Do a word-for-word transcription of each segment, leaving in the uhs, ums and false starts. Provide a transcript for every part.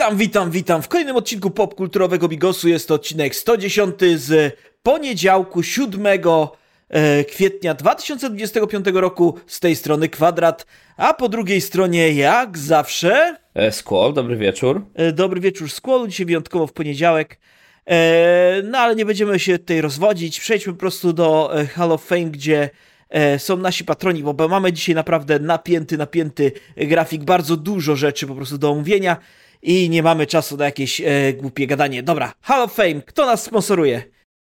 Witam, witam, witam w kolejnym odcinku popkulturowego Bigosu. Jest to odcinek sto dziesięć z poniedziałku siódmego kwietnia dwa tysiące dwudziestego piątego roku. Z tej strony Kwadrat, a po drugiej stronie jak zawsze... Squall, dobry wieczór. Dobry wieczór, Squall. Dzisiaj wyjątkowo w poniedziałek. E, no ale nie będziemy się tutaj rozwodzić. Przejdźmy po prostu do Hall of Fame, gdzie e, są nasi patroni, bo mamy dzisiaj naprawdę napięty, napięty grafik. Bardzo dużo rzeczy po prostu do omówienia i nie mamy czasu na jakieś e, głupie gadanie. Dobra, Hall of Fame. Kto nas sponsoruje?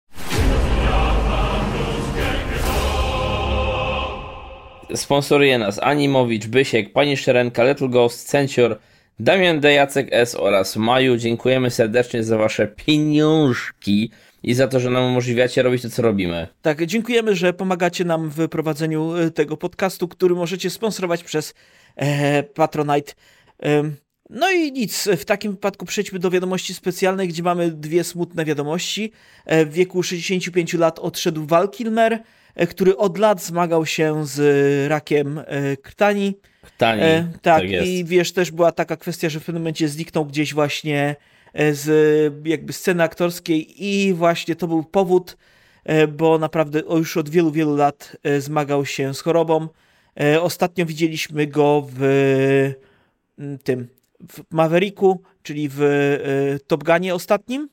Sponsoruje nas Animowicz, Bysiek, Pani Szerenka, Little Ghost, Cencior, Damian D. Jacek S. oraz Maju. Dziękujemy serdecznie za wasze pieniążki i za to, że nam umożliwiacie robić to, co robimy. Tak, dziękujemy, że pomagacie nam w prowadzeniu tego podcastu, który możecie sponsorować przez e, Patronite. E, no i nic, w takim wypadku przejdźmy do wiadomości specjalnych, gdzie mamy dwie smutne wiadomości. E, w wieku sześćdziesięciu pięciu lat odszedł Val Kilmer, e, który od lat zmagał się z rakiem e, krtani. Krtani, e, tak, tak jest. I wiesz, też była taka kwestia, że w pewnym momencie zniknął gdzieś właśnie z jakby sceny aktorskiej i właśnie to był powód, bo naprawdę już od wielu, wielu lat zmagał się z chorobą. Ostatnio widzieliśmy go w tym, w Mavericku, czyli w Top Gunie ostatnim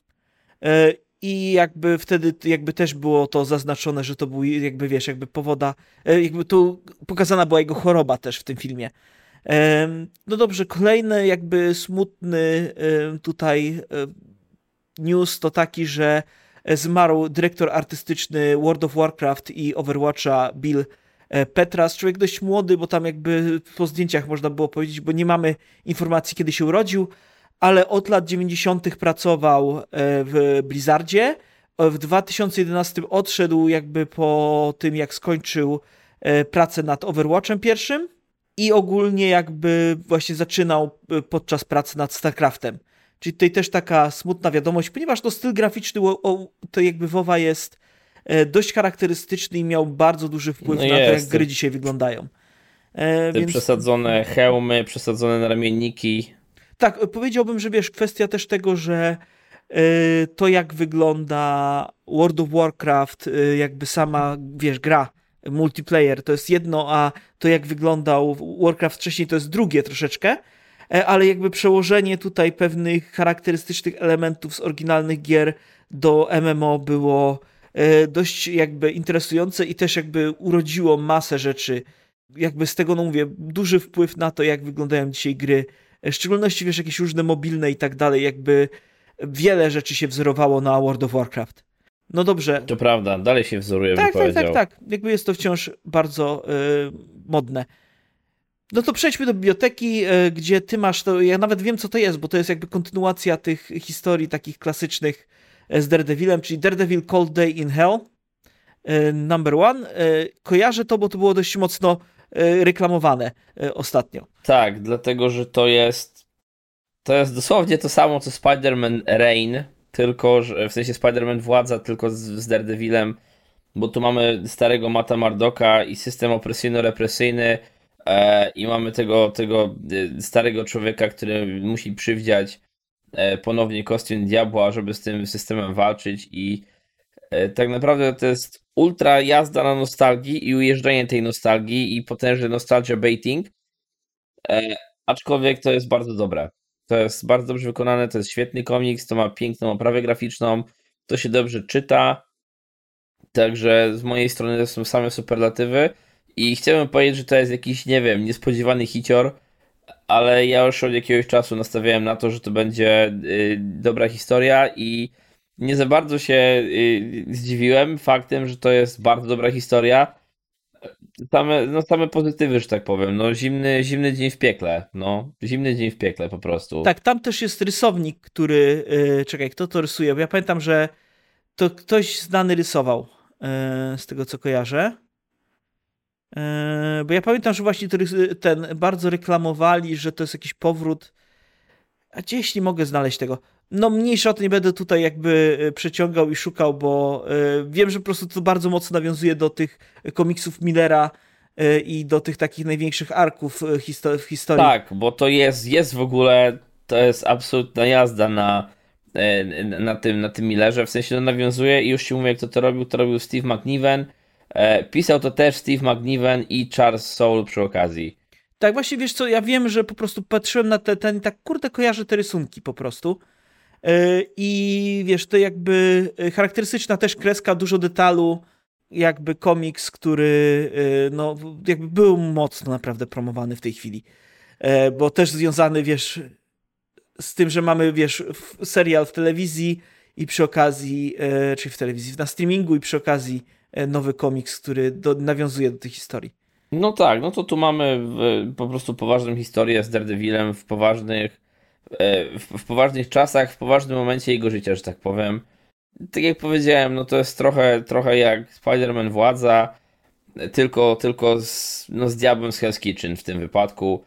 i jakby wtedy jakby też było to zaznaczone, że to był jakby wiesz, jakby powoda, jakby tu pokazana była jego choroba też w tym filmie. No dobrze, kolejny jakby smutny tutaj news to taki, że zmarł dyrektor artystyczny World of Warcraft i Overwatcha Bill Petras. Człowiek dość młody, bo tam jakby po zdjęciach można było powiedzieć, bo nie mamy informacji, kiedy się urodził, ale od lat dziewięćdziesiątych pracował w Blizzardzie. W dwa tysiące jedenastym odszedł jakby po tym, jak skończył pracę nad Overwatchem pierwszym. I ogólnie jakby właśnie zaczynał podczas pracy nad StarCraftem. Czyli tutaj też taka smutna wiadomość, ponieważ to styl graficzny to jakby WoWa jest dość charakterystyczny i miał bardzo duży wpływ no na to, jak gry dzisiaj wyglądają. E, Te więc... przesadzone hełmy, przesadzone naramienniki. Tak, powiedziałbym, że wiesz, kwestia też tego, że to jak wygląda World of Warcraft, jakby sama, wiesz, gra, multiplayer to jest jedno, a to jak wyglądał Warcraft wcześniej to jest drugie troszeczkę, ale jakby przełożenie tutaj pewnych charakterystycznych elementów z oryginalnych gier do M M O było dość jakby interesujące i też jakby urodziło masę rzeczy. Jakby z tego, no mówię, duży wpływ na to, jak wyglądają dzisiaj gry, w szczególności wiesz, jakieś różne mobilne i tak dalej, jakby wiele rzeczy się wzorowało na World of Warcraft. No dobrze. To prawda, dalej się wzoruje, tak, bym tak, powiedział. tak, tak. Jakby jest to wciąż bardzo yy, modne. No to przejdźmy do biblioteki, yy, gdzie ty masz to, ja nawet wiem, co to jest, bo to jest jakby kontynuacja tych historii takich klasycznych z Daredevilem, czyli Daredevil Cold Day in Hell, yy, number one. Yy, kojarzę to, bo to było dość mocno yy, reklamowane yy, ostatnio. Tak, dlatego, że to jest to jest dosłownie to samo, co Spider-Man Reign, tylko, że w sensie Spider-Man Władza, tylko z, z Daredevilem, bo tu mamy starego Matta Murdocka i system opresyjno-represyjny e, i mamy tego, tego starego człowieka, który musi przywdziać e, ponownie kostium diabła, żeby z tym systemem walczyć i e, tak naprawdę to jest ultra jazda na nostalgii i ujeżdżanie tej nostalgii i potężny nostalgia baiting, e, aczkolwiek to jest bardzo dobre. To jest bardzo dobrze wykonane, to jest świetny komiks, to ma piękną oprawę graficzną, to się dobrze czyta, także z mojej strony to są same superlatywy i chciałbym powiedzieć, że to jest jakiś, nie wiem, niespodziewany hicior, ale ja już od jakiegoś czasu nastawiałem na to, że to będzie y, dobra historia i nie za bardzo się y, zdziwiłem faktem, że to jest bardzo dobra historia. Same, no same pozytywy, że tak powiem. No zimny, zimny dzień w piekle. No, zimny dzień w piekle po prostu. Tak, tam też jest rysownik, który... Yy, czekaj, kto to rysuje? Bo ja pamiętam, że to ktoś znany rysował, yy, z tego co kojarzę. Yy, bo ja pamiętam, że właśnie to, ten bardzo reklamowali, że to jest jakiś powrót. A gdzieś nie mogę znaleźć tego. No mniejsza o to, nie będę tutaj jakby przeciągał i szukał, bo yy, wiem, że po prostu to bardzo mocno nawiązuje do tych komiksów Millera yy, i do tych takich największych arków histo- w historii. Tak, bo to jest, jest w ogóle to jest absolutna jazda na, na tym, na tym Millerze, w sensie to nawiązuje i już ci mówię, kto to robił, to robił Steve McNiven, pisał to też Steve McNiven i Charles Soule przy okazji. Tak, właśnie wiesz co, ja wiem, że po prostu patrzyłem na te, ten, tak kurde kojarzę te rysunki po prostu yy, i wiesz, to jakby charakterystyczna też kreska, dużo detalu, jakby komiks, który yy, no jakby był mocno naprawdę promowany w tej chwili, yy, bo też związany, wiesz, z tym, że mamy, wiesz, serial w telewizji i przy okazji, yy, czyli w telewizji, na streamingu i przy okazji yy, nowy komiks, który do, nawiązuje do tej historii. No tak, no to tu mamy w, po prostu poważną historię z Daredevilem w poważnych, w, w poważnych czasach, w poważnym momencie jego życia, że tak powiem. Tak jak powiedziałem, no to jest trochę, trochę jak Spider-Man Władza, tylko, tylko z, no z diabłem z Hell's Kitchen w tym wypadku.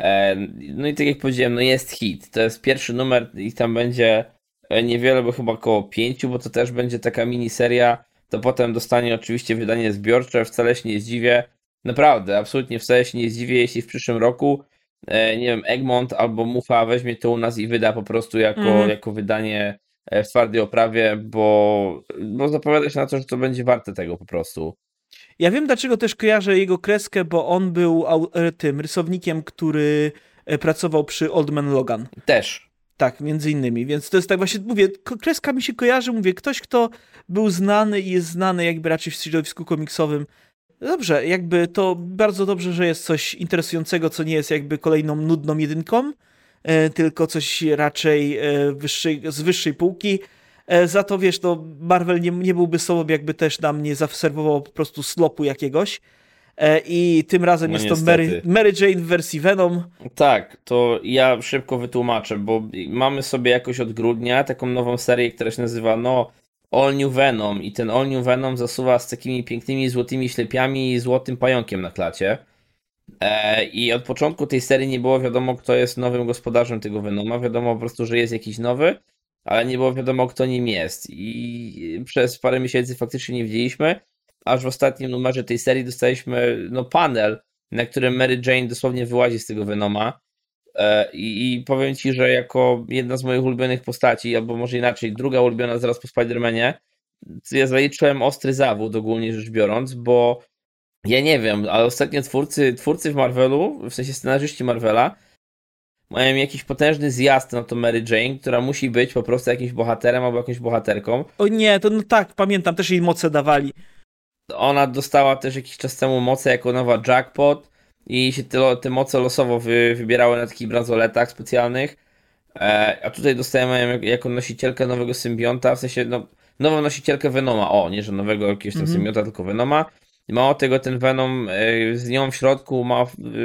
No i tak jak powiedziałem, no jest hit. To jest pierwszy numer i tam będzie niewiele, bo chyba około pięciu, bo to też będzie taka miniseria. To potem dostanie oczywiście wydanie zbiorcze, wcale się nie zdziwię. Naprawdę, absolutnie wcale się nie zdziwię, jeśli w przyszłym roku, e, nie wiem, Egmont albo Mucha weźmie to u nas i wyda po prostu jako, mm. jako wydanie w twardej oprawie, bo, bo zapowiada się na to, że to będzie warte tego po prostu. Ja wiem, dlaczego też kojarzę jego kreskę, bo on był tym rysownikiem, który pracował przy Old Man Logan. Też. Tak, między innymi, więc to jest tak właśnie, mówię, kreska mi się kojarzy, mówię, ktoś, kto był znany i jest znany jakby raczej w środowisku komiksowym. Dobrze, jakby to bardzo dobrze, że jest coś interesującego, co nie jest jakby kolejną nudną jedynką, e, tylko coś raczej e, wyższej, z wyższej półki. E, za to, wiesz, no Marvel nie, nie byłby sobą, jakby też nam nie zaserwował po prostu slopu jakiegoś. E, I tym razem no jest niestety. to Mary, Mary Jane w wersji Venom. Tak, to ja szybko wytłumaczę, bo mamy sobie jakoś od grudnia taką nową serię, która się nazywa, no... All New Venom i ten All New Venom zasuwa z takimi pięknymi złotymi ślepiami i złotym pająkiem na klacie. E, I od początku tej serii nie było wiadomo, kto jest nowym gospodarzem tego Venoma. Wiadomo po prostu, że jest jakiś nowy, ale nie było wiadomo, kto nim jest. I przez parę miesięcy faktycznie nie wiedzieliśmy, aż w ostatnim numerze tej serii dostaliśmy no, panel, na którym Mary Jane dosłownie wyłazi z tego Venoma. I, I powiem ci, że jako jedna z moich ulubionych postaci, albo może inaczej, druga ulubiona zaraz po Spider-Manie, ja zaliczyłem ostry zawód ogólnie rzecz biorąc, bo ja nie wiem, ale ostatnio twórcy, twórcy w Marvelu, w sensie scenarzyści Marvela, mają jakiś potężny zjazd na to Mary Jane, która musi być po prostu jakimś bohaterem albo jakąś bohaterką. O nie, to no tak, pamiętam, też jej moce dawali. Ona dostała też jakiś czas temu moce jako nowa Jackpot, i się te, te moce losowo wy, wybierały na takich bransoletach specjalnych, e, a tutaj dostajemy jako nosicielkę nowego symbionta, w sensie no, nową nosicielkę Venoma, o, nie, że nowego jakiegoś tam mm-hmm. symbionta, tylko Venoma. I mało tego, ten Venom e, z nią w środku ma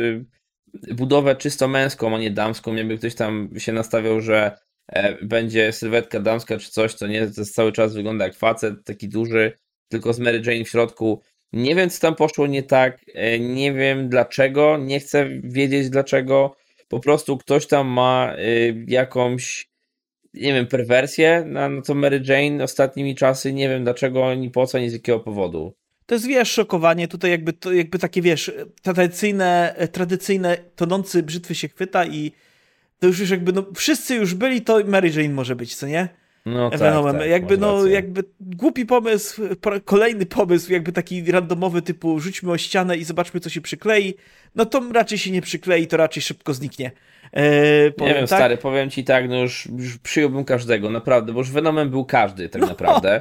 e, budowę czysto męską, a nie damską, jakby ktoś tam się nastawiał, że e, będzie sylwetka damska czy coś, to nie, to cały czas wygląda jak facet, taki duży, tylko z Mary Jane w środku. Nie wiem, co tam poszło nie tak, nie wiem dlaczego, nie chcę wiedzieć dlaczego, po prostu ktoś tam ma y, jakąś, nie wiem, perwersję na, na to Mary Jane ostatnimi czasy, nie wiem dlaczego, ni po co, ni z jakiego powodu. To jest, wiesz, szokowanie, tutaj jakby, to, jakby takie, wiesz, tradycyjne, tradycyjne tonący brzytwy się chwyta i to już, już jakby, no wszyscy już byli, to Mary Jane może być, co nie? No tak, tak, jakby, no, rację. Jakby głupi pomysł, kolejny pomysł, jakby taki randomowy typu rzućmy o ścianę i zobaczmy, co się przyklei, no to raczej się nie przyklei, to raczej szybko zniknie. Eee, powiem, nie wiem, tak? Stary, powiem ci tak, no już, już przyjąłbym każdego, naprawdę, bo już Venomem był każdy tak naprawdę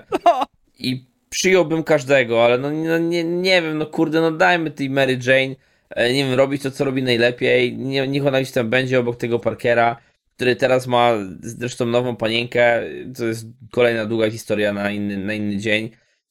i przyjąłbym każdego, ale no, no nie, nie wiem, no kurde, no dajmy tej Mary Jane, nie wiem, robić to, co robi najlepiej, nie, niech ona gdzieś tam będzie obok tego Parkera, który teraz ma zresztą nową panienkę, to jest kolejna długa historia na inny, na inny dzień.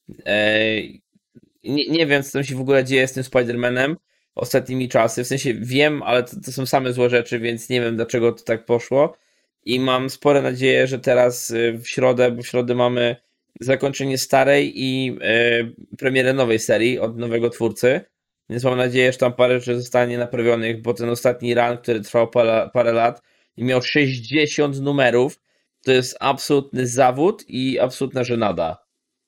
Eee, nie, nie wiem, co tam się w ogóle dzieje z tym Spider-Manem ostatnimi czasy, w sensie wiem, ale to, to są same złe rzeczy, więc nie wiem, dlaczego to tak poszło i mam spore nadzieję, że teraz w środę, bo w środę mamy zakończenie starej i e, premierę nowej serii od nowego twórcy, więc mam nadzieję, że tam parę rzeczy zostanie naprawionych, bo ten ostatni run, który trwał parę, parę lat i miał sześćdziesiąt numerów, to jest absolutny zawód i absolutna żenada.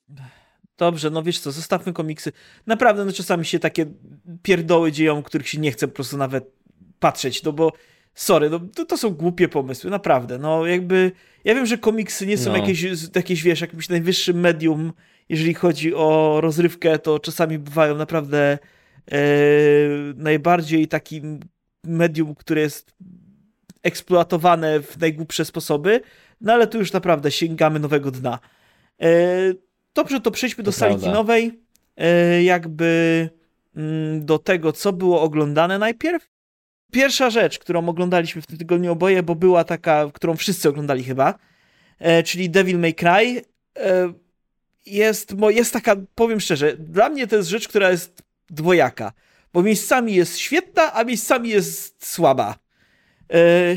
Dobrze, no wiesz co, zostawmy komiksy. Naprawdę, no czasami się takie pierdoły dzieją, których się nie chce po prostu nawet patrzeć, no bo sorry, no, to, to są głupie pomysły, naprawdę. No jakby, ja wiem, że komiksy nie są No. jakieś, jakieś, wiesz, jakimś najwyższym medium, jeżeli chodzi o rozrywkę, to czasami bywają naprawdę e, najbardziej takim medium, które jest eksploatowane w najgłupsze sposoby, no ale tu już naprawdę sięgamy nowego dna. E, dobrze, to przejdźmy do To sali prawda. kinowej, e, jakby mm, do tego, co było oglądane najpierw. Pierwsza rzecz, którą oglądaliśmy w tym tygodniu oboje, bo była taka, którą wszyscy oglądali chyba, e, czyli Devil May Cry, e, jest, mo- jest taka, powiem szczerze, dla mnie to jest rzecz, która jest dwojaka, bo miejscami jest świetna, a miejscami jest słaba. E,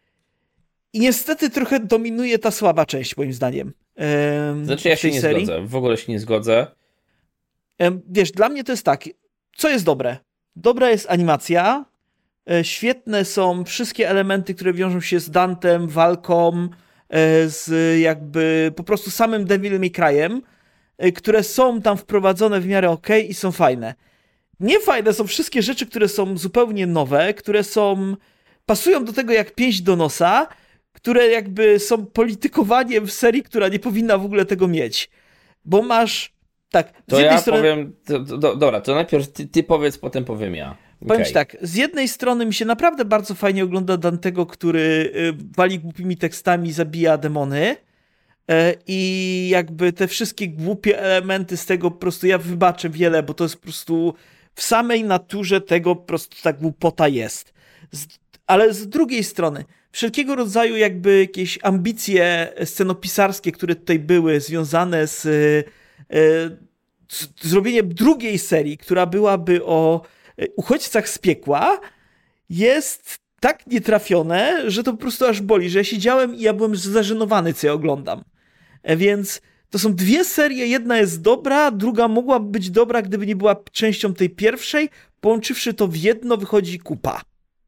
I niestety trochę dominuje ta słaba część, moim zdaniem. E, Znaczy ja w się tej nie serii. zgodzę, w ogóle się nie zgodzę. E, wiesz, dla mnie to jest tak, co jest dobre? Dobra jest animacja, e, świetne są wszystkie elementy, które wiążą się z Dantem, walką, e, z jakby po prostu samym Devil May Cry'em, e, które są tam wprowadzone w miarę okej i są fajne. Niefajne są wszystkie rzeczy, które są zupełnie nowe, które są pasują do tego jak pięść do nosa, które jakby są politykowaniem w serii, która nie powinna w ogóle tego mieć. Bo masz tak, z To jednej ja strony powiem, to, to, do, dobra, to najpierw ty, ty powiedz, potem powiem ja. powiem Okej. ci tak, z jednej strony mi się naprawdę bardzo fajnie ogląda Dantego, który y, wali głupimi tekstami, zabija demony. E, I jakby te wszystkie głupie elementy z tego po prostu ja wybaczę wiele, bo to jest po prostu w samej naturze tego po prostu ta głupota jest. Z, ale z drugiej strony, wszelkiego rodzaju jakby jakieś ambicje scenopisarskie, które tutaj były związane z, e, z zrobieniem drugiej serii, która byłaby o uchodźcach z piekła, jest tak nietrafione, że to po prostu aż boli, że ja siedziałem i ja byłem zażenowany, co ja oglądam. Więc to są dwie serie, jedna jest dobra, druga mogłaby być dobra, gdyby nie była częścią tej pierwszej, połączywszy to w jedno wychodzi kupa.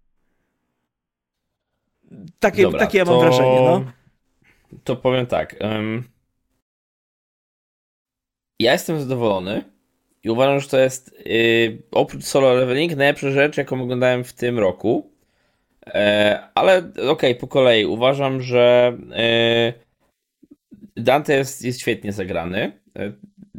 Takie, Dobra, takie ja mam to, wrażenie, no. To powiem tak. Um, ja jestem zadowolony i uważam, że to jest yy, oprócz Solo Leveling najlepsza rzecz, jaką oglądałem w tym roku. E, ale okej, okay, po kolei. Uważam, że yy, Dante jest, jest świetnie zagrany. E,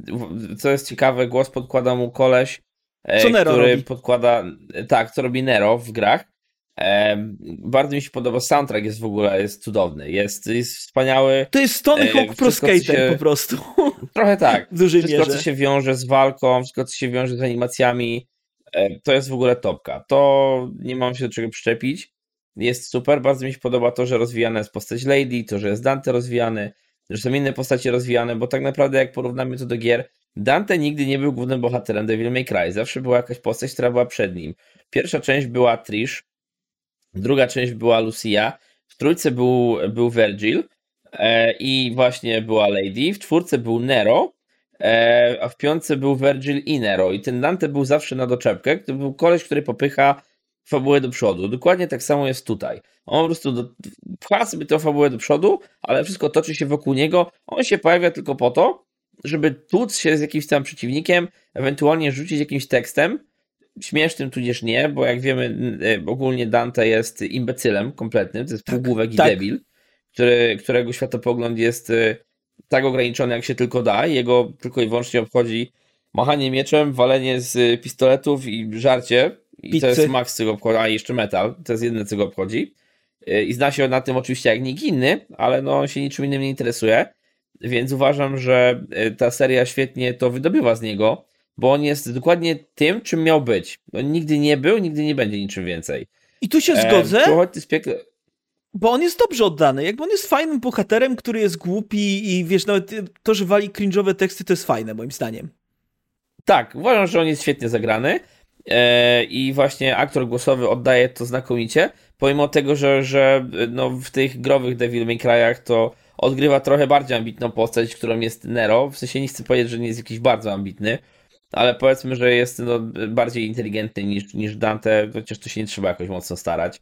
co jest ciekawe, głos podkłada mu koleś, e, Co Nero który robi? podkłada, tak, co robi Nero w grach. E, bardzo mi się podoba, soundtrack jest w ogóle jest cudowny, jest, jest wspaniały. To jest Tony E, Hawk Pro wszystko, co Skater się- po prostu. Trochę tak. W dużej Wszystko, mierze. co się wiąże z walką, wszystko, co się wiąże z animacjami, e, to jest w ogóle topka. To nie mam się do czego przyczepić. Jest super. Bardzo mi się podoba to, że rozwijana jest postać Lady, to, że jest Dante rozwijany, że są inne postacie rozwijane, bo tak naprawdę jak porównamy to do gier, Dante nigdy nie był głównym bohaterem Devil May Cry. Zawsze była jakaś postać, która była przed nim. Pierwsza część była Trish, druga część była Lucia, w trójce był, był Virgil e, i właśnie była Lady, w czwórce był Nero, e, a w piątce był Virgil i Nero. I ten Dante był zawsze na doczepkę, to był koleś, który popycha fabułę do przodu. Dokładnie tak samo jest tutaj. On po prostu do, pcha sobie tę fabułę do przodu, ale wszystko toczy się wokół niego. On się pojawia tylko po to, żeby tłuc się z jakimś tam przeciwnikiem, ewentualnie rzucić jakimś tekstem, śmiesznym tudzież nie, bo jak wiemy e, ogólnie Dante jest imbecylem kompletnym, to jest Tak, półgłówek i tak. debil, który, którego światopogląd jest e, tak ograniczony jak się tylko da, jego tylko i wyłącznie obchodzi machanie mieczem, walenie z pistoletów i żarcie i Pizzy. to jest maks, co go obchodzi, a i jeszcze metal, to jest jedyne, co go obchodzi E, i zna się na tym oczywiście jak nikt inny, ale no on się niczym innym nie interesuje, więc uważam, że e, ta seria świetnie to wydobywa z niego, bo on jest dokładnie tym, czym miał być. On nigdy nie był, nigdy nie będzie niczym więcej. I tu się E, zgodzę, czy uchodźcy z piekła... bo on jest dobrze oddany. Jakby on jest fajnym bohaterem, który jest głupi i wiesz, nawet to, że wali cringe'owe teksty, to jest fajne, moim zdaniem. Tak, uważam, że on jest świetnie zagrany e, i właśnie aktor głosowy oddaje to znakomicie, pomimo tego, że, że no, w tych growych Devil May Cry'ach to odgrywa trochę bardziej ambitną postać, którą jest Nero. W sensie nie chcę powiedzieć, że nie jest jakiś bardzo ambitny, ale powiedzmy, że jest no, bardziej inteligentny niż, niż Dante, chociaż to się nie trzeba jakoś mocno starać.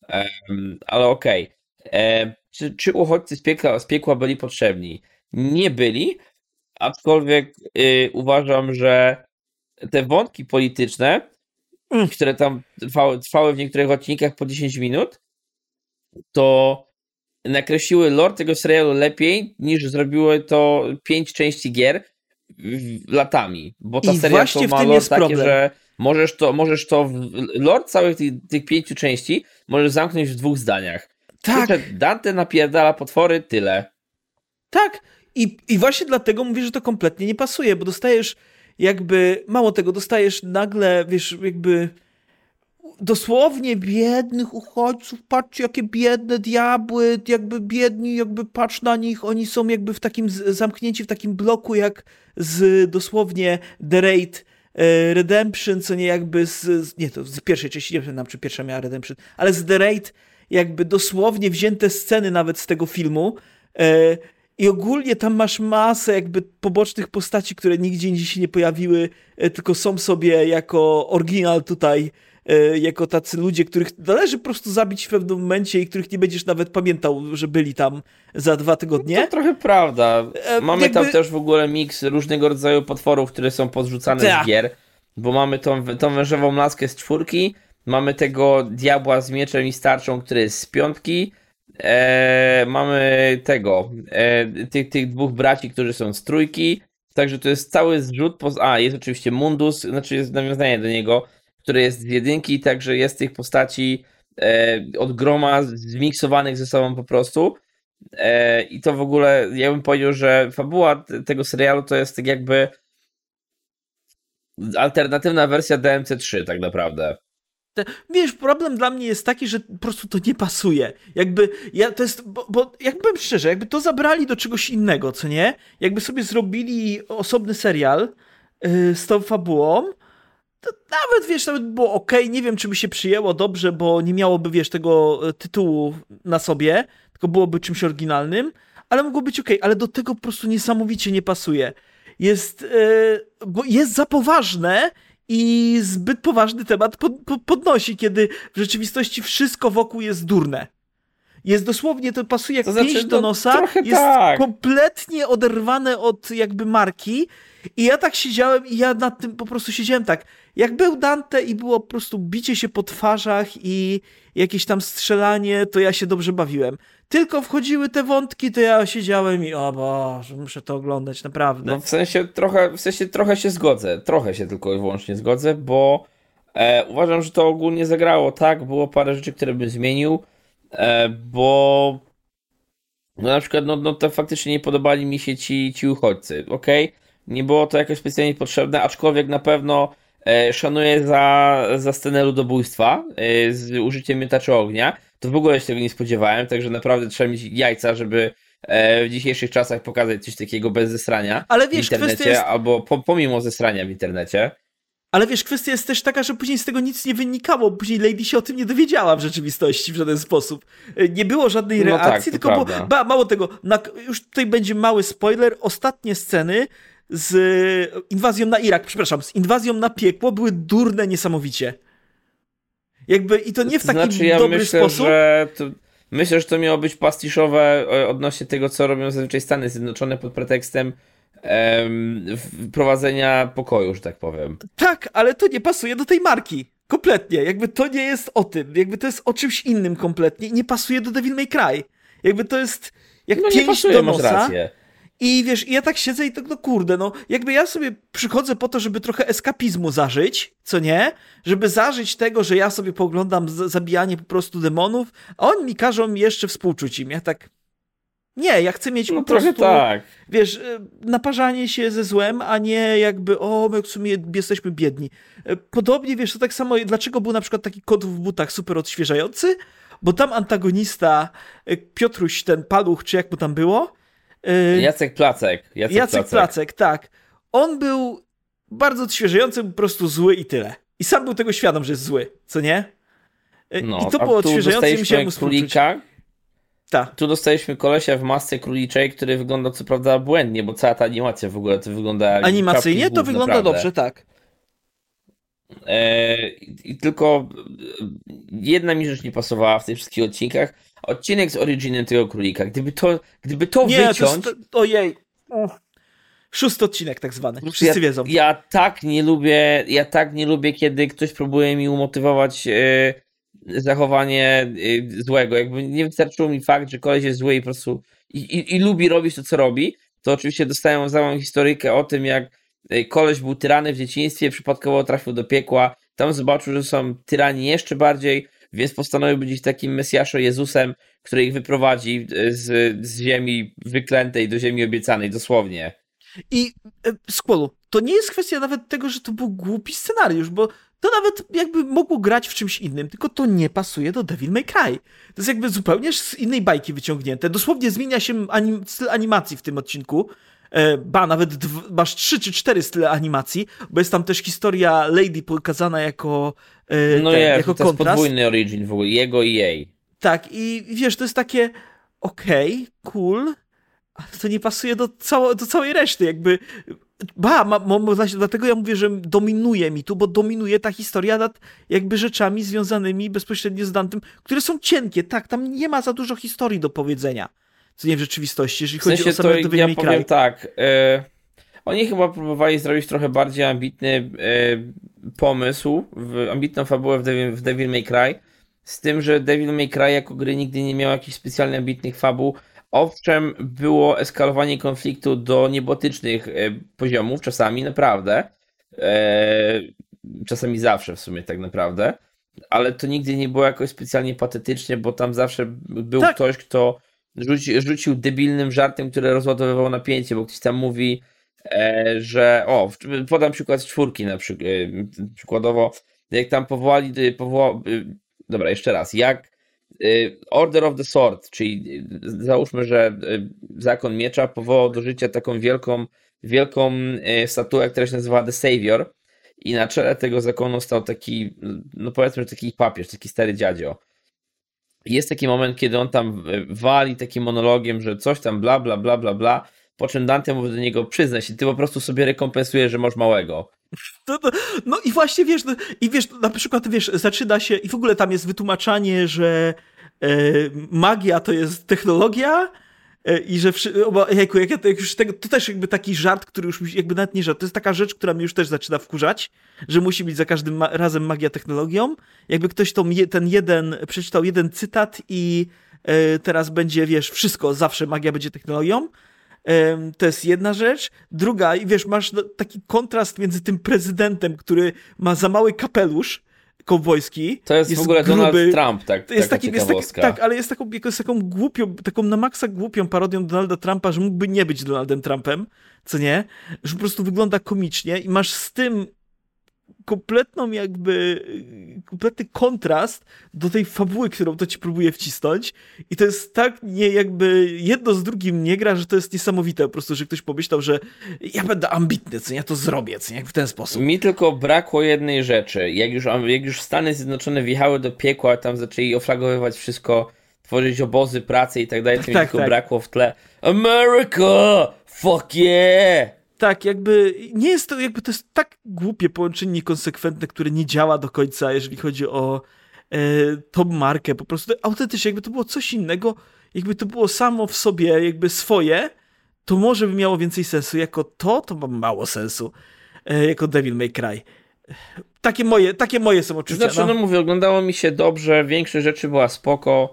Um, ale okej. Okay. Czy, czy uchodźcy z piekła, z piekła byli potrzebni? Nie byli, aczkolwiek y, uważam, że te wątki polityczne, Mm. które tam trwały, trwały w niektórych odcinkach po dziesięć minut, to nakreśliły lore tego serialu lepiej, niż zrobiły to pięć części gier latami. Bo ta I seria to ma lore takie, problem. że możesz to, możesz to w lore całych tych, tych pięciu części możesz zamknąć w dwóch zdaniach. Tak. Dante napierdala potwory, tyle. Tak. I, I właśnie dlatego mówię, że to kompletnie nie pasuje, bo dostajesz jakby, mało tego, dostajesz nagle, wiesz, jakby dosłownie biednych uchodźców, patrzcie jakie biedne diabły, jakby biedni, jakby patrz na nich, oni są jakby w takim, zamknięci w takim bloku jak z dosłownie The Raid e, Redemption, co nie jakby z, z, nie to z pierwszej części, nie pamiętam czy pierwsza miała Redemption, ale z The Raid jakby dosłownie wzięte sceny nawet z tego filmu e, i ogólnie tam masz masę jakby pobocznych postaci, które nigdzie indziej się nie pojawiły, e, tylko są sobie jako oryginal tutaj, jako tacy ludzie, których należy po prostu zabić w pewnym momencie i których nie będziesz nawet pamiętał, że byli tam za dwa tygodnie. No to trochę prawda. Mamy jakby... tam też w ogóle miks różnego rodzaju potworów, które są podrzucane Ta. z gier, bo mamy tą, tą wężową laskę z czwórki, mamy tego diabła z mieczem i starczą, który jest z piątki, e, mamy tego, e, tych, tych dwóch braci, którzy są z trójki, także to jest cały zrzut, po... a jest oczywiście Mundus, znaczy jest nawiązanie do niego, który jest z jedynki, także jest tych postaci e, od groma zmiksowanych ze sobą po prostu. E, I to w ogóle, ja bym powiedział, że fabuła t- tego serialu to jest tak jakby alternatywna wersja D M C trzy tak naprawdę. Wiesz, problem dla mnie jest taki, że po prostu to nie pasuje. Jakby, ja to jest, bo, bo jakby powiem szczerze, jakby to zabrali do czegoś innego, co nie? Jakby sobie zrobili osobny serial yy, z tą fabułą, to nawet, wiesz, nawet było okej, nie wiem, czy by się przyjęło dobrze, bo nie miałoby, wiesz, tego tytułu na sobie, tylko byłoby czymś oryginalnym, ale mogło być okej, ale do tego po prostu niesamowicie nie pasuje. Jest, yy, bo jest za poważne i zbyt poważny temat pod, pod, podnosi, kiedy w rzeczywistości wszystko wokół jest durne. Jest dosłownie, to pasuje jak to znaczy, pięść do nosa, jest tak. kompletnie oderwane od jakby marki i ja tak siedziałem i ja nad tym po prostu siedziałem tak, jak był Dante i było po prostu bicie się po twarzach i jakieś tam strzelanie, to ja się dobrze bawiłem. Tylko wchodziły te wątki, to ja siedziałem i o Boże, muszę to oglądać, naprawdę. No w sensie trochę, w sensie trochę się zgodzę, trochę się tylko i wyłącznie zgodzę, bo e, uważam, że to ogólnie zagrało tak, było parę rzeczy, które bym zmienił, e, bo no na przykład no, no to faktycznie nie podobali mi się ci, ci uchodźcy, okej? Okay? Nie było to jakoś specjalnie potrzebne, aczkolwiek na pewno e, szanuję za, za scenę ludobójstwa e, z użyciem miotaczy ognia. To w ogóle się tego nie spodziewałem, także naprawdę trzeba mieć jajca, żeby e, w dzisiejszych czasach pokazać coś takiego bez zesrania Ale wiesz, w internecie, jest... albo po, pomimo zesrania w internecie. Ale wiesz, kwestia jest też taka, że później z tego nic nie wynikało, później Lady się o tym nie dowiedziała w rzeczywistości w żaden sposób. Nie było żadnej No reakcji, tak, tylko było, ba, mało tego, na, już tutaj będzie mały spoiler, ostatnie sceny z inwazją na Irak, przepraszam, z inwazją na piekło były durne niesamowicie. Jakby, i to nie w taki znaczy, ja dobry myślę, sposób. Że to, myślę, że to miało być pastiszowe odnośnie tego, co robią zazwyczaj Stany Zjednoczone pod pretekstem em, wprowadzenia pokoju, że tak powiem. Tak, ale to nie pasuje do tej marki. Kompletnie. Jakby to nie jest o tym. Jakby to jest o czymś innym kompletnie i nie pasuje do Devil May Cry. Jakby to jest jak no, pięść pasuje, do nosa. masz rację. I wiesz, i ja tak siedzę i tak, no kurde, no jakby ja sobie przychodzę po to, żeby trochę eskapizmu zażyć, co nie? Żeby zażyć tego, że ja sobie pooglądam z- zabijanie po prostu demonów, a oni mi każą jeszcze współczuć im. Ja tak, nie, ja chcę mieć No po prostu, tak. wiesz, naparzanie się ze złem, a nie jakby, o, my w sumie jesteśmy biedni. Podobnie, wiesz, to tak samo, dlaczego był na przykład taki kot w butach super odświeżający? Bo tam antagonista, Piotruś, ten paluch, czy jak mu tam było, Jacek Placek. Jacek, Jacek Placek. Placek, tak. On był bardzo odświeżający, po prostu zły i tyle. I sam był tego świadom, że jest zły, co nie? No, I to było odświeżające i musiałem mu królika. Tak. Tu dostaliśmy kolesia w masce króliczej, który wygląda co prawda błędnie, bo cała ta animacja w ogóle to wygląda jak animacyjnie to głów, wygląda naprawdę. dobrze, tak. E, I tylko jedna mi rzecz nie pasowała w tych wszystkich odcinkach. Odcinek z originem tego królika. Gdyby to, gdyby to nie, wyciąć... To jest, ojej. Uch. Szósty odcinek tak zwany. Wszyscy ja, wiedzą. Ja tak nie lubię, ja tak nie lubię, kiedy ktoś próbuje mi umotywować e, zachowanie złego. Jakby nie wystarczył mi fakt, że koleś jest zły i po prostu i, i, i lubi robić to, co robi, to oczywiście dostałem całą historyjkę o tym, jak koleś był tyrany w dzieciństwie, przypadkowo trafił do piekła, tam zobaczył, że są tyrani jeszcze bardziej, więc postanowił być takim Mesjaszem Jezusem, który ich wyprowadzi z, z ziemi wyklętej do ziemi obiecanej, dosłownie. I e, Squallu, to nie jest kwestia nawet tego, że to był głupi scenariusz, bo to nawet jakby mogło grać w czymś innym, tylko to nie pasuje do Devil May Cry. To jest jakby zupełnie z innej bajki wyciągnięte. Dosłownie zmienia się anim- styl animacji w tym odcinku. E, ba, nawet dw- masz trzy czy cztery style animacji, bo jest tam też historia Lady pokazana jako e, No ten, jest, jako to jest kontrast. podwójny origin w ogóle, jego i jej. Tak, i wiesz, to jest takie okej, okay, cool, ale to nie pasuje do, cało, do całej reszty, jakby ba, ma, ma, dlatego ja mówię, że dominuje mi tu, bo dominuje ta historia nad jakby rzeczami związanymi bezpośrednio z Dantem, które są cienkie, tak, tam nie ma za dużo historii do powiedzenia, co nie w rzeczywistości, jeżeli w sensie chodzi o same Devil ja May powiem Cry. tak, y, oni chyba próbowali zrobić trochę bardziej ambitny y, pomysł, w, ambitną fabułę w Devil, w Devil May Cry, z tym, że Devil May Cry jako gry nigdy nie miał jakichś specjalnie ambitnych fabuł. Owszem, było eskalowanie konfliktu do niebotycznych y, poziomów, czasami naprawdę, y, czasami zawsze w sumie tak naprawdę, ale to nigdy nie było jakoś specjalnie patetycznie, bo tam zawsze był Tak. ktoś, kto rzuci, rzucił debilnym żartem, który rozładowywał napięcie, bo ktoś tam mówi, e, że o, podam przykład z czwórki na przykład, e, przykładowo, jak tam powołali, powoła, e, dobra, jeszcze raz, jak e, Order of the Sword, czyli e, załóżmy, że e, Zakon Miecza powołał do życia taką wielką, wielką e, statuę, która się nazywa The Savior i na czele tego zakonu stał taki, no powiedzmy, że taki papież, taki stary dziadzio. Jest taki moment, kiedy on tam wali takim monologiem, że coś tam bla, bla, bla, bla, bla, po czym Dante mówi do niego, przyznaj się, ty po prostu sobie rekompensujesz, że masz małego. To, to, no i właśnie, wiesz, no, i wiesz, na przykład, wiesz, zaczyna się, i w ogóle tam jest wytłumaczanie, że e, magia to jest technologia e, i że, wszy, o, jejku, jak ja, jak już tego, to też jakby taki żart, który już jakby nawet nie żart, to jest taka rzecz, która mnie już też zaczyna wkurzać, że musi być za każdym ma- razem magia technologią. Jakby ktoś to, ten jeden, przeczytał jeden cytat i e, teraz będzie, wiesz, wszystko, zawsze magia będzie technologią. To jest jedna rzecz. Druga, i wiesz, masz taki kontrast między tym prezydentem, który ma za mały kapelusz kowbojski. To jest, jest w ogóle gruby, Donald Trump, tak, jest taka taki, jest taki, tak, ale jest taką, jest taką głupią, taką na maksa głupią parodią Donalda Trumpa, że mógłby nie być Donaldem Trumpem, co nie? Że po prostu wygląda komicznie i masz z tym kompletną jakby, kompletny kontrast do tej fabuły, którą to ci próbuje wcisnąć i to jest tak nie jakby jedno z drugim nie gra, że to jest niesamowite po prostu, że ktoś pomyślał, że ja będę ambitny, co ja to zrobię, co nie, w ten sposób. Mi tylko brakło jednej rzeczy, jak już, jak już Stany Zjednoczone wjechały do piekła, tam zaczęli oflagowywać wszystko, tworzyć obozy pracy i tak dalej, to mi tak, tylko tak. brakło w tle America! Fuck yeah! Tak, jakby nie jest to, jakby to jest tak głupie połączenie niekonsekwentne, które nie działa do końca, jeżeli chodzi o e, tą markę. Po prostu autentycznie, jakby to było coś innego, jakby to było samo w sobie jakby swoje, to może by miało więcej sensu. Jako to, to ma mało sensu. E, jako Devil May Cry. Takie moje, takie moje są odczucia. Znaczy, no. no mówię, oglądało mi się dobrze, większość rzeczy była spoko.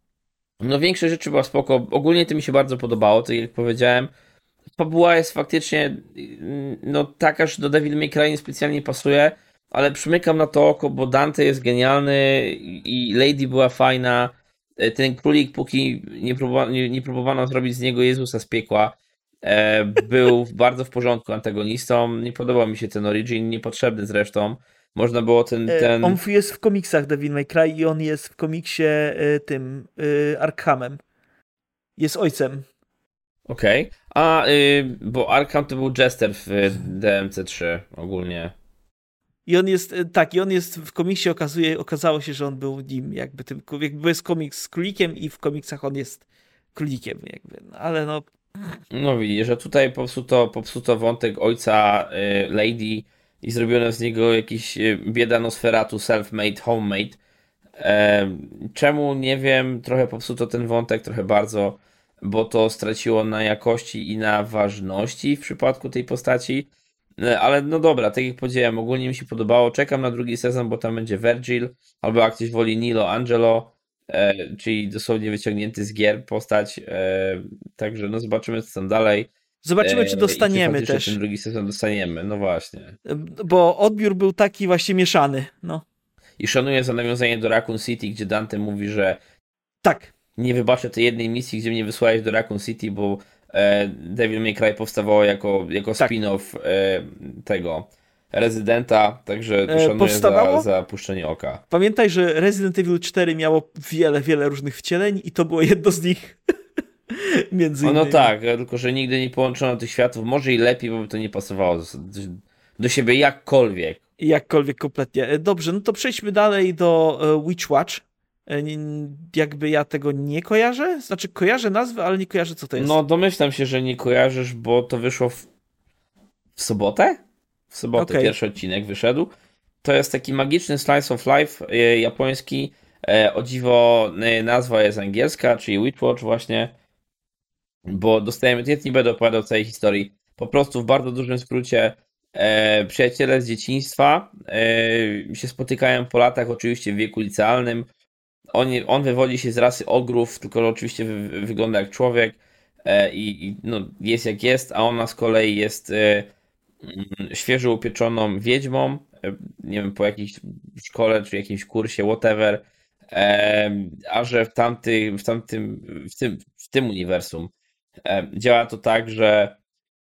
No większość rzeczy była spoko. Ogólnie to mi się bardzo podobało, tak jak powiedziałem. Fabuła jest faktycznie no taka, że do Devil May Cry nie specjalnie pasuje, ale przymykam na to oko, bo Dante jest genialny i Lady była fajna. Ten królik, póki nie próbowano, nie, nie próbowano zrobić z niego Jezusa z piekła, e, był bardzo w porządku antagonistą. Nie podobał mi się ten origin, niepotrzebny zresztą. Można było ten... ten... On jest w komiksach Devil May Cry i on jest w komiksie y, tym y, Arkhamem. Jest ojcem. Okej. Okay. A, y, bo Arkham to był Jester w D M C trzy ogólnie. I on jest, tak, i on jest w komiksie, okazuje, okazało się, że on był nim, jakby tym, jakby jest komiks z królikiem i w komiksach on jest królikiem, jakby, no, ale no... No widzisz, że tutaj popsuto, popsuto wątek ojca y, Lady i zrobiono z niego jakiś y, bieda Nosferatu, self-made, homemade. E, czemu, nie wiem, trochę popsuto ten wątek, trochę bardzo, bo to straciło na jakości i na ważności w przypadku tej postaci. Ale no dobra, tak jak powiedziałem, ogólnie mi się podobało. Czekam na drugi sezon, bo tam będzie Virgil, albo jak ktoś woli Nilo Angelo, e, czyli dosłownie wyciągnięty z gier postać. E, także no zobaczymy, co tam dalej. Zobaczymy, czy E, dostaniemy i czy też. ten drugi sezon dostaniemy, no właśnie. Bo odbiór był taki właśnie mieszany, no. I szanuję za nawiązanie do Raccoon City, gdzie Dante mówi, że Tak. nie wybaczę tej jednej misji, gdzie mnie wysłałeś do Raccoon City, bo e, Devil May Cry powstawało jako, jako Tak. spin-off e, tego Rezydenta, także E, szanuję powstawało? za, za puszczenie oka. Pamiętaj, że Resident Evil cztery miało wiele, wiele różnych wcieleń i to było jedno z nich. Między No, innymi. no tak, tylko że nigdy nie połączono tych światów, może i lepiej, bo by to nie pasowało do, do siebie jakkolwiek. Jakkolwiek kompletnie. E, Dobrze, no to przejdźmy dalej do e, Witch Watch. E, Jakby ja tego nie kojarzę. Znaczy kojarzę nazwę, ale nie kojarzę, co to jest. No domyślam się, że nie kojarzysz, bo to wyszło w, w sobotę? W sobotę Okej. pierwszy odcinek wyszedł. To jest taki magiczny slice of life e, japoński. E, o dziwo e, nazwa jest angielska, czyli Witch Watch właśnie. Bo dostajemy, ja nie będę opowiadał całej historii. Po prostu w bardzo dużym skrócie e, przyjaciele z dzieciństwa e, się spotykają po latach, oczywiście w wieku licealnym. On, on wywodzi się z rasy ogrów, tylko oczywiście wy, wygląda jak człowiek e, i, i no, jest jak jest, a ona z kolei jest e, mm, świeżo upieczoną wiedźmą, e, nie wiem, po jakiejś szkole czy jakimś kursie, whatever, e, a że w, tamty, w tamtym, w tym, w tym uniwersum e, działa to tak, że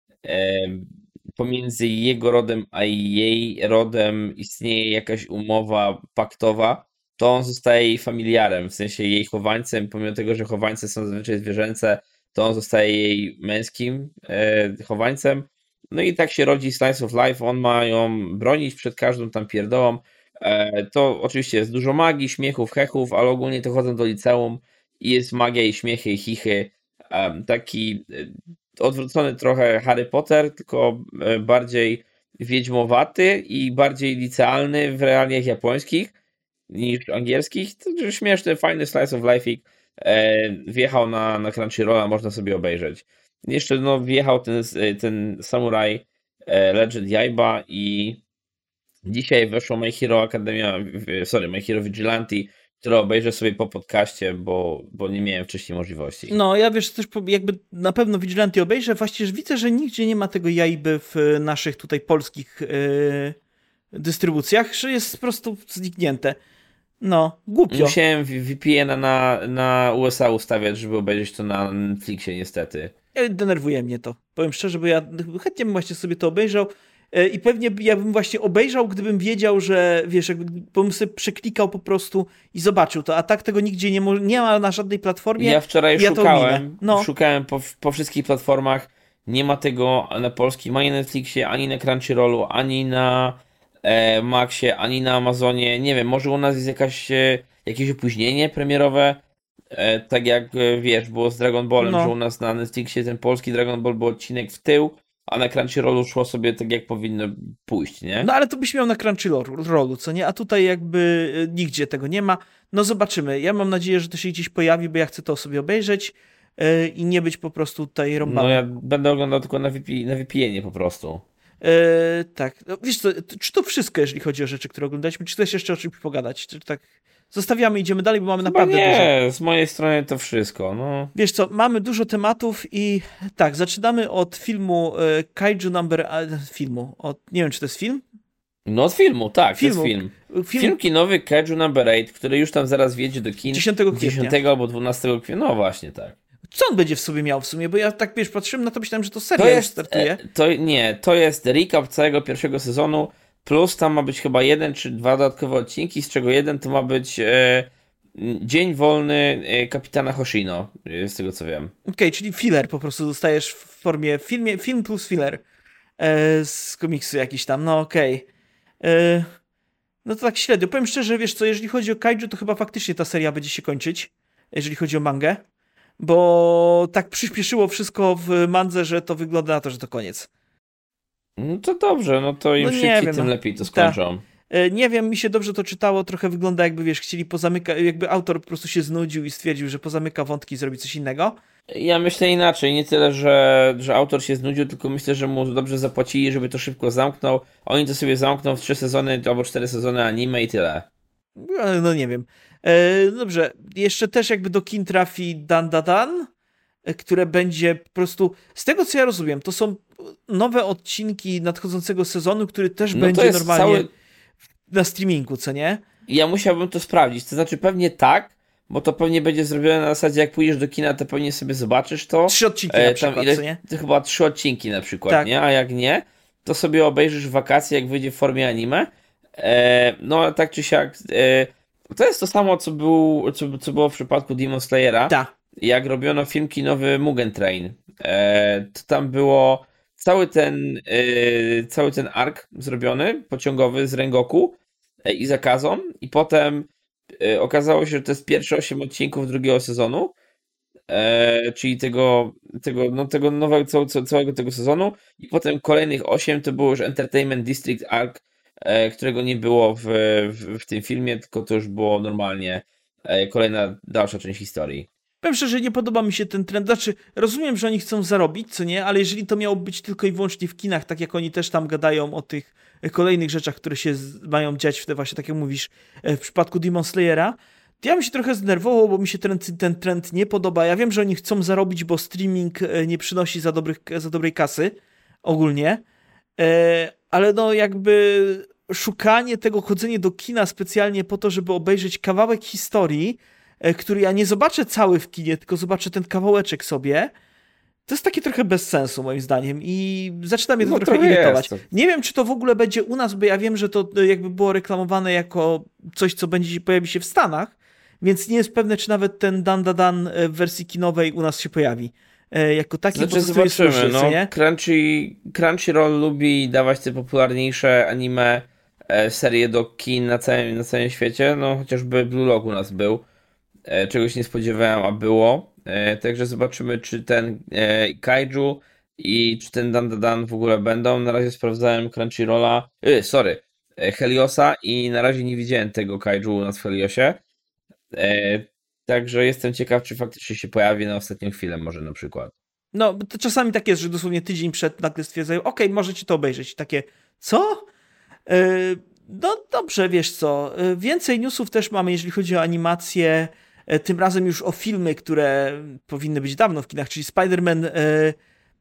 e, pomiędzy jego rodem a jej rodem istnieje jakaś umowa paktowa, to on zostaje jej familiarem, w sensie jej chowańcem, pomimo tego, że chowańce są zazwyczaj zwierzęce, to on zostaje jej męskim e, chowańcem. No i tak się rodzi Slice of Life, on ma ją bronić przed każdą tam pierdołą. E, to oczywiście jest dużo magii, śmiechów, hechów, ale ogólnie to chodzą do liceum i jest magia i śmiechy, i chichy. E, taki e, odwrócony trochę Harry Potter, tylko e, bardziej wiedźmowaty i bardziej licealny w realiach japońskich niż angielskich. To śmieszny, fajny slice of life. E, wjechał na, na Crunchyrolla, można sobie obejrzeć. Jeszcze no, wjechał ten, ten Samurai e, Legend Jaiba i dzisiaj weszło My Hero Academia, sorry, My Hero Vigilante, które obejrzę sobie po podcaście, bo, bo nie miałem wcześniej możliwości. No, ja wiesz, też jakby na pewno Vigilante obejrzę, właściwie widzę, że nigdzie nie ma tego Jaiby w naszych tutaj polskich yy, dystrybucjach, że jest po prostu zniknięte. No, głupio. Musiałem V P N a na, na U S A ustawiać, żeby obejrzeć to na Netflixie niestety. Denerwuje mnie to. Powiem szczerze, bo ja chętnie bym właśnie sobie to obejrzał i pewnie ja bym właśnie obejrzał, gdybym wiedział, że wiesz, jakby bym sobie przeklikał po prostu i zobaczył to, a tak tego nigdzie nie, mo- nie ma na żadnej platformie. Ja wczoraj ja szukałem, no. szukałem po, po wszystkich platformach, nie ma tego na polskim, ani na Netflixie, ani na Crunchyrollu, ani na e, Maxie, ani na Amazonie, nie wiem, może u nas jest jakaś, e, jakieś opóźnienie premierowe, e, tak jak e, wiesz, było z Dragon Ballem, No. że u nas na Netflixie ten polski Dragon Ball był odcinek w tył, a na Crunchyrollu szło sobie tak jak powinno pójść, nie? No ale to byś miał na Crunchyrollu, co nie? A tutaj jakby e, nigdzie tego nie ma. No zobaczymy. Ja mam nadzieję, że to się gdzieś pojawi, bo ja chcę to sobie obejrzeć yy, i nie być po prostu tutaj rąbany. No ja będę oglądał tylko na, V P, na V P N-ie po prostu. Yy, tak. No, wiesz co, czy to wszystko, jeżeli chodzi o rzeczy, które oglądaliśmy? Czy chcesz jeszcze o czymś pogadać? Czy tak zostawiamy, idziemy dalej, bo mamy Chyba naprawdę nie, dużo. z mojej strony to wszystko, no. Wiesz co, mamy dużo tematów i tak, zaczynamy od filmu e, Kaiju Number... A, filmu, od, nie wiem, czy to jest film? No od filmu, tak, Filmu. to jest film. Film, Film kinowy Kaiju Number osiem, który już tam zaraz wjedzie do kin. dziesiątego kwietnia. dziesiątego albo dwunastego kwietnia, no właśnie, tak. Co on będzie w sobie miał w sumie? Bo ja tak, wiesz, patrzyłem na to, myślałem, że to seria To już jest, startuje. e, to nie, to jest recap całego pierwszego sezonu, plus tam ma być chyba jeden czy dwa dodatkowe odcinki, z czego jeden to ma być e, dzień wolny e, kapitana Hoshino, e, z tego co wiem. Okej, okay, czyli filler po prostu dostajesz w formie, filmie, film plus filler e, z komiksu jakiś tam, no okej. Okay. No to tak średnio. Powiem szczerze, wiesz co, jeżeli chodzi o Kaiju, to chyba faktycznie ta seria będzie się kończyć, jeżeli chodzi o mangę, bo tak przyspieszyło wszystko w mandze, że to wygląda na to, że to koniec. No to dobrze, no to im No nie szybciej, wiem, tym no. lepiej to skończą. Ta. Nie wiem, mi się dobrze to czytało, trochę wygląda jakby, wiesz, chcieli pozamykać, jakby autor po prostu się znudził i stwierdził, że pozamyka wątki i zrobi coś innego. Ja myślę inaczej, nie tyle, że, że autor się znudził, tylko myślę, że mu dobrze zapłacili, żeby to szybko zamknął. Oni to sobie zamkną w trzy sezony albo cztery sezony anime i tyle. No, no nie wiem. E, dobrze, jeszcze też jakby do kin trafi Dan Da Dan, e, które będzie po prostu, z tego co ja rozumiem, to są nowe odcinki nadchodzącego sezonu, który też No to będzie jest normalnie cały... na streamingu, co nie? Ja musiałbym to sprawdzić, to znaczy pewnie tak, bo to pewnie będzie zrobione na zasadzie, jak pójdziesz do kina, to pewnie sobie zobaczysz to. Trzy odcinki na E, przykład, tam ile, co nie? to chyba trzy odcinki na przykład, Tak. nie? A jak nie, to sobie obejrzysz w wakacje, jak wyjdzie w formie anime. E, no ale tak czy siak, e, to jest to samo, co, był, co, co było w przypadku Demon Slayera. Tak. Jak robiono film kinowy Mugen Train, e, to tam było cały ten, e, cały ten ark zrobiony, pociągowy z Rengoku e, i zakazą, i potem e, okazało się, że to jest pierwsze osiem odcinków drugiego sezonu, e, czyli tego, tego, no, tego nowego, cał, całego tego sezonu, i potem kolejnych osiem to było już Entertainment District Arc, e, którego nie było w, w, w tym filmie, tylko to już było normalnie e, kolejna dalsza część historii. Powiem szczerze, nie podoba mi się ten trend. Znaczy, rozumiem, że oni chcą zarobić, co nie, ale jeżeli to miało być tylko i wyłącznie w kinach, tak jak oni też tam gadają o tych kolejnych rzeczach, które się z, mają dziać w te właśnie, tak jak mówisz, w przypadku Demon Slayera, to ja bym się trochę zdenerwował, bo mi się ten, ten trend nie podoba. Ja wiem, że oni chcą zarobić, bo streaming nie przynosi za, dobrych, za dobrej kasy ogólnie, ale no jakby szukanie tego, chodzenie do kina specjalnie po to, żeby obejrzeć kawałek historii, który ja nie zobaczę cały w kinie, tylko zobaczę ten kawałeczek sobie, to jest takie trochę bez sensu moim zdaniem i zaczyna mnie to No trochę to irytować. jest. Nie wiem, czy to w ogóle będzie u nas, bo ja wiem, że to jakby było reklamowane jako coś, co będzie pojawi się w Stanach, więc nie jest pewne, czy nawet ten Dan Da Dan w wersji kinowej u nas się pojawi. Jako taki, znaczy, bo to zobaczymy, słyszy, no, nie? Crunchy, Crunchyroll lubi dawać te popularniejsze anime e, serie do kin na całym, na całym świecie, no chociażby Blue Lock u nas był, e, czegoś nie spodziewałem, a było, e, także zobaczymy, czy ten e, Kaiju i czy ten Dan Da Dan w ogóle będą. Na razie sprawdzałem Crunchyrolla, y, sorry, e, Heliosa, i na razie nie widziałem tego Kaiju u nas w Heliosie. E, Także jestem ciekaw, czy faktycznie się pojawi na ostatnią chwilę może na przykład. No, to czasami tak jest, że dosłownie tydzień przed nagle stwierdzają, okej, okay, możecie to obejrzeć. Takie, co? Yy, no dobrze, wiesz co. Yy, więcej newsów też mamy, jeżeli chodzi o animację. Yy, tym razem już o filmy, które powinny być dawno w kinach, czyli Spider-Man yy,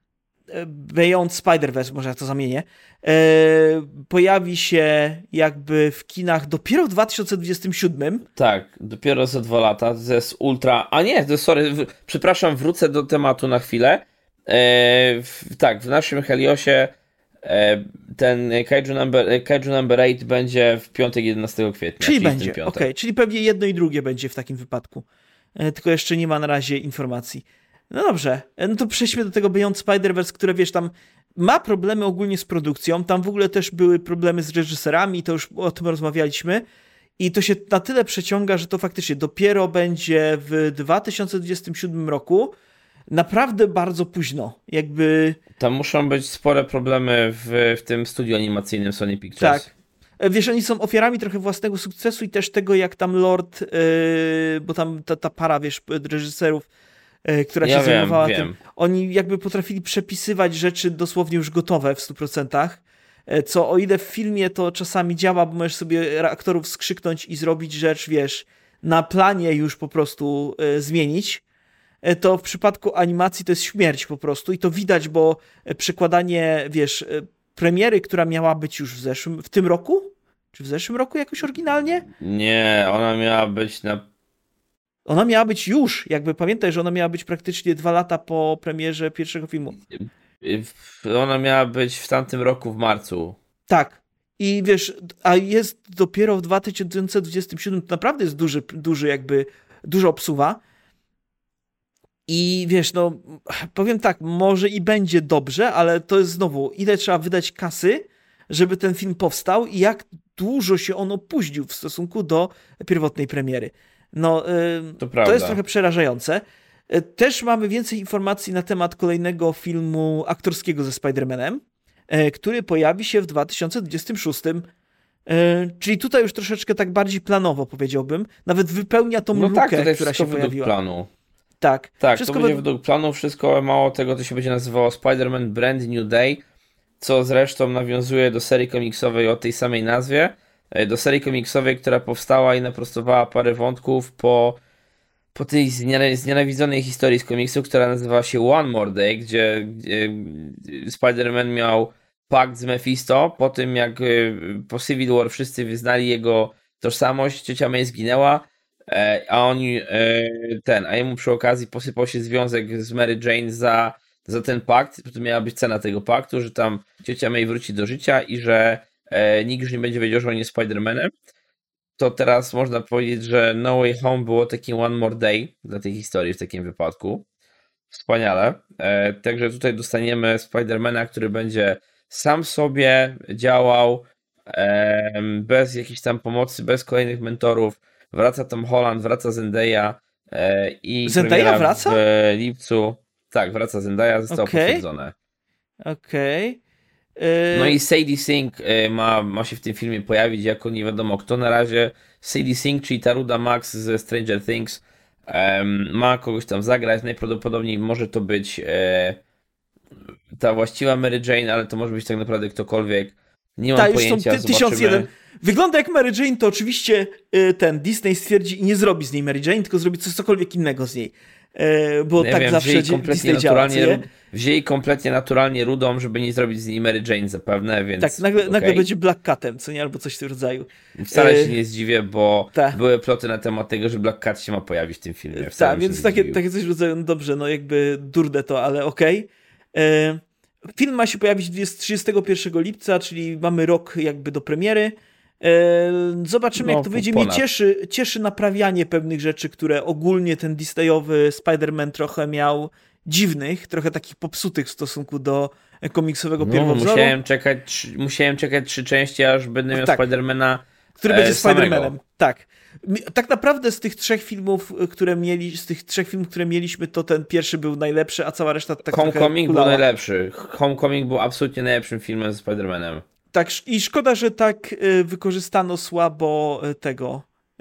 Beyond Spider-Verse, może ja to zamienię, yy, pojawi się jakby w kinach dopiero w dwa tysiące dwudziestym siódmym. Tak, dopiero za dwa lata. To jest ultra... A nie, to sorry, w... przepraszam, wrócę do tematu na chwilę. E, w, tak, w naszym Heliosie e, ten Kaiju number, Kaiju number osiem będzie w piątek jedenastego kwietnia. Czyli, czyli będzie, okej, okay. Czyli pewnie jedno i drugie będzie w takim wypadku. E, tylko jeszcze nie ma na razie informacji. No dobrze, no to przejdźmy do tego Beyond Spider-Verse, które wiesz, tam ma problemy ogólnie z produkcją, tam w ogóle też były problemy z reżyserami, to już o tym rozmawialiśmy i to się na tyle przeciąga, że to faktycznie dopiero będzie w dwa tysiące dwudziestym siódmym roku, naprawdę bardzo późno, jakby... Tam muszą być spore problemy w, w tym studiu animacyjnym Sony Pictures. Tak. Wiesz, oni są ofiarami trochę własnego sukcesu i też tego, jak tam Lord, yy, bo tam ta, ta para, wiesz, reżyserów, która się ja zajmowała wiem, tym. wiem. Oni jakby potrafili przepisywać rzeczy dosłownie już gotowe w stu procentach, co o ile w filmie to czasami działa, bo możesz sobie aktorów skrzyknąć i zrobić rzecz, wiesz, na planie już po prostu e, zmienić, to w przypadku animacji to jest śmierć po prostu i to widać, bo przekładanie, wiesz, premiery, która miała być już w zeszłym, w tym roku? Czy w zeszłym roku jakoś oryginalnie? Nie, ona miała być na Ona miała być już, jakby pamiętaj, że ona miała być praktycznie dwa lata po premierze pierwszego filmu. Ona miała być w tamtym roku w marcu. Tak. I wiesz, a jest dopiero w dwa tysiące dwudziestym siódmym, to naprawdę jest duży, duży jakby, dużo obsuwa. I wiesz, no, powiem tak, może i będzie dobrze, ale to jest znowu, ile trzeba wydać kasy, żeby ten film powstał i jak dużo się on opóźnił w stosunku do pierwotnej premiery. No, to, to jest trochę przerażające. Też mamy więcej informacji na temat kolejnego filmu aktorskiego ze Spider-Manem, który pojawi się w dwa tysiące dwudziestym szóstym. Czyli tutaj już troszeczkę tak bardziej planowo, powiedziałbym. Nawet wypełnia tą no lukę, tak, która się pojawiła. Planu. Tak. Tak, wszystko to będzie we... według planu, wszystko mało tego, to się będzie nazywało Spider-Man Brand New Day, co zresztą nawiązuje do serii komiksowej o tej samej nazwie, do serii komiksowej, która powstała i naprostowała parę wątków po, po tej znienawidzonej historii z komiksu, która nazywała się One More Day, gdzie, gdzie Spider-Man miał pakt z Mephisto, po tym jak po Civil War wszyscy wyznali jego tożsamość, ciocia May zginęła, a on ten, a jemu przy okazji posypał się związek z Mary Jane za, za ten pakt, to miała być cena tego paktu, że tam ciocia May wróci do życia i że e, nikt już nie będzie wiedział, że on jest Spider-Manem. To teraz można powiedzieć, że No Way Home było takim One More Day dla tej historii w takim wypadku. Wspaniale. E, także tutaj dostaniemy Spider-Mana, który będzie sam sobie działał, e, bez jakiejś tam pomocy, bez kolejnych mentorów. Wraca Tom Holland, wraca Zendaya e, i Zendaya wraca? W lipcu. Tak, wraca Zendaya, zostało okay. potwierdzone. Okej. Okay. No i Sadie Sink ma, ma się w tym filmie pojawić jako nie wiadomo kto na razie. Sadie Sink, czyli ta ruda Max ze Stranger Things, um, ma kogoś tam zagrać. Najprawdopodobniej może to być e, ta właściwa Mary Jane, ale to może być tak naprawdę ktokolwiek. Nie mam Ta, pojęcia, już są tysiąc jeden. Wygląda jak Mary Jane, to oczywiście y, ten Disney stwierdzi i nie zrobi z niej Mary Jane, tylko zrobi coś cokolwiek innego z niej. E, bo nie tak wiem, zawsze Disney działa. Wzięli kompletnie naturalnie rudą, żeby nie zrobić z niej Mary Jane zapewne, więc... Tak, nagle, okay. nagle będzie Black Catem, co nie? Albo coś w tym rodzaju. Wcale e... się nie zdziwię, bo ta. były ploty na temat tego, że Black Cat się ma pojawić w tym filmie. Tak, więc takie, takie coś w rodzaju, no dobrze, no jakby durne to, ale okej. Okay. Film ma się pojawić trzydziestego pierwszego lipca, czyli mamy rok jakby do premiery. Zobaczymy, no, jak to wyjdzie. Mnie cieszy, cieszy naprawianie pewnych rzeczy, które ogólnie ten Disneyowy Spider-Man trochę miał dziwnych, trochę takich popsutych w stosunku do komiksowego no, pierwowzoru. Musiałem czekać, musiałem czekać trzy części, aż będę miał tak. Spider-Mana, który będzie Spider-Manem. Tak. Tak naprawdę z tych trzech filmów, które mieli, z tych trzech filmów, które mieliśmy, to ten pierwszy był najlepszy, a cała reszta tak Homecoming był najlepszy. Homecoming był absolutnie najlepszym filmem ze Spider-Manem. Tak, i szkoda, że tak y, wykorzystano słabo y, tego. Yy,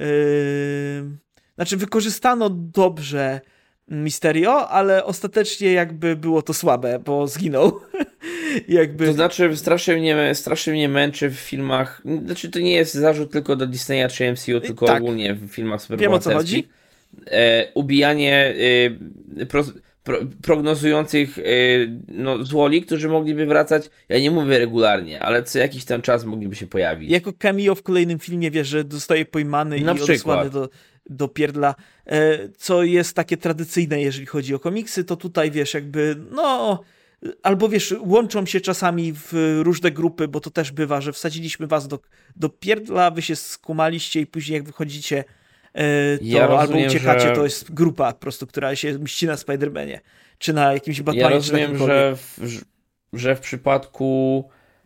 znaczy, wykorzystano dobrze Mysterio, ale ostatecznie jakby było to słabe, bo zginął. jakby... To znaczy, strasznie mnie, strasznie mnie męczy w filmach. Znaczy, to nie jest zarzut tylko do Disneya czy M C U, tylko tak. ogólnie w filmach superbohaterskich. Wiem, o co chodzi. E, ubijanie e, pro, pro, prognozujących e, no, złoli, którzy mogliby wracać, ja nie mówię regularnie, ale co jakiś tam czas mogliby się pojawić. Jako cameo w kolejnym filmie, wiesz, że zostaje pojmany Na i odesłany do, do pierdla, e, co jest takie tradycyjne, jeżeli chodzi o komiksy, to tutaj, wiesz, jakby, no... Albo wiesz, łączą się czasami w różne grupy, bo to też bywa, że wsadziliśmy was do, do pierdla, wy się skumaliście i później jak wychodzicie, to ja rozumiem, albo uciekacie, że... to jest grupa po prostu, która się mści na Spider-Manie, czy na jakimś Batmanie. Ja rozumiem, że w, że w przypadku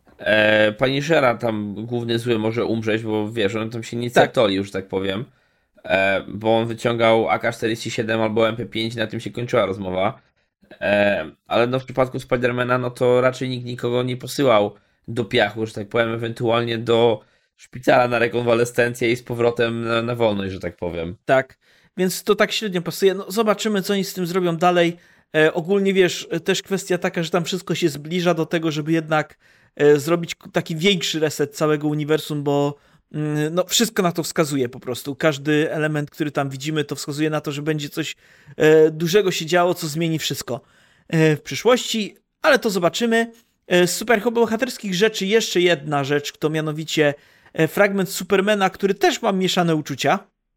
e, Punishera tam główny zły może umrzeć, bo wiesz, on tam się nie certoli, tak. już tak powiem, e, bo on wyciągał A K czterdzieści siedem albo M P pięć, na tym się kończyła rozmowa. E, ale no w przypadku Spidermana, no to raczej nikt nikogo nie posyłał do piachu, że tak powiem, ewentualnie do szpitala na rekonwalescencję i z powrotem na, na wolność, że tak powiem. Tak, więc to tak średnio pasuje. No, zobaczymy, co oni z tym zrobią dalej. E, ogólnie wiesz, też kwestia taka, że tam wszystko się zbliża do tego, żeby jednak e, zrobić taki większy reset całego uniwersum, bo mm, no, wszystko na to wskazuje po prostu. Każdy element, który tam widzimy, to wskazuje na to, że będzie coś e, dużego się działo, co zmieni wszystko e, w przyszłości, ale to zobaczymy. E, z superbohaterskich rzeczy jeszcze jedna rzecz, to mianowicie e, fragment Supermana, który też mam mieszane uczucia.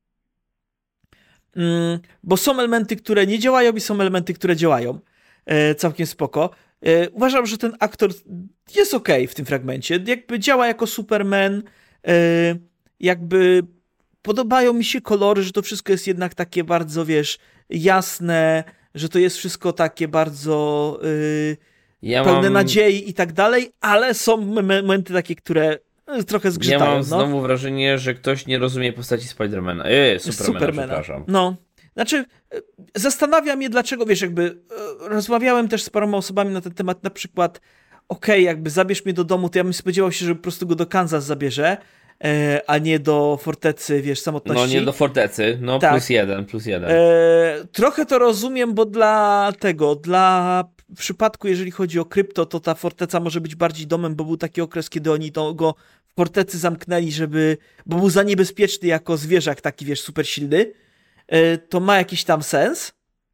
Mm, bo są elementy, które nie działają i są elementy, które działają. E, całkiem spoko. E, uważam, że ten aktor jest okej okay w tym fragmencie. Jakby działa jako Superman. E, jakby podobają mi się kolory, że to wszystko jest jednak takie bardzo, wiesz, jasne, że to jest wszystko takie bardzo e, ja pełne mam... nadziei i tak dalej, ale są momenty takie, które trochę zgrzytają. Ja mam no. znowu wrażenie, że ktoś nie rozumie postaci Spidermana. Eee, Supermana, Supermana, przepraszam. No, znaczy zastanawiam mnie, dlaczego, wiesz, jakby rozmawiałem też z paroma osobami na ten temat, na przykład okej, okay, jakby zabierz mnie do domu, to ja bym spodziewał się, że po prostu go do Kansas zabierze, a nie do fortecy, wiesz, samotności. No nie do fortecy, no tak. plus jeden, plus jeden. E, trochę to rozumiem, bo dla tego, dla w przypadku, jeżeli chodzi o krypto, to ta forteca może być bardziej domem, bo był taki okres, kiedy oni to, go w fortecy zamknęli, żeby, bo był za niebezpieczny jako zwierzak taki, wiesz, super silny. E, to ma jakiś tam sens.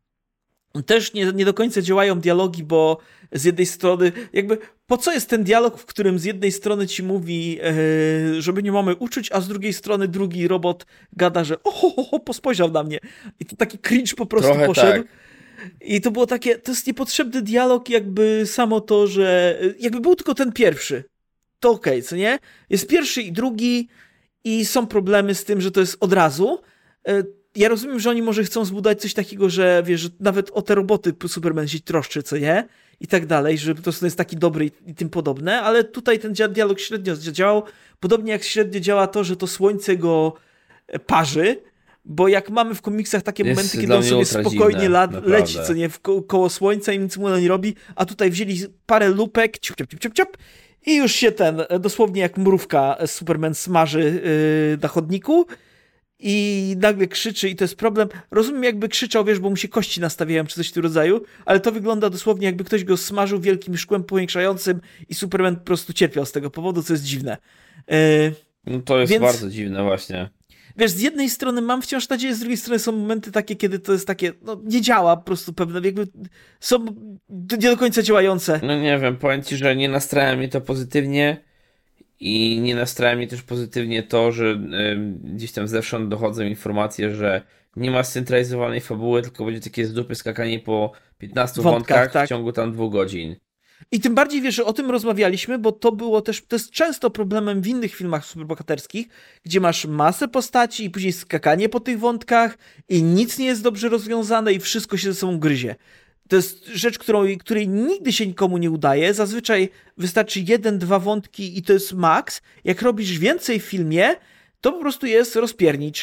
Też nie, nie do końca działają dialogi, bo z jednej strony, jakby, po co jest ten dialog, w którym z jednej strony ci mówi, e, żeby nie mamy uczuć, a z drugiej strony drugi robot gada, że oho, ho, ho, pospojrzał na mnie. I to taki cringe po prostu Trochę poszedł. Tak. I to było takie, to jest niepotrzebny dialog, jakby samo to, że jakby był tylko ten pierwszy. To okej, okay, co nie? Jest pierwszy i drugi i są problemy z tym, że to jest od razu. Ja rozumiem, że oni może chcą zbudować coś takiego, że wiesz, że nawet o te roboty Superman się troszczy, co nie? I tak dalej, że po prostu jest taki dobry i, i tym podobne, ale tutaj ten dialog średnio działał, podobnie jak średnio działa to, że to słońce go parzy, bo jak mamy w komiksach takie jest momenty, kiedy on sobie spokojnie dziwne, lat, leci, co nie, w ko- koło słońca i nic mu nie robi, a tutaj wzięli parę lupek, ciup, ciup, ciup, ciup, ciup, i już się ten, dosłownie jak mrówka Superman smaży yy, na chodniku i nagle krzyczy i to jest problem. Rozumiem, jakby krzyczał, wiesz, bo mu się kości nastawiają czy coś w tym rodzaju, ale to wygląda dosłownie jakby ktoś go smażył wielkim szkłem powiększającym i Superman po prostu cierpiał z tego powodu, co jest dziwne. Yy, no to jest więc... bardzo dziwne właśnie. Wiesz, z jednej strony mam wciąż nadzieję, z drugiej strony są momenty takie, kiedy to jest takie, no nie działa po prostu pewne, jakby są nie do końca działające. No nie wiem, powiem ci, że nie nastraja mnie to pozytywnie i nie nastraja mnie też pozytywnie to, że y, gdzieś tam zewsząd dochodzą informacje, że nie ma scentralizowanej fabuły, tylko będzie takie z dupy skakanie po piętnastu wątkach, wątkach tak. w ciągu tam dwóch godzin. I tym bardziej, wiesz, że o tym rozmawialiśmy, bo to było też, to jest często problemem w innych filmach superbohaterskich, gdzie masz masę postaci i później skakanie po tych wątkach i nic nie jest dobrze rozwiązane i wszystko się ze sobą gryzie. To jest rzecz, którą, której nigdy się nikomu nie udaje. Zazwyczaj wystarczy jeden, dwa wątki i to jest maks. Jak robisz więcej w filmie, to po prostu jest rozpiernicz.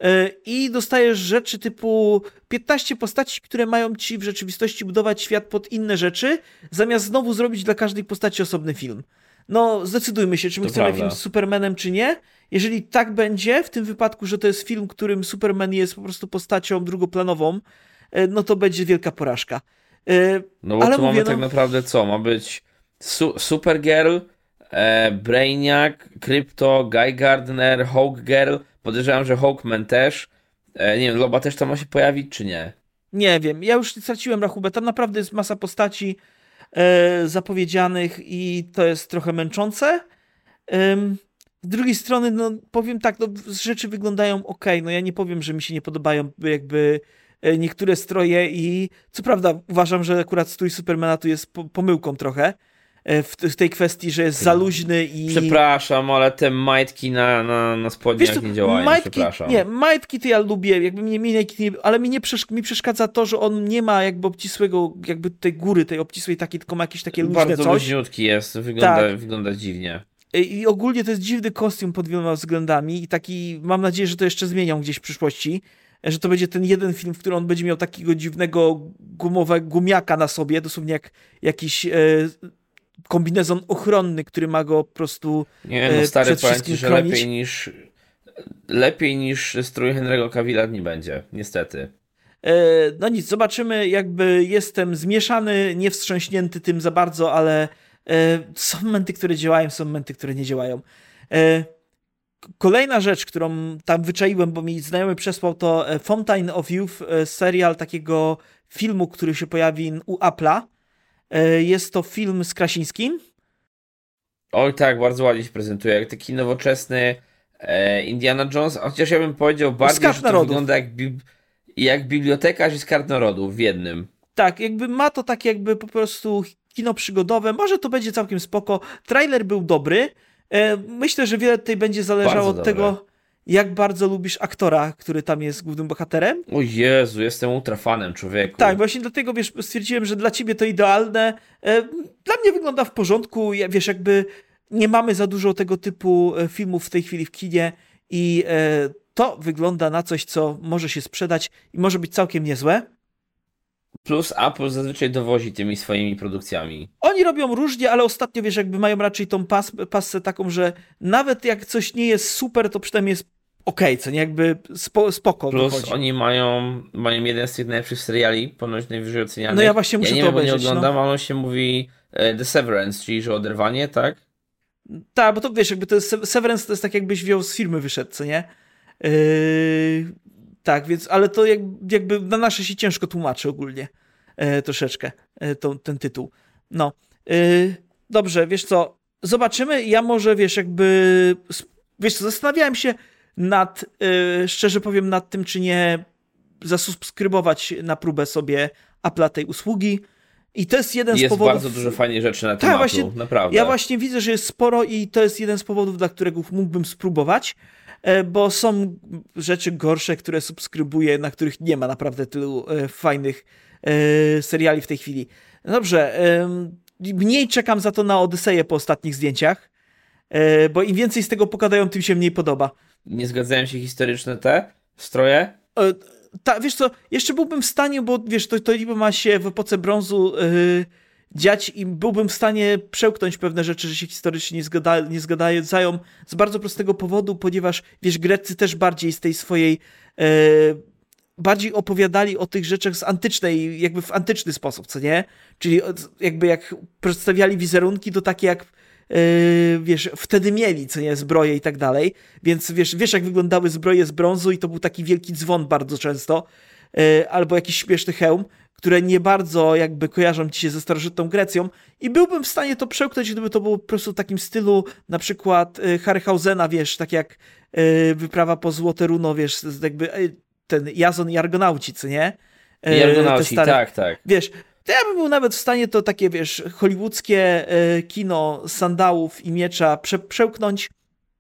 I dostajesz rzeczy typu piętnaście postaci, które mają ci w rzeczywistości budować świat pod inne rzeczy, zamiast znowu zrobić dla każdej postaci osobny film. No, zdecydujmy się, czy my to chcemy prawda. film z Supermanem, czy nie. Jeżeli tak będzie, w tym wypadku, że to jest film, w którym Superman jest po prostu postacią drugoplanową, no to będzie wielka porażka. No bo Ale tu mówię, mamy no... tak naprawdę co? Ma być su- Supergirl, e, Brainiac, Krypto, Guy Gardner, Hawk Girl. Podejrzewam, że Hawkman też. E, nie wiem, Loba też tam ma się pojawić, czy nie? Nie wiem, ja już straciłem rachubę. Tam naprawdę jest masa postaci e, zapowiedzianych i to jest trochę męczące. E, z drugiej strony, no powiem tak, no, rzeczy wyglądają ok. No ja nie powiem, że mi się nie podobają jakby e, niektóre stroje i co prawda uważam, że akurat strój Supermana tu jest po, pomyłką trochę. W, w tej kwestii, że jest za luźny i... Przepraszam, ale te majtki na, na, na spodniach co, nie działają, majtki, przepraszam. Nie, majtki to ja lubię, jakby mnie, mnie, nie, ale mi, nie przeszk- mi przeszkadza to, że on nie ma jakby obcisłego, jakby tej góry, tej obcisłej takiej, tylko ma jakieś takie luźne Bardzo coś. Bardzo luźniutki jest, wygląda, tak. wygląda dziwnie. I ogólnie to jest dziwny kostium pod wieloma względami i taki, mam nadzieję, że to jeszcze zmienią gdzieś w przyszłości, że to będzie ten jeden film, w którym on będzie miał takiego dziwnego gumowego gumiaka na sobie, dosłownie jak jakiś... E, kombinezon ochronny, który ma go po prostu nie, no stary, przed wszystkim ci, że chronić. lepiej niż lepiej niż strój Henry'ego Cavilla nie będzie, niestety. E, no nic, zobaczymy, jakby jestem zmieszany, nie wstrząśnięty tym za bardzo, ale e, są momenty, które działają, są momenty, które nie działają. E, kolejna rzecz, którą tam wyczaiłem, bo mi znajomy przesłał, to Fountain of Youth, serial takiego filmu, który się pojawi u Apple'a. Jest to film z Krasińskim. Oj tak, bardzo ładnie się prezentuje, jak taki nowoczesny e, Indiana Jones, chociaż ja bym powiedział bardziej, że to narodów. wygląda jak, bi- jak bibliotekarz i z kart narodów w jednym. Tak, jakby ma to takie jakby po prostu kino przygodowe, może to będzie całkiem spoko. Trailer był dobry, e, myślę, że wiele tutaj będzie zależało bardzo od dobre. tego, jak bardzo lubisz aktora, który tam jest głównym bohaterem. O Jezu, jestem ultrafanem, człowieku. Tak, właśnie dlatego, wiesz, stwierdziłem, że dla ciebie to idealne. Dla mnie wygląda w porządku, wiesz, jakby nie mamy za dużo tego typu filmów w tej chwili w kinie i to wygląda na coś, co może się sprzedać i może być całkiem niezłe. Plus Apple zazwyczaj dowozi tymi swoimi produkcjami. Oni robią różnie, ale ostatnio, wiesz, jakby mają raczej tą pas, pasę taką, że nawet jak coś nie jest super, to przynajmniej jest okej, okay, co nie, jakby spo, spoko Plus wychodzi. oni mają, mają jeden z tych najlepszych seriali, ponoć najwyżej ocenianych. No ja właśnie muszę ja nie to wiem, obejrzeć. nie oglądam, no. ale on się mówi The Severance, czyli że oderwanie, tak? Tak, bo to wiesz, jakby to jest Severance, to jest tak jakbyś wziął z firmy wyszedł, co nie? Yy, tak, więc, ale to jak, jakby na nasze się ciężko tłumaczy ogólnie yy, troszeczkę yy, to, ten tytuł. No, yy, dobrze, wiesz co, zobaczymy, ja może, wiesz, jakby, wiesz co, zastanawiałem się nad, yy, szczerze powiem, nad tym, czy nie zasubskrybować na próbę sobie Apple'a tej usługi. I to jest jeden jest z powodów... Jest bardzo dużo fajnych rzeczy na tym tak, Apple'u, właśnie, naprawdę. Ja właśnie widzę, że jest sporo i to jest jeden z powodów, dla którego mógłbym spróbować, bo są rzeczy gorsze, które subskrybuję, na których nie ma naprawdę tylu fajnych seriali w tej chwili. Dobrze, mniej czekam za to na Odyseję po ostatnich zdjęciach, bo im więcej z tego pokadają, tym się mniej podoba. Nie zgadzają się historyczne te stroje? Ta, wiesz co, jeszcze byłbym w stanie, bo wiesz, to, to niby ma się w epoce brązu yy, dziać i byłbym w stanie przełknąć pewne rzeczy, że się historycznie nie, zgada, nie zgadzają z bardzo prostego powodu, ponieważ wiesz, Grecy też bardziej z tej swojej yy, bardziej opowiadali o tych rzeczach z antycznej, jakby w antyczny sposób, co nie? Czyli jakby jak przedstawiali wizerunki, to takie jak Yy, wiesz, wtedy mieli, co nie, zbroje i tak dalej, więc wiesz, wiesz jak wyglądały zbroje z brązu i to był taki wielki dzwon bardzo często, yy, albo jakiś śmieszny hełm, które nie bardzo jakby kojarzą ci się ze starożytną Grecją i byłbym w stanie to przełknąć, gdyby to było po prostu w takim stylu na przykład yy, Harryhausena, wiesz, tak jak yy, Wyprawa po Złote Runo, wiesz, jakby yy, ten Jazon i Argonauci, co nie? Yy, I Argonauci, stare, tak, tak. Wiesz, to ja bym był nawet w stanie to takie, wiesz, hollywoodzkie y, kino sandałów i miecza prze, przełknąć.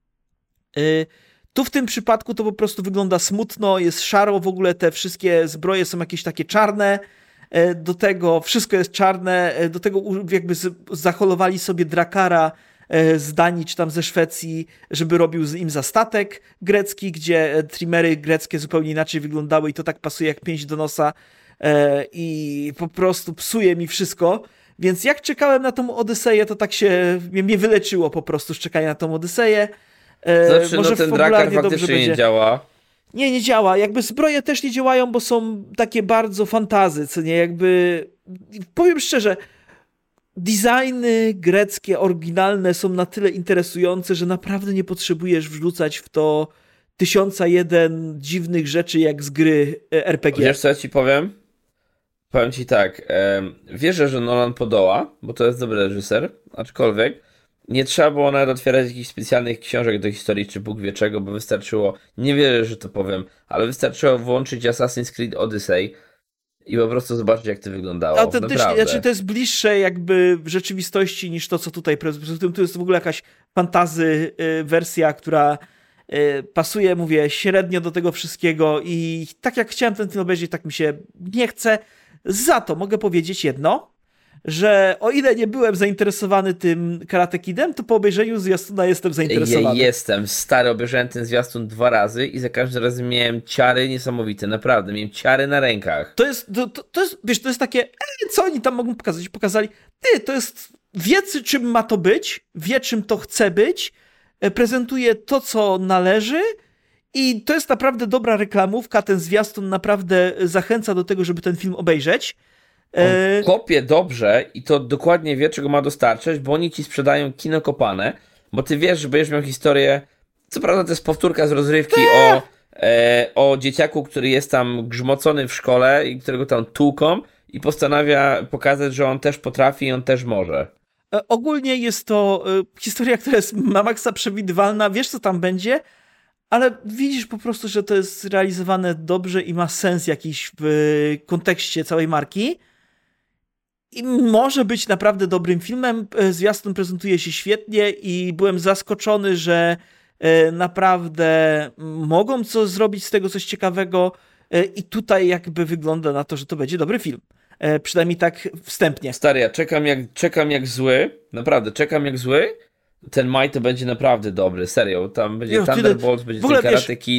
Y, tu w tym przypadku to po prostu wygląda smutno, jest szaro, w ogóle te wszystkie zbroje są jakieś takie czarne, y, do tego wszystko jest czarne, y, do tego jakby z, zaholowali sobie Drakara y, z Danii czy tam ze Szwecji, żeby robił z im za statek grecki, gdzie trimery greckie zupełnie inaczej wyglądały i to tak pasuje jak pięść do nosa. I po prostu psuje mi wszystko, więc jak czekałem na tą Odyseję, to tak się mnie wyleczyło po prostu z czekania na tą Odyseję. Znaczy, może no ten Drakar faktycznie nie będzie. działa. Nie, nie działa. Jakby zbroje też nie działają, bo są takie bardzo fantazy, co nie, jakby powiem szczerze, designy greckie, oryginalne są na tyle interesujące, że naprawdę nie potrzebujesz wrzucać w to tysiąca jeden dziwnych rzeczy jak z gry R P G. Wiesz co ja ci powiem? Powiem ci tak, e, wierzę, że Nolan podoła, bo to jest dobry reżyser, aczkolwiek nie trzeba było nawet otwierać jakichś specjalnych książek do historii czy Bóg wie czego, bo wystarczyło, nie wierzę, że to powiem, ale wystarczyło włączyć Assassin's Creed Odyssey i po prostu zobaczyć, jak to wyglądało. Autentycznie, znaczy to jest bliższe jakby w rzeczywistości niż to, co tutaj prezentują. To jest w ogóle jakaś fantazy y, wersja, która y, pasuje, mówię, średnio do tego wszystkiego i tak jak chciałem ten film obejrzeć, tak mi się nie chce. Za to mogę powiedzieć jedno, że o ile nie byłem zainteresowany tym Karate Kidem, to po obejrzeniu zwiastuna jestem zainteresowany. Ja jestem stary, obejrzałem ten zwiastun dwa razy i za każdym razem miałem ciary niesamowite, naprawdę, miałem ciary na rękach. To jest, to, to, to jest wiesz, to jest takie, e, co oni tam mogą pokazać? Pokazali, ty, to jest, wie czym ma to być, wie czym to chce być, prezentuje to, co należy i to jest naprawdę dobra reklamówka, ten zwiastun naprawdę zachęca do tego, żeby ten film obejrzeć. On kopie dobrze i to dokładnie wie, czego ma dostarczać, bo oni ci sprzedają kino kopane, bo ty wiesz, że będziesz miał historię, co prawda to jest powtórka z rozrywki o, e, o dzieciaku, który jest tam grzmocony w szkole i którego tam tłuką i postanawia pokazać, że on też potrafi i on też może. E, ogólnie jest to e, historia, która jest na maksa przewidywalna, wiesz co tam będzie, ale widzisz po prostu, że to jest realizowane dobrze i ma sens jakiś w kontekście całej marki. I może być naprawdę dobrym filmem. Zwiastun prezentuje się świetnie i byłem zaskoczony, że naprawdę mogą coś zrobić z tego coś ciekawego i tutaj jakby wygląda na to, że to będzie dobry film. Przynajmniej tak wstępnie. Stary, ja czekam jak, czekam jak zły, naprawdę, czekam jak zły. Ten maj to będzie naprawdę dobry, serio. Tam będzie jo, Thunderbolts, będzie ten Karate wiesz, Kid.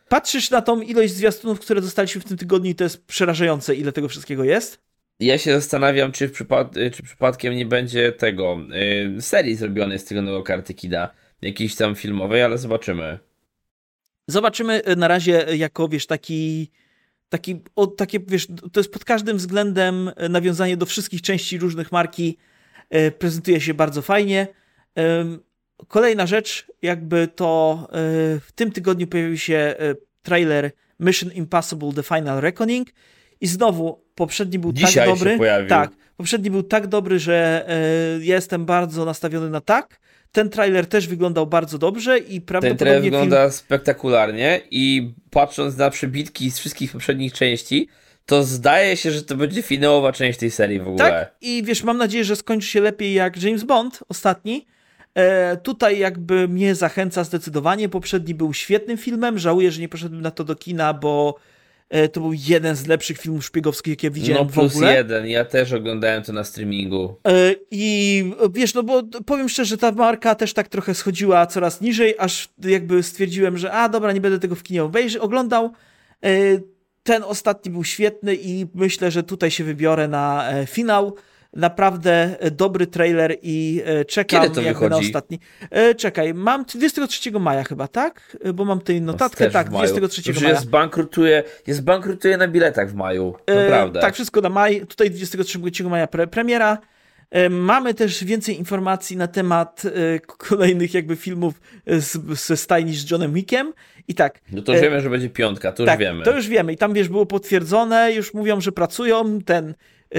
patrzysz na tą ilość zwiastunów, które dostaliśmy w tym tygodniu i to jest przerażające, ile tego wszystkiego jest. Ja się zastanawiam, czy, w przypad- czy przypadkiem nie będzie tego yy, serii zrobionej z tego nowego Karate Kida, jakiejś tam filmowej, ale zobaczymy. Zobaczymy na razie jako, wiesz, taki, taki o, takie, wiesz, to jest pod każdym względem nawiązanie do wszystkich części różnych marki, e, prezentuje się bardzo fajnie. E, kolejna rzecz, jakby to e, w tym tygodniu pojawił się e, trailer Mission Impossible The Final Reckoning i znowu poprzedni był Dzisiaj tak dobry. się pojawił. Tak, poprzedni był tak dobry, że e, ja jestem bardzo nastawiony na tak. Ten trailer też wyglądał bardzo dobrze i prawdopodobnie Ten trailer wygląda film... spektakularnie i patrząc na przebitki z wszystkich poprzednich części, to zdaje się, że to będzie finałowa część tej serii w ogóle. Tak, i wiesz, mam nadzieję, że skończy się lepiej jak James Bond ostatni. E, tutaj jakby mnie zachęca zdecydowanie. Poprzedni był świetnym filmem. Żałuję, że nie poszedłem na to do kina, bo e, to był jeden z lepszych filmów szpiegowskich, jakie widziałem no plus w ogóle. jeden, ja też oglądałem to na streamingu. E, I wiesz, no bo powiem szczerze, ta marka też tak trochę schodziła coraz niżej, aż jakby stwierdziłem, że a dobra, nie będę tego w kinie obejrzy, oglądał. E, ten ostatni był świetny i myślę, że tutaj się wybiorę na e, finał. Naprawdę dobry trailer i e, czekam Kiedy to jakby wychodzi? na ostatni. E, czekaj, mam dwudziestego trzeciego maja chyba, tak? E, Bo mam tutaj notatkę, Też tak, w maju. dwudziestego trzeciego Że maja. jest bankrutuje, jest bankrutuje na biletach w maju, E, naprawdę. tak, wszystko na maj. Tutaj dwudziestego trzeciego maja pre premiera. E, mamy też więcej informacji na temat e, kolejnych jakby filmów z, ze stajni z Johnem Wickiem. I tak. No to już e, wiemy, że będzie piątka, to tak, już wiemy. to już wiemy. I tam, wiesz, było potwierdzone, już mówią, że pracują. Ten yy,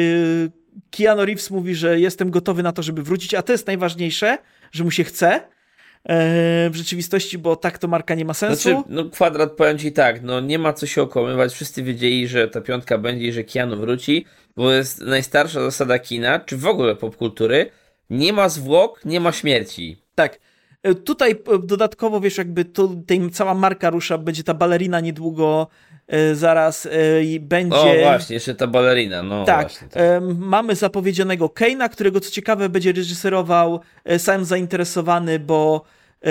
Keanu Reeves mówi, że jestem gotowy na to, żeby wrócić, a to jest najważniejsze, że mu się chce yy, w rzeczywistości, bo tak to marka nie ma sensu. Znaczy, no Kwadrat, powiem ci tak, no nie ma co się okłamywać, wszyscy wiedzieli, że ta piątka będzie i że Keanu wróci, bo jest najstarsza zasada kina, czy w ogóle popkultury, nie ma zwłok, nie ma śmierci. Tak. Tutaj dodatkowo, wiesz, jakby to, tej cała marka rusza, będzie ta balerina niedługo, e, zaraz e, i będzie... O właśnie, jeszcze ta balerina, no tak, właśnie. Tak. E, mamy zapowiedzianego Kane'a, którego co ciekawe będzie reżyserował e, sam zainteresowany, bo e,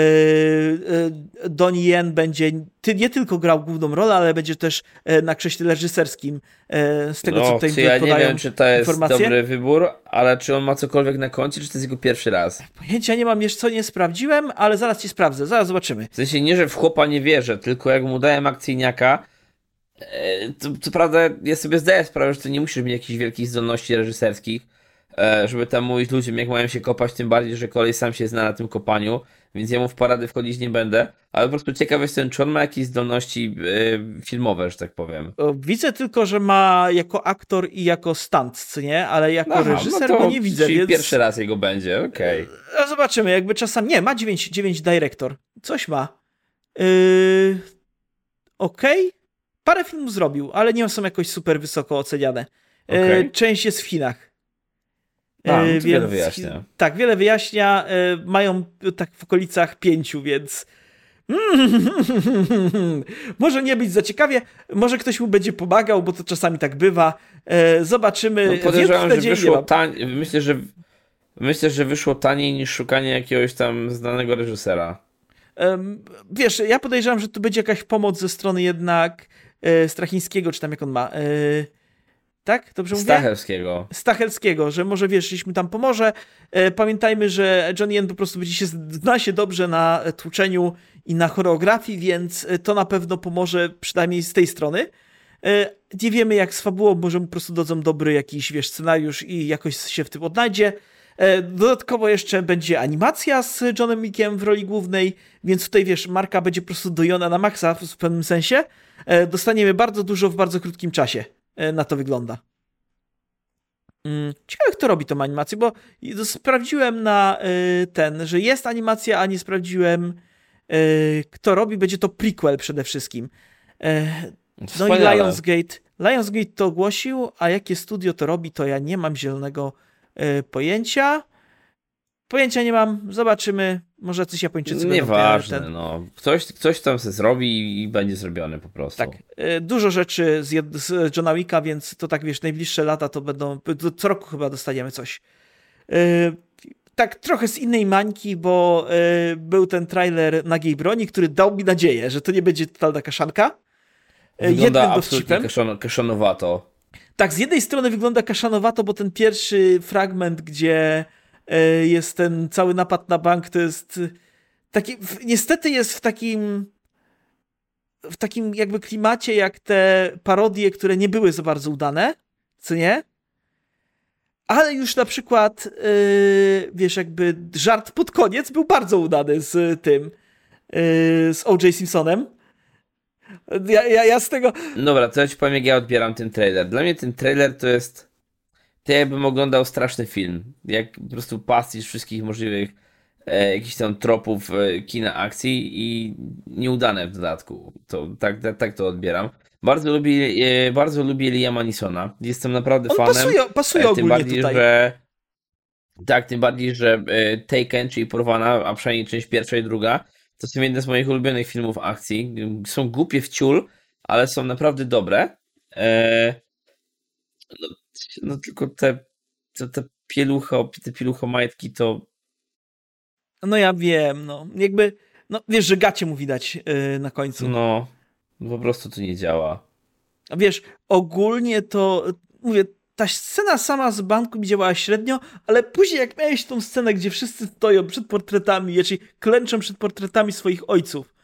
e, Donnie Yen będzie ty, nie tylko grał główną rolę, ale będzie też e, na krześle reżyserskim, e, z tego no, co tutaj czy ja podają nie wiem, czy to jest informacje. dobry wybór, ale czy on ma cokolwiek na koncie, czy to jest jego pierwszy raz? Pojęcia nie mam, jeszcze co nie sprawdziłem, ale zaraz ci sprawdzę, zaraz zobaczymy. W sensie nie, że w chłopa nie wierzę, tylko jak mu dałem akcyjniaka, e, to, to prawda, ja sobie zdaję sprawę, że to nie musisz mieć jakichś wielkich zdolności reżyserskich, e, żeby tam mówić ludziom, jak mają się kopać, tym bardziej, że kolej sam się zna na tym kopaniu, więc ja mu w parady wchodzić nie będę, ale po prostu ciekaw jestem, czy on ma jakieś zdolności e, filmowe, że tak powiem. O, widzę tylko, że ma jako aktor i jako stunt, co nie? Ale jako Aha, reżyser no to go nie widzę, czyli więc... pierwszy raz jego będzie, okej. No zobaczymy, jakby czasami... Nie, ma dziewięć, dziewięć dyrektor. Coś ma. Yy... Okej. Okay. Parę filmów zrobił, ale nie są jakoś super wysoko oceniane. Yy, Okay. Część jest w Chinach. A, no to Więc, wiele wyjaśnia. Tak, wiele wyjaśnia. Yy, mają tak w okolicach pięciu, więc... Może nie być za ciekawie, może ktoś mu będzie pomagał, bo to czasami tak bywa. E, zobaczymy. No, podejrzewam, że nadzieję, wyszło taniej. Myślę, że myślę, że wyszło taniej niż szukanie jakiegoś tam znanego reżysera. E, wiesz, ja podejrzewam, że tu będzie jakaś pomoc ze strony jednak e, Strachińskiego, czy tam jak on ma. E, tak? Dobrze mówię? Stachelskiego. Stachelskiego, że może wiesz, jeśli mi tam pomoże. E, pamiętajmy, że Johnny Yen po prostu będzie się, zna się dobrze na tłuczeniu i na choreografii, więc to na pewno pomoże przynajmniej z tej strony. E, nie wiemy jak z fabułą, może po prostu dadzą dobry jakiś, wiesz, scenariusz i jakoś się w tym odnajdzie. E, dodatkowo jeszcze będzie animacja z Johnem Wickiem w roli głównej, więc tutaj, wiesz, marka będzie po prostu dojona na maksa w pewnym sensie. E, dostaniemy bardzo dużo w bardzo krótkim czasie. Na to wygląda. Ciekawe, kto robi tą animację, bo sprawdziłem na ten, że jest animacja, a nie sprawdziłem, kto robi. Będzie to prequel przede wszystkim. No Wspaniale. i Lionsgate. Lionsgate to ogłosił, a jakie studio to robi, to ja nie mam zielonego pojęcia. Pojęcia nie mam, zobaczymy. Może coś Japończycy Nieważne, ten... no. Ktoś, ktoś tam se zrobi i będzie zrobione po prostu. Tak. Dużo rzeczy z, jed- z Johna Wicka, więc to tak, wiesz, najbliższe lata to będą... Co roku chyba dostaniemy coś. tak trochę z innej mańki, bo y, był ten trailer Nagiej Broni, który dał mi nadzieję, że to nie będzie totalna kaszanka. Wygląda absolutnie kaszan- kaszanowato. Tak, z jednej strony wygląda kaszanowato, bo ten pierwszy fragment, gdzie y, jest ten cały napad na bank, to jest taki, w, niestety jest w takim w takim jakby klimacie jak te parodie, które nie były za bardzo udane, co nie? Ale już na przykład, yy, wiesz, jakby żart pod koniec był bardzo udany z tym, yy, z O J Simpsonem. Ja, ja, ja z tego... Dobra, to ja ci powiem, jak ja odbieram ten trailer. Dla mnie ten trailer to jest... To jakbym oglądał straszny film. Jak po prostu pastisz wszystkich możliwych e, jakichś tam tropów e, kina akcji i nieudane w dodatku. To, tak, tak, tak to odbieram. Bardzo lubię, e, bardzo lubię Liama Neesona. Jestem naprawdę On fanem. pasuje, pasuje e, tym ogólnie bardziej, tutaj. Że, tak, tym bardziej, że e, Taken, czyli Porwana, a przynajmniej część pierwsza i druga, to są jedne z moich ulubionych filmów akcji. Są głupie w ciul, ale są naprawdę dobre. E, no, no tylko te, te, te pielucha, te pieluchomajtki to... No ja wiem, no. Jakby, no wiesz, że gacie mu widać yy, na końcu. No, po prostu to nie działa. A wiesz, ogólnie to, mówię, ta scena sama z banku mi działała średnio, ale później jak miałeś tą scenę, gdzie wszyscy stoją przed portretami, czyli klęczą przed portretami swoich ojców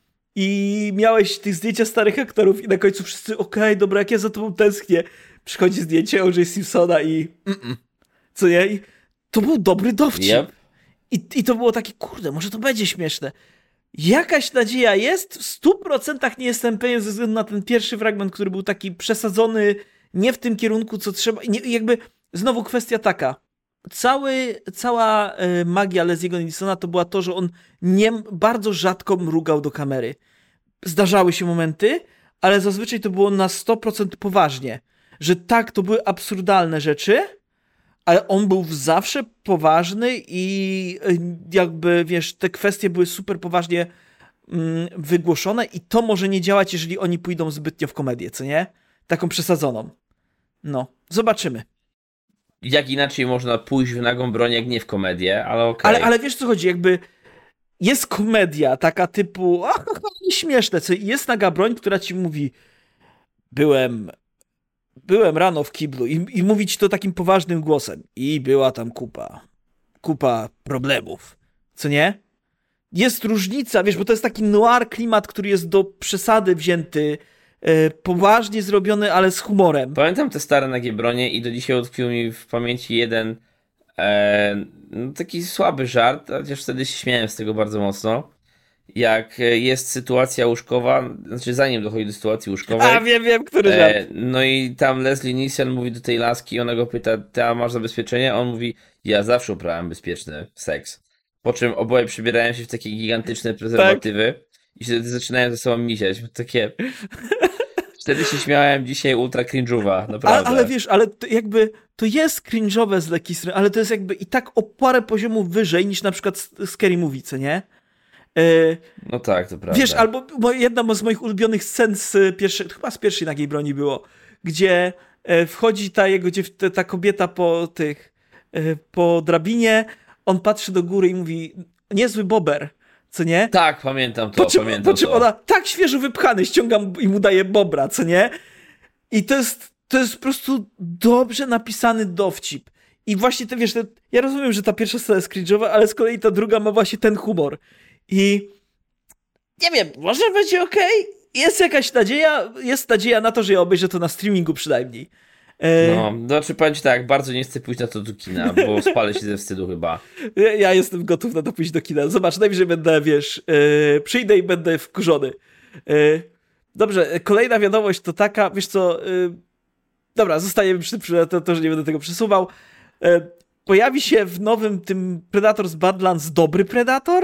i miałeś tych zdjęcia starych aktorów i na końcu wszyscy, okej, okay, dobra, jak ja za tobą tęsknię, przychodzi zdjęcie O J Simpsona i mm-mm. Co nie? I to był dobry dowcip. Yep. I, I to było takie, kurde, może to będzie śmieszne. Jakaś nadzieja jest, w stu procentach nie jestem pewien ze względu na ten pierwszy fragment, który był taki przesadzony nie w tym kierunku, co trzeba. Nie, jakby znowu kwestia taka. Cały, cała y, magia Leslie'ego Nielsona to była to, że on nie, bardzo rzadko mrugał do kamery. Zdarzały się momenty, ale zazwyczaj to było na sto procent poważnie. Że tak, to były absurdalne rzeczy, ale on był zawsze poważny i jakby, wiesz, te kwestie były super poważnie mm, wygłoszone i to może nie działać, jeżeli oni pójdą zbytnio w komedię, co nie? Taką przesadzoną. No, zobaczymy. Jak inaczej można pójść w nagą broń, jak nie w komedię, ale okej. Okay. Ale, ale wiesz, co chodzi, jakby jest komedia taka typu, ach, śmieszne, co jest naga broń, która ci mówi, byłem... Byłem rano w kiblu i, i mówi ci to takim poważnym głosem. I była tam kupa. Kupa problemów. Co nie? Jest różnica, wiesz, bo to jest taki noir klimat, który jest do przesady wzięty, e, poważnie zrobiony, ale z humorem. Pamiętam te stare nagie bronie i do dzisiaj utkwił mi w pamięci jeden e, no, taki słaby żart, chociaż wtedy się śmiałem z tego bardzo mocno. Jak jest sytuacja łóżkowa, znaczy zanim dochodzi do sytuacji łóżkowej. A, wiem, wiem, który żart. E, no i tam Leslie Nielsen mówi do tej laski, ona go pyta, ty masz zabezpieczenie? A on mówi, ja zawsze uprawiam bezpieczny seks. Po czym oboje przybierają się w takie gigantyczne prezerwatywy tak. I się zaczynają ze sobą misiać. Takie... Wtedy się śmiałem, dzisiaj ultra cringe'owa, naprawdę. Ale, ale wiesz, ale to jakby to jest cringe'owe z lekkiej strony, ale to jest jakby i tak o parę poziomów wyżej niż na przykład Scary Movie, co nie? No tak, to prawda. Wiesz, albo jedna z moich ulubionych scen z pierwszej, chyba z pierwszej Nagiej Broni było, gdzie wchodzi ta jego ta kobieta po tych, po drabinie, on patrzy do góry i mówi, niezły bober, co nie? Tak, pamiętam to, po czym, pamiętam po czym to. ona tak świeżo wypchany, ściągam i mu daje bobra, co nie? I to jest, to jest po prostu dobrze napisany dowcip. I właśnie te, wiesz, te, ja rozumiem, że ta pierwsza scena jest cringe'owa, ale z kolei ta druga ma właśnie ten humor. I nie wiem, może będzie okej. Okay. Jest jakaś nadzieja, jest nadzieja na to, że ja obejrzę to na streamingu przynajmniej. E... No, znaczy powiem ci tak, bardzo nie chcę pójść na to do kina, bo spalę się ze wstydu chyba. Ja, ja jestem gotów na to pójść do kina. Zobacz, najwyżej będę, wiesz, yy, przyjdę i będę wkurzony. Yy, dobrze, kolejna wiadomość to taka, wiesz co, yy, dobra, zostajemy przy tym, to, to, że nie będę tego przesuwał. Yy, pojawi się w nowym tym Predator z Badlands dobry Predator?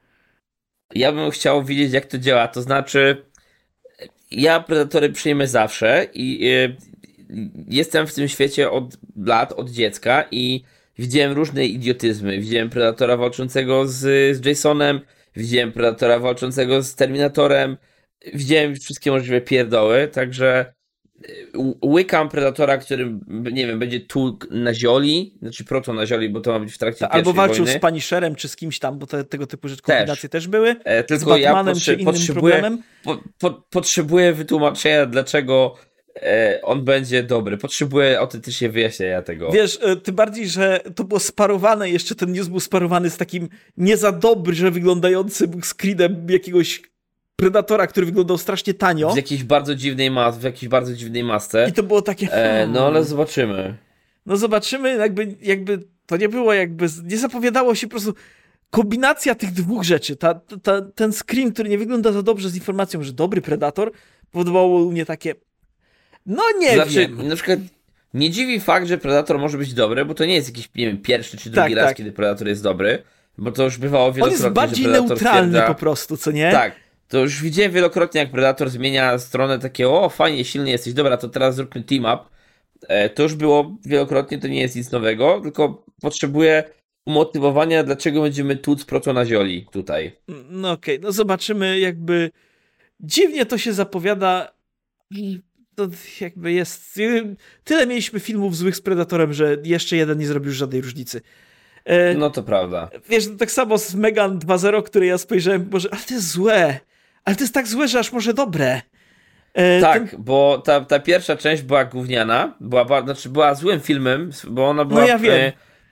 Ja bym chciał wiedzieć, jak to działa. To znaczy, ja Predatory przyjmę zawsze i y, jestem w tym świecie od lat, od dziecka i widziałem różne idiotyzmy. Widziałem Predatora walczącego z, z Jasonem, widziałem Predatora walczącego z Terminatorem, widziałem wszystkie możliwe pierdoły, także łykam Predatora, który, nie wiem, będzie tu na zioli, znaczy proto na zioli, bo to ma być w trakcie Albo pierwszej walczył wojny. z Punisherem, czy z kimś tam, bo te, tego typu rzeczy, kombinacje też, też były. E, tylko z Batmanem, ja potrze- czy innym potrzebuję, problemem. Po, po, potrzebuję wytłumaczenia, dlaczego e, on będzie dobry. Potrzebuję autentycznie wyjaśnienia tego. Wiesz, tym bardziej, że to było sparowane, jeszcze ten news był sparowany z takim nie za dobrze wyglądającym screenem jakiegoś Predatora, który wyglądał strasznie tanio. W jakiejś bardzo dziwnej mas- w jakiejś bardzo dziwnej masce. I to było takie... E, no ale zobaczymy. No zobaczymy, jakby, jakby to nie było jakby... Nie zapowiadało się po prostu... Kombinacja tych dwóch rzeczy, ta, ta, ten screen, który nie wygląda za dobrze z informacją, że dobry Predator, powodowało u mnie takie... No nie znaczy, wiem. Na przykład nie dziwi fakt, że Predator może być dobry, bo to nie jest jakiś, nie wiem, pierwszy czy drugi tak, raz, tak. kiedy Predator jest dobry, bo to już bywało wielokrotnie, On jest bardziej że Predator neutralny stwierdza... po prostu, co nie? Tak, to już widziałem wielokrotnie, jak Predator zmienia stronę takie, o fajnie, silnie jesteś, dobra, to teraz zróbmy team up. E, to już było wielokrotnie, to nie jest nic nowego, tylko potrzebuję umotywowania, dlaczego będziemy tłuc proto na zioli tutaj. No okej, okay. No zobaczymy, jakby dziwnie to się zapowiada i to jakby jest... Tyle mieliśmy filmów złych z Predatorem, że jeszcze jeden nie zrobił żadnej różnicy. E, No to prawda. Wiesz, tak samo z Megan dwa zero, który ja spojrzałem, może, ale to jest złe, ale to jest tak złe, że aż może dobre. E, tak, ten... bo ta, ta pierwsza część była gówniana, była, znaczy była złym filmem, bo ona była... No ja wiem.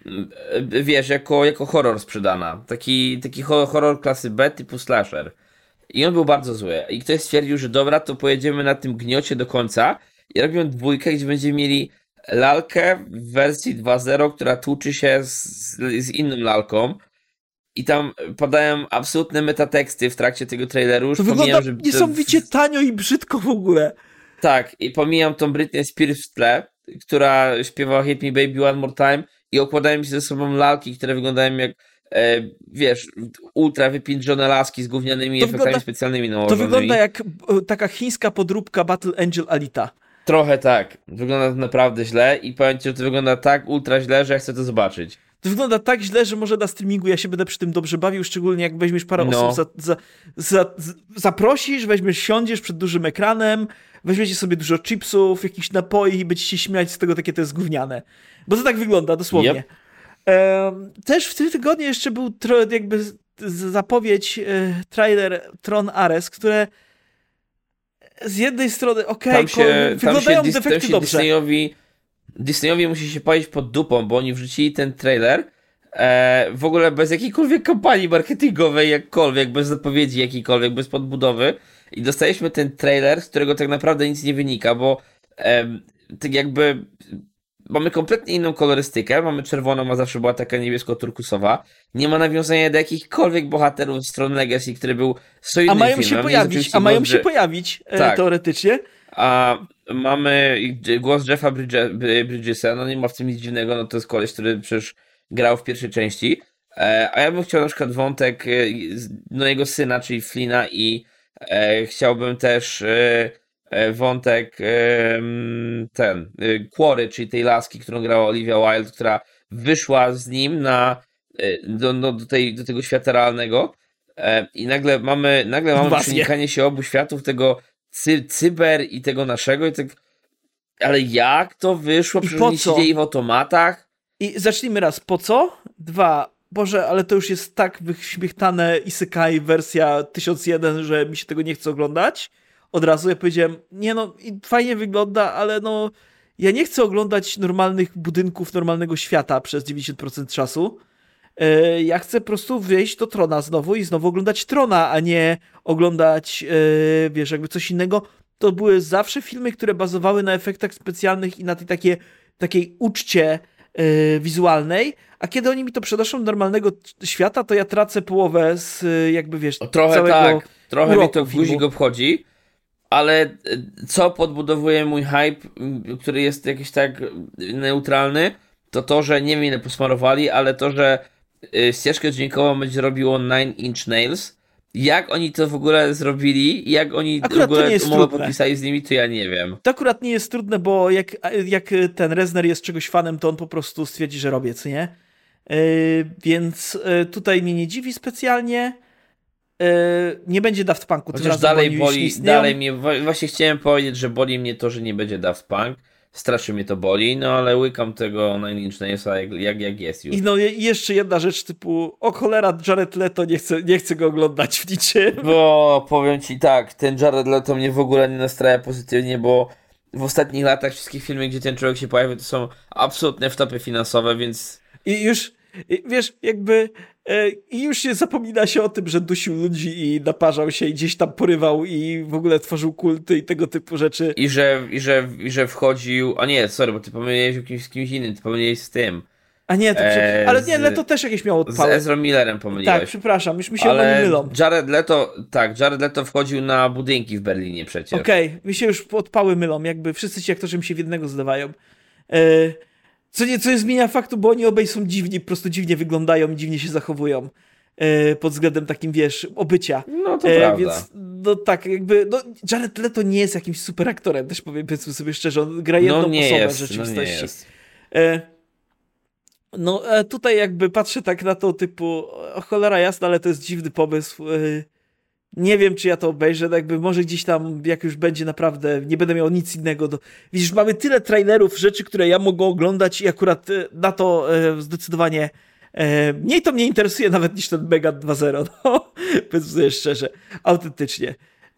E, wiesz, jako, jako horror sprzedana. Taki, taki horror klasy B typu slasher. I on był bardzo zły. I ktoś stwierdził, że dobra, to pojedziemy na tym gniocie do końca i robią dwójkę, gdzie będziemy mieli lalkę w wersji dwa zero, która tłuczy się z, z inną lalką. I tam padają absolutne metateksty w trakcie tego traileru. Już to pomijam, wygląda że niesamowicie tanio i brzydko w ogóle. Tak, i pomijam tą Britney Spears w tle, która śpiewała Hit Me Baby One More Time i okładają się ze sobą lalki, które wyglądają jak E, wiesz, ultra wypindrzone laski z gównianymi to efektami wygląda, specjalnymi nałożonymi. To wygląda jak e, taka chińska podróbka Battle Angel Alita. Trochę tak. Wygląda to naprawdę źle i powiem ci, że to wygląda tak ultra źle, że ja chcę to zobaczyć. To wygląda tak źle, że może na streamingu ja się będę przy tym dobrze bawił, szczególnie jak weźmiesz parę no. osób, za, za, za, zaprosisz, weźmiesz, siądziesz przed dużym ekranem, weźmiecie sobie dużo chipsów, jakichś napoi i będziecie się śmiać z tego, takie to jest gówniane. Bo to tak wygląda, dosłownie. Yep. Też w tym tygodniu jeszcze był tro, jakby zapowiedź, e, trailer Tron Ares, które z jednej strony okej, okay, wyglądają się, defekty tam się dobrze. Disneyowi, Disneyowi musi się palić pod dupą, bo oni wrzucili ten trailer e, w ogóle bez jakiejkolwiek kampanii marketingowej, jakkolwiek, bez zapowiedzi jakiejkolwiek, bez podbudowy i dostaliśmy ten trailer, z którego tak naprawdę nic nie wynika, bo e, tak jakby mamy kompletnie inną kolorystykę, mamy czerwoną, a zawsze była taka niebiesko-turkusowa. Nie ma nawiązania do jakichkolwiek bohaterów z Tron Legacy, który był solidnym A mają filmem. się pojawić, a mają się pojawić tak. e, teoretycznie. A mamy głos Jeffa Bridge- Bridgesa, no nie ma w tym nic dziwnego, no to jest koleś, który przecież grał w pierwszej części. E, a ja bym chciał na przykład wątek no jego syna, czyli Flina i e, chciałbym też e, wątek ten, Quarry, czyli tej laski, którą grała Olivia Wilde, która wyszła z nim na, do, do, do, tej, do tego świata realnego i nagle mamy, nagle mamy przenikanie się obu światów, tego cy, cyber i tego naszego i tak, ale jak to wyszło? Przecież oni siedzieli w automatach. I zacznijmy raz, po co? Dwa, Boże, ale to już jest tak wyśmiechtane isekai wersja tysiąc jeden, że mi się tego nie chce oglądać. Od razu ja powiedziałem, nie no, fajnie wygląda, ale no, ja nie chcę oglądać normalnych budynków, normalnego świata przez dziewięćdziesiąt procent czasu. Yy, ja chcę po prostu wyjść do Trona znowu i znowu oglądać Trona, a nie oglądać, yy, wiesz, jakby coś innego. To były zawsze filmy, które bazowały na efektach specjalnych i na tej takie, takiej uczcie yy, wizualnej, a kiedy oni mi to przenoszą do normalnego świata, to ja tracę połowę z, jakby, wiesz, o, trochę całego tak, trochę mnie to filmu. guzik obchodzi. Ale co podbudowuje mój hype, który jest jakiś tak neutralny, to to, że nie wiem ile posmarowali, ale to, że ścieżkę dźwiękową będzie robiło Nine Inch Nails. Jak oni to w ogóle zrobili, jak oni akurat w ogóle umowę trudne. podpisali z nimi, to ja nie wiem. To akurat nie jest trudne, bo jak, jak ten Reznor jest czegoś fanem, to on po prostu stwierdzi, że robię, co nie? Yy, więc yy, tutaj mnie nie dziwi specjalnie. nie będzie Daft Punku. Chociaż razem, dalej boli, dalej mnie, właśnie chciałem powiedzieć, że boli mnie to, że nie będzie Daft Punk. Strasznie mnie to boli, no ale łykam tego Nine Inch Nailsa jak, jak, jak jest już. I no i jeszcze jedna rzecz typu, o cholera, Jared Leto, nie chcę, nie chcę go oglądać w niczym. Bo powiem ci tak, ten Jared Leto mnie w ogóle nie nastraja pozytywnie, bo w ostatnich latach wszystkie filmy, gdzie ten człowiek się pojawia, to są absolutne wtopy finansowe, więc... I już, wiesz, jakby e, już się zapomina się o tym, że dusił ludzi i naparzał się i gdzieś tam porywał i w ogóle tworzył kulty i tego typu rzeczy. I że, i że, i że wchodził... A nie, sorry, bo ty pomyliłeś o kimś, z kimś innym, ty pomyliłeś z tym. A nie, to przy... ale nie, Leto też jakieś miało odpały. Z Ezra Millerem pomyliłeś. Tak, przepraszam, już mi się ale oni mylą. Jared Leto, tak, Jared Leto wchodził na budynki w Berlinie przecież. Okej, okay, mi się już odpały mylą, jakby wszyscy ci aktorzy mi się w jednego zdawają. E, co nie, co nie zmienia faktu, bo oni obaj są dziwni, po prostu dziwnie wyglądają i dziwnie się zachowują. E, pod względem takim, wiesz, obycia. No to e, prawda. Więc, no tak, jakby, no Jared Leto nie jest jakimś super aktorem, też powiem, powiedzmy sobie szczerze, on gra jedną no nie osobę jest, w rzeczywistości. No nie jest. E, No tutaj jakby patrzę tak na to typu, o cholera jasna, ale to jest dziwny pomysł. Nie wiem, czy ja to obejrzę, jakby może gdzieś tam, jak już będzie naprawdę, nie będę miał nic innego. Do... Widzisz, mamy tyle trailerów, rzeczy, które ja mogę oglądać i akurat na to zdecydowanie mniej to mnie interesuje nawet niż ten Megan dwa zero, no, powiedzmy sobie szczerze, autentycznie.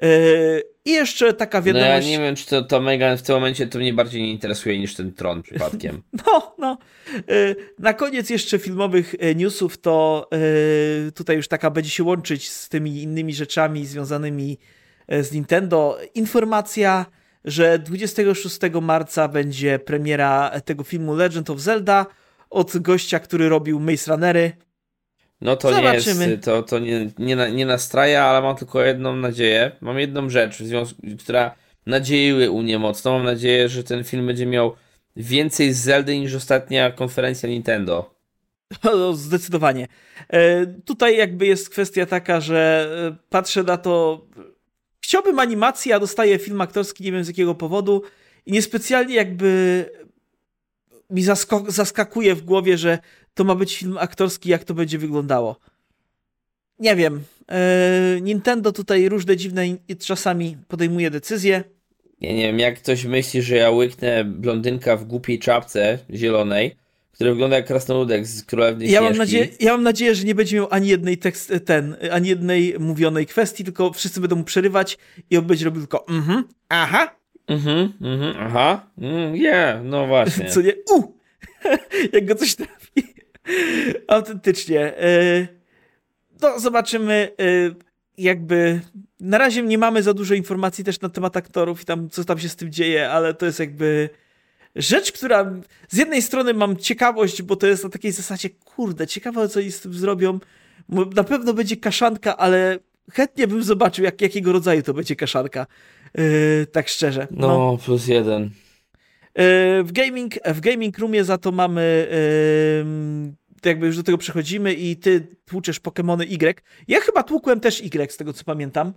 I jeszcze taka wiadomość... No ja nie wiem, czy to, to Megan w tym momencie to mnie bardziej nie interesuje niż ten Tron przypadkiem. No, no. Na koniec jeszcze filmowych newsów to tutaj już taka będzie się łączyć z tymi innymi rzeczami związanymi z Nintendo. Informacja, że dwudziestego szóstego marca będzie premiera tego filmu Legend of Zelda od gościa, który robił Maze Runnery. No to Zobaczymy. nie jest, to, to nie, nie, nie nastraja, ale mam tylko jedną nadzieję. Mam jedną rzecz, w związku, która nadzieję u mnie mocno. Mam nadzieję, że ten film będzie miał więcej z Zeldy niż ostatnia konferencja Nintendo. No, zdecydowanie. E, tutaj jakby jest kwestia taka, że patrzę na to... Chciałbym animacji, a dostaję film aktorski, nie wiem z jakiego powodu i niespecjalnie jakby mi zaskok- zaskakuje w głowie, że to ma być film aktorski, jak to będzie wyglądało. Nie wiem. Eee, Nintendo tutaj różne dziwne czasami podejmuje decyzje. Ja nie wiem, jak ktoś myśli, że ja łyknę blondynka w głupiej czapce zielonej, który wygląda jak krasnoludek z Królewnej ja Śnieżki. Mam nadzieję, ja mam nadzieję, że nie będzie miał ani jednej tekst, ten, ani jednej mówionej kwestii, tylko wszyscy będą mu przerywać i on będzie robił tylko mhm, aha, mhm, mhm, aha, mm, yeah, no właśnie. Co nie? U! Jak go coś trafi. Autentycznie. No, zobaczymy. Jakby na razie nie mamy za dużo informacji też na temat aktorów i tam, co tam się z tym dzieje, ale to jest jakby rzecz, która z jednej strony mam ciekawość, bo to jest na takiej zasadzie, kurde, ciekawe, co oni z tym zrobią. Na pewno będzie kaszanka, ale chętnie bym zobaczył, jak, jakiego rodzaju to będzie kaszanka. Yy, tak szczerze. No, no, plus jeden. W gaming, w gaming roomie za to mamy, yy, jakby już do tego przechodzimy i ty tłuczesz Pokemony Y. Ja chyba tłukłem też Y, z tego co pamiętam.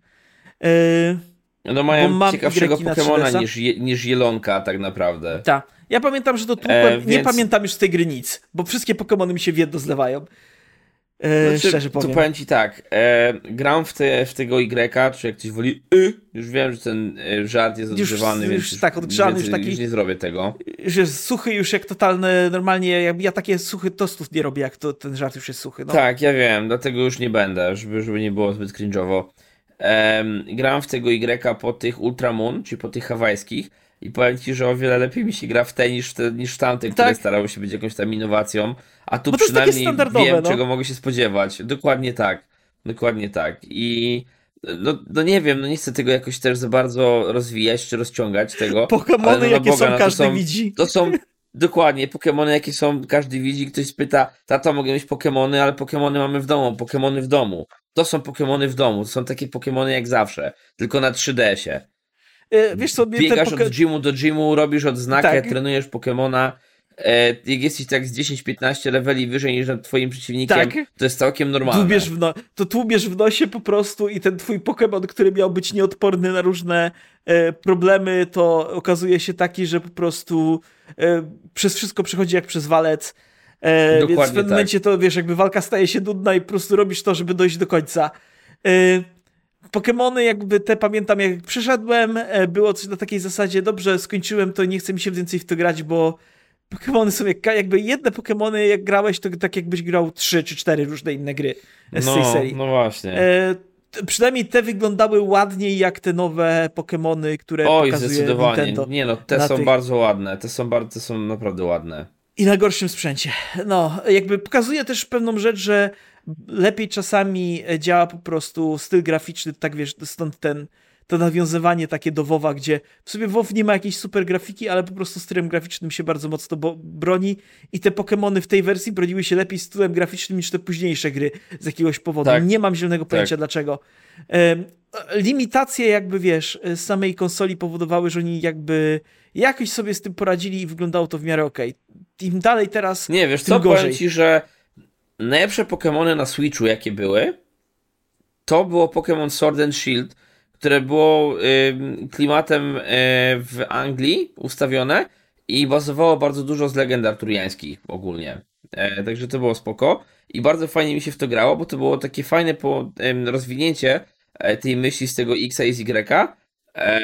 Yy, no mają ciekawszego Pokemona niż, je, niż Jelonka tak naprawdę. Tak. Ja pamiętam, że to tłukłem, e, więc... nie pamiętam już z tej gry nic, bo wszystkie Pokemony mi się w jedno zlewają. E, znaczy, szczerze powiem. To powiem ci tak, e, gram w, te, w tego Y, czy jak ktoś woli y, już wiem, że ten żart jest odgrzewany, już, więc już, tak, odgrzany, już, taki, już nie zrobię tego. Już jest suchy, już jak totalny, normalnie, ja, ja takie suchy tostów nie robię, jak to, ten żart już jest suchy. No. Tak, ja wiem, dlatego już nie będę, żeby, żeby nie było zbyt cringe'owo. Um, gram w tego Y po tych Ultramoon, czy po tych hawajskich i powiem ci, że o wiele lepiej mi się gra w te niż w, te, niż w tamte, tak. które starały się być jakąś tam innowacją, a tu przynajmniej wiem, no. czego mogę się spodziewać. Dokładnie tak, dokładnie tak. I no, no nie wiem, no nie chcę tego jakoś też za bardzo rozwijać, czy rozciągać tego. Pokemony, no, jakie Boga, są, no, każdy są, widzi. To są, dokładnie, Pokemony, jakie są, każdy widzi. Ktoś spyta, tato, mogę mieć Pokemony, ale Pokemony mamy w domu, Pokemony w domu. To są Pokemony w domu, to są takie Pokemony jak zawsze, tylko na trzy D S-ie. Wiesz co, biegasz poke... od gymu do gymu, robisz odznakę, tak. trenujesz Pokemona. E, jak jesteś tak z dziesięć piętnaście leveli wyżej niż nad twoim przeciwnikiem, tak. to jest całkiem normalne. Tłubiesz w no... To tłubiesz w nosie po prostu i ten twój Pokemon, który miał być nieodporny na różne e, problemy, to okazuje się taki, że po prostu e, przez wszystko przechodzi jak przez walec. E, więc w pewnym tak. momencie to, wiesz, jakby walka staje się nudna i po prostu robisz to, żeby dojść do końca. Yy, Pokemony jakby te pamiętam, jak przyszedłem, było coś na takiej zasadzie, dobrze, skończyłem to, nie chce mi się więcej w to grać, bo Pokemony są jak, jakby jedne Pokemony, jak grałeś, to tak jakbyś grał trzy czy cztery różne inne gry z no, tej serii. No właśnie. E, t- przynajmniej te wyglądały ładniej jak te nowe Pokemony, które Oj, pokazuje zdecydowanie. Nintendo. Nie no, te są tych... bardzo ładne. Te są, bardzo, te są naprawdę ładne. I na gorszym sprzęcie. No, jakby pokazuje też pewną rzecz, że lepiej czasami działa po prostu styl graficzny, tak wiesz, stąd ten, to nawiązywanie takie do WoWa, gdzie w sobie WoW nie ma jakiejś super grafiki, ale po prostu stylem graficznym się bardzo mocno bo- broni i te Pokemony w tej wersji broniły się lepiej stylem graficznym niż te późniejsze gry z jakiegoś powodu. Tak. Nie mam zielonego pojęcia tak. dlaczego. Um, limitacje jakby, wiesz, z samej konsoli powodowały, że oni jakby jakoś sobie z tym poradzili i wyglądało to w miarę okej. Okay. Im dalej teraz, nie, wiesz tym co, gorzej. Powiem ci, że najlepsze Pokemony na Switchu, jakie były, to było Pokémon Sword and Shield, które było y, klimatem y, w Anglii ustawione i bazowało bardzo dużo z legend arturiańskich ogólnie. E, także to było spoko. I bardzo fajnie mi się w to grało, bo to było takie fajne po, y, rozwinięcie e, tej myśli z tego X i z Y, e,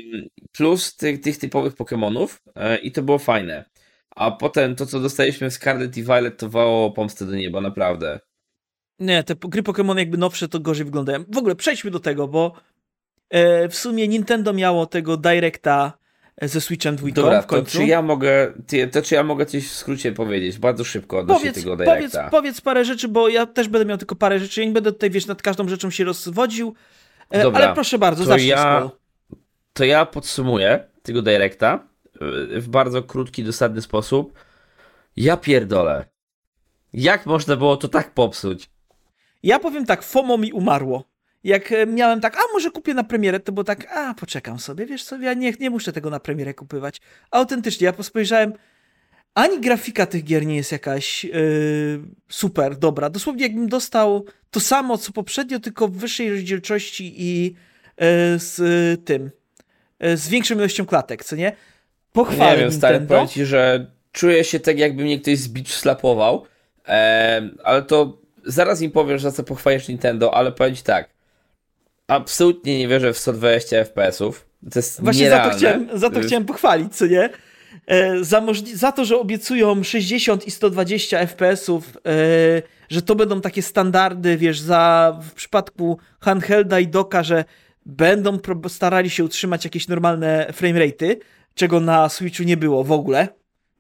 plus tych, tych typowych Pokémonów e, i to było fajne. A potem to, co dostaliśmy w Scarlet i Violet, to wało pomstę do nieba, naprawdę. Nie, te gry Pokémon jakby nowsze to gorzej wyglądają. W ogóle przejdźmy do tego, bo e, w sumie Nintendo miało tego Directa ze Switchem dwójką Dobra, w końcu. to czy ja mogę, to czy ja mogę coś w skrócie powiedzieć, bardzo szybko odnośnie powiedz, tego Directa. Powiedz, powiedz parę rzeczy, bo ja też będę miał tylko parę rzeczy, ja nie będę tutaj, wiesz, nad każdą rzeczą się rozwodził, e, Dobra, ale proszę bardzo, to zacznij ja, to ja podsumuję tego Directa w bardzo krótki, dosadny sposób. Ja pierdolę. Jak można było to tak popsuć? Ja powiem tak, FOMO mi umarło. Jak miałem tak, a może kupię na premierę, to było tak, a poczekam sobie, wiesz co, ja nie, nie muszę tego na premierę kupywać. Autentycznie, ja spojrzałem, ani grafika tych gier nie jest jakaś yy, super dobra. Dosłownie jakbym dostał to samo, co poprzednio, tylko w wyższej rozdzielczości i yy, z yy, tym, yy, z większą ilością klatek, co nie? Pochwalę Nie wiem, Nintendo. stary, powiem ci, że czuję się tak, jakby mnie ktoś z bitch slapował, eee, ale to zaraz im powiem, że za co pochwalisz Nintendo, ale powiem ci tak, absolutnie nie wierzę w sto dwadzieścia F P S ów. To jest Właśnie nierealne. za to chciałem, za to chciałem pochwalić, co nie? E, za, możli- za to, że obiecują sześćdziesiąt i sto dwadzieścia F P S ów, e, że to będą takie standardy, wiesz, za w przypadku handhelda i doka, że będą pro- starali się utrzymać jakieś normalne framerate'y, czego na Switchu nie było w ogóle.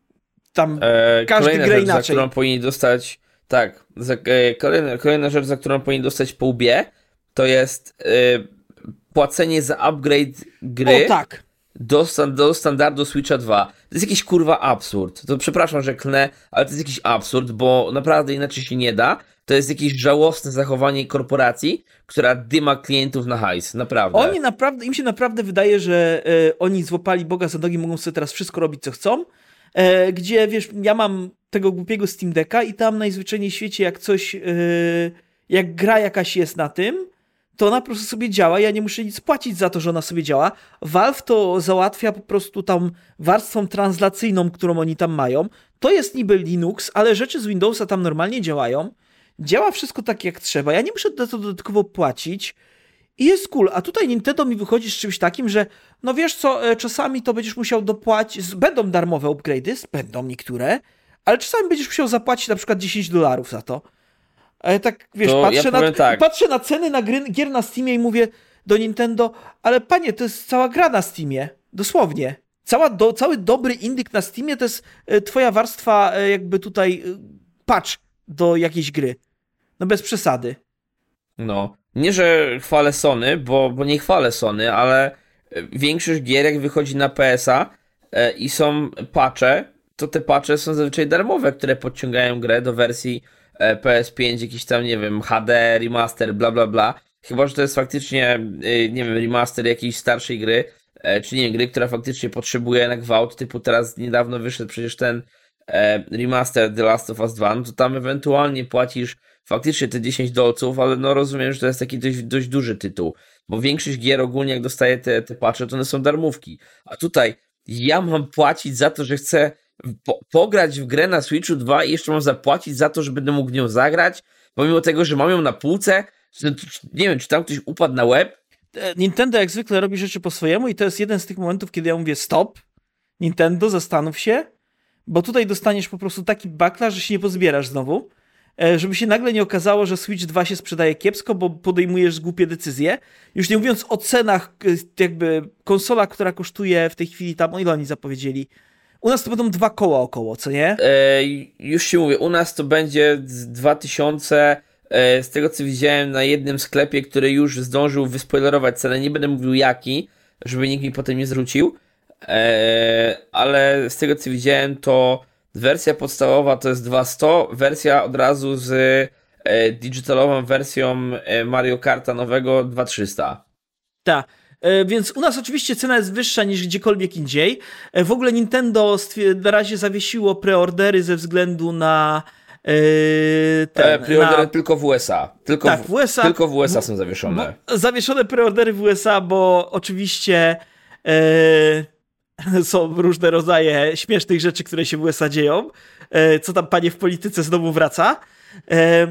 Tam e, każdy gra gra rzecz, inaczej. za którą powinni dostać, tak, za, e, kolejna, kolejna rzecz, za którą powinni dostać po łbie, to jest e, płacenie za upgrade gry. O tak. Do, do standardu Switcha dwa. To jest jakiś kurwa absurd. To przepraszam, że klnę, ale to jest jakiś absurd, bo naprawdę inaczej się nie da. To jest jakieś żałosne zachowanie korporacji, która dyma klientów na hajs. Naprawdę. Oni naprawdę, im się naprawdę wydaje, że e, oni złapali Boga za nogi, mogą sobie teraz wszystko robić, co chcą. E, gdzie, wiesz, ja mam tego głupiego Steam Decka i tam najzwyczajniej w świecie, jak coś, e, jak gra jakaś jest na tym, to ona po prostu sobie działa, ja nie muszę nic płacić za to, że ona sobie działa. Valve to załatwia po prostu tam warstwą translacyjną, którą oni tam mają. To jest niby Linux, ale rzeczy z Windowsa tam normalnie działają. Działa wszystko tak, jak trzeba. Ja nie muszę za to dodatkowo płacić. I jest cool. A tutaj Nintendo mi wychodzi z czymś takim, że no wiesz co, czasami to będziesz musiał dopłacić, będą darmowe upgrade'y, będą niektóre, ale czasami będziesz musiał zapłacić na przykład dziesięć dolarów za to. A ja tak, wiesz, To patrzę, ja na, tak. patrzę na ceny na gry, gier na Steamie i mówię do Nintendo, ale panie, to jest cała gra na Steamie. Dosłownie. Cała do, cały dobry indyk na Steamie to jest e, twoja warstwa e, jakby tutaj e, patch do jakiejś gry. No bez przesady. No. Nie, że chwalę Sony, bo, bo nie chwalę Sony, ale większość gier, jak wychodzi na P S a e, i są patche, to te patche są zazwyczaj darmowe, które podciągają grę do wersji P S pięć, jakiś tam, nie wiem, H D, remaster, bla bla bla. Chyba że to jest faktycznie, nie wiem, remaster jakiejś starszej gry, czy nie wiem, gry, która faktycznie potrzebuje na gwałt, typu teraz niedawno wyszedł przecież ten remaster The Last of Us dwa, no to tam ewentualnie płacisz faktycznie te dziesięć dolców, ale no rozumiem, że to jest taki dość, dość duży tytuł, bo większość gier ogólnie jak dostaje te, te patche, to one są darmówki. A tutaj ja mam płacić za to, że chcę Po, pograć w grę na Switchu dwa i jeszcze mam zapłacić za to, że będę mógł w nią zagrać, pomimo tego, że mam ją na półce. Nie wiem, czy tam ktoś upadł na łeb? Nintendo jak zwykle robi rzeczy po swojemu i to jest jeden z tych momentów, kiedy ja mówię stop, Nintendo, zastanów się, bo tutaj dostaniesz po prostu taki backlash, że się nie pozbierasz znowu, żeby się nagle nie okazało, że Switch dwa się sprzedaje kiepsko, bo podejmujesz głupie decyzje. Już nie mówiąc o cenach, jakby konsola, która kosztuje w tej chwili tam, o ile oni zapowiedzieli, u nas to będą dwa koła około, co nie? E, już się mówię, u nas to będzie dwa tysiące, e, z tego co widziałem na jednym sklepie, który już zdążył wyspoilerować cenę, nie będę mówił jaki, żeby nikt mi potem nie zwrócił, e, ale z tego co widziałem, to wersja podstawowa to jest dwa sto, wersja od razu z e, digitalową wersją e, Mario Karta nowego dwa trzysta. Tak. Więc u nas oczywiście cena jest wyższa niż gdziekolwiek indziej. W ogóle Nintendo na razie zawiesiło preordery ze względu na ten, preordery na... tylko w U S A. Tylko, tak, w U S A. Tylko w U S A są zawieszone. Zawieszone preordery w U S A, bo oczywiście e, są różne rodzaje śmiesznych rzeczy, które się w U S A dzieją. E, co tam panie w polityce znowu wraca. E,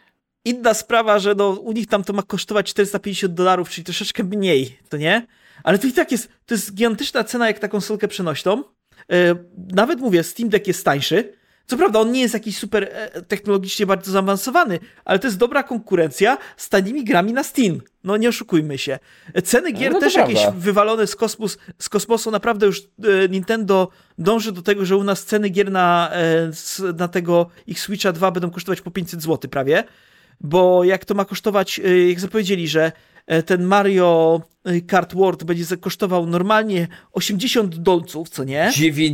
Inna sprawa, że no, u nich tam to ma kosztować czterysta pięćdziesiąt dolarów, czyli troszeczkę mniej, to nie? Ale to i tak jest, to jest gigantyczna cena jak na konsolkę przenośną. E, nawet mówię, Steam Deck jest tańszy. Co prawda on nie jest jakiś super e, technologicznie bardzo zaawansowany, ale to jest dobra konkurencja z tanimi grami na Steam. No nie oszukujmy się. Ceny gier no też prawda. jakieś wywalone z, kosmos, z kosmosu. Naprawdę już e, Nintendo dąży do tego, że u nas ceny gier na, e, na tego ich Switcha dwa będą kosztować po pięćset złotych prawie. Bo jak to ma kosztować, jak zapowiedzieli, że ten Mario Kart World będzie kosztował normalnie osiemdziesiąt dolców, co nie?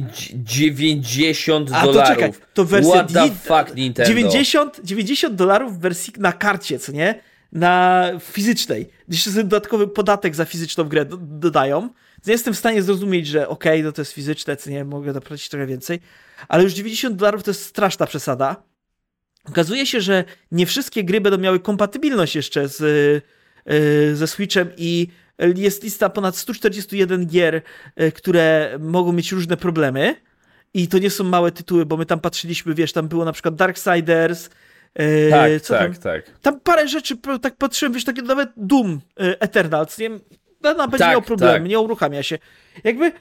dziewięćdziesiąt A dolarów. to czekaj, to wersja What the fuck, Nintendo? dziewięćdziesiąt, dziewięćdziesiąt dolarów w wersji na karcie, co nie? Na fizycznej. Jeszcze sobie dodatkowy podatek za fizyczną grę do, dodają. Więc ja jestem w stanie zrozumieć, że okej, okay, no to jest fizyczne, co nie? Mogę zapłacić trochę więcej. Ale już dziewięćdziesiąt dolarów to jest straszna przesada. Okazuje się, że nie wszystkie gry będą miały kompatybilność jeszcze z, yy, ze Switchem i jest lista ponad sto czterdzieści jeden gier, yy, które mogą mieć różne problemy i to nie są małe tytuły, bo my tam patrzyliśmy, wiesz, tam było na przykład Darksiders. Yy, tak, co tak, tam? tak. Tam parę rzeczy, tak patrzyłem, wiesz, takie nawet Doom yy, Eternals, nie? No, no, będzie tak, miał problemy, tak. nie uruchamia się. Jakby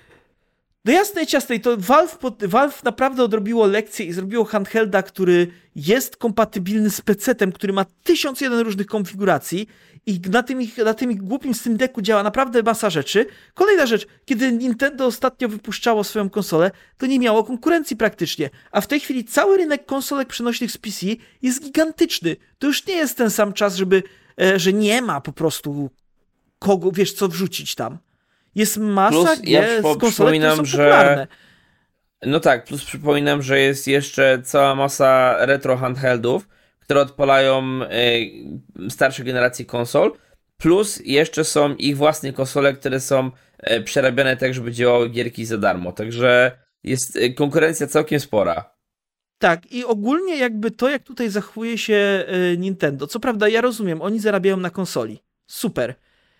do jasnej ciastej, to Valve, pod, Valve naprawdę odrobiło lekcję i zrobiło handhelda, który jest kompatybilny z pecetem, który ma tysiąc jeden różnych konfiguracji i na tym, ich, na tym ich głupim Steam Decku działa naprawdę masa rzeczy. Kolejna rzecz, kiedy Nintendo ostatnio wypuszczało swoją konsolę, to nie miało konkurencji praktycznie, a w tej chwili cały rynek konsolek przenośnych z P C jest gigantyczny. To już nie jest ten sam czas, żeby, że nie ma po prostu kogo, wiesz, co wrzucić tam. Jest masa plus, gier ja z konsolek, które są że... popularne. No tak, plus przypominam, że jest jeszcze cała masa retro handheldów, które odpalają y, starsze generacje konsol, plus jeszcze są ich własne konsole, które są y, przerabiane tak, żeby działały gierki za darmo, także jest y, konkurencja całkiem spora. Tak, i ogólnie jakby to, jak tutaj zachowuje się y, Nintendo, co prawda ja rozumiem, oni zarabiają na konsoli, super,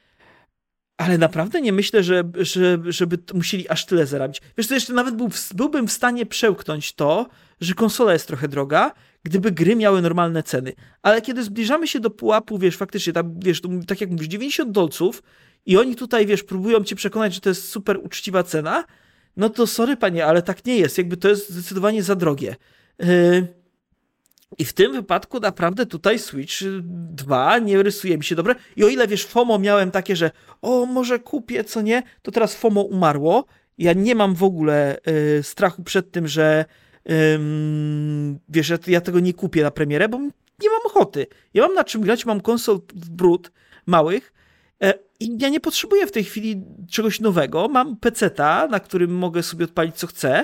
ale naprawdę nie myślę, że, że, żeby musieli aż tyle zarabiać. Wiesz, to jeszcze nawet był, byłbym w stanie przełknąć to, że konsola jest trochę droga, gdyby gry miały normalne ceny. Ale kiedy zbliżamy się do pułapu, wiesz, faktycznie, tam, wiesz, tu, tak jak mówisz, dziewięćdziesiąt dolców i oni tutaj, wiesz, próbują cię przekonać, że to jest super uczciwa cena, no to sorry panie, ale tak nie jest. Jakby to jest zdecydowanie za drogie. Yy... I w tym wypadku naprawdę tutaj Switch dwa nie rysuje mi się dobre. I o ile, wiesz, FOMO miałem takie, że o, może kupię, co nie, to teraz FOMO umarło. Ja nie mam w ogóle y, strachu przed tym, że y, wiesz, ja, ja tego nie kupię na premierę, bo nie mam ochoty. Ja mam na czym grać, mam konsol w brud małych y, i ja nie potrzebuję w tej chwili czegoś nowego. Mam peceta, na którym mogę sobie odpalić co chcę.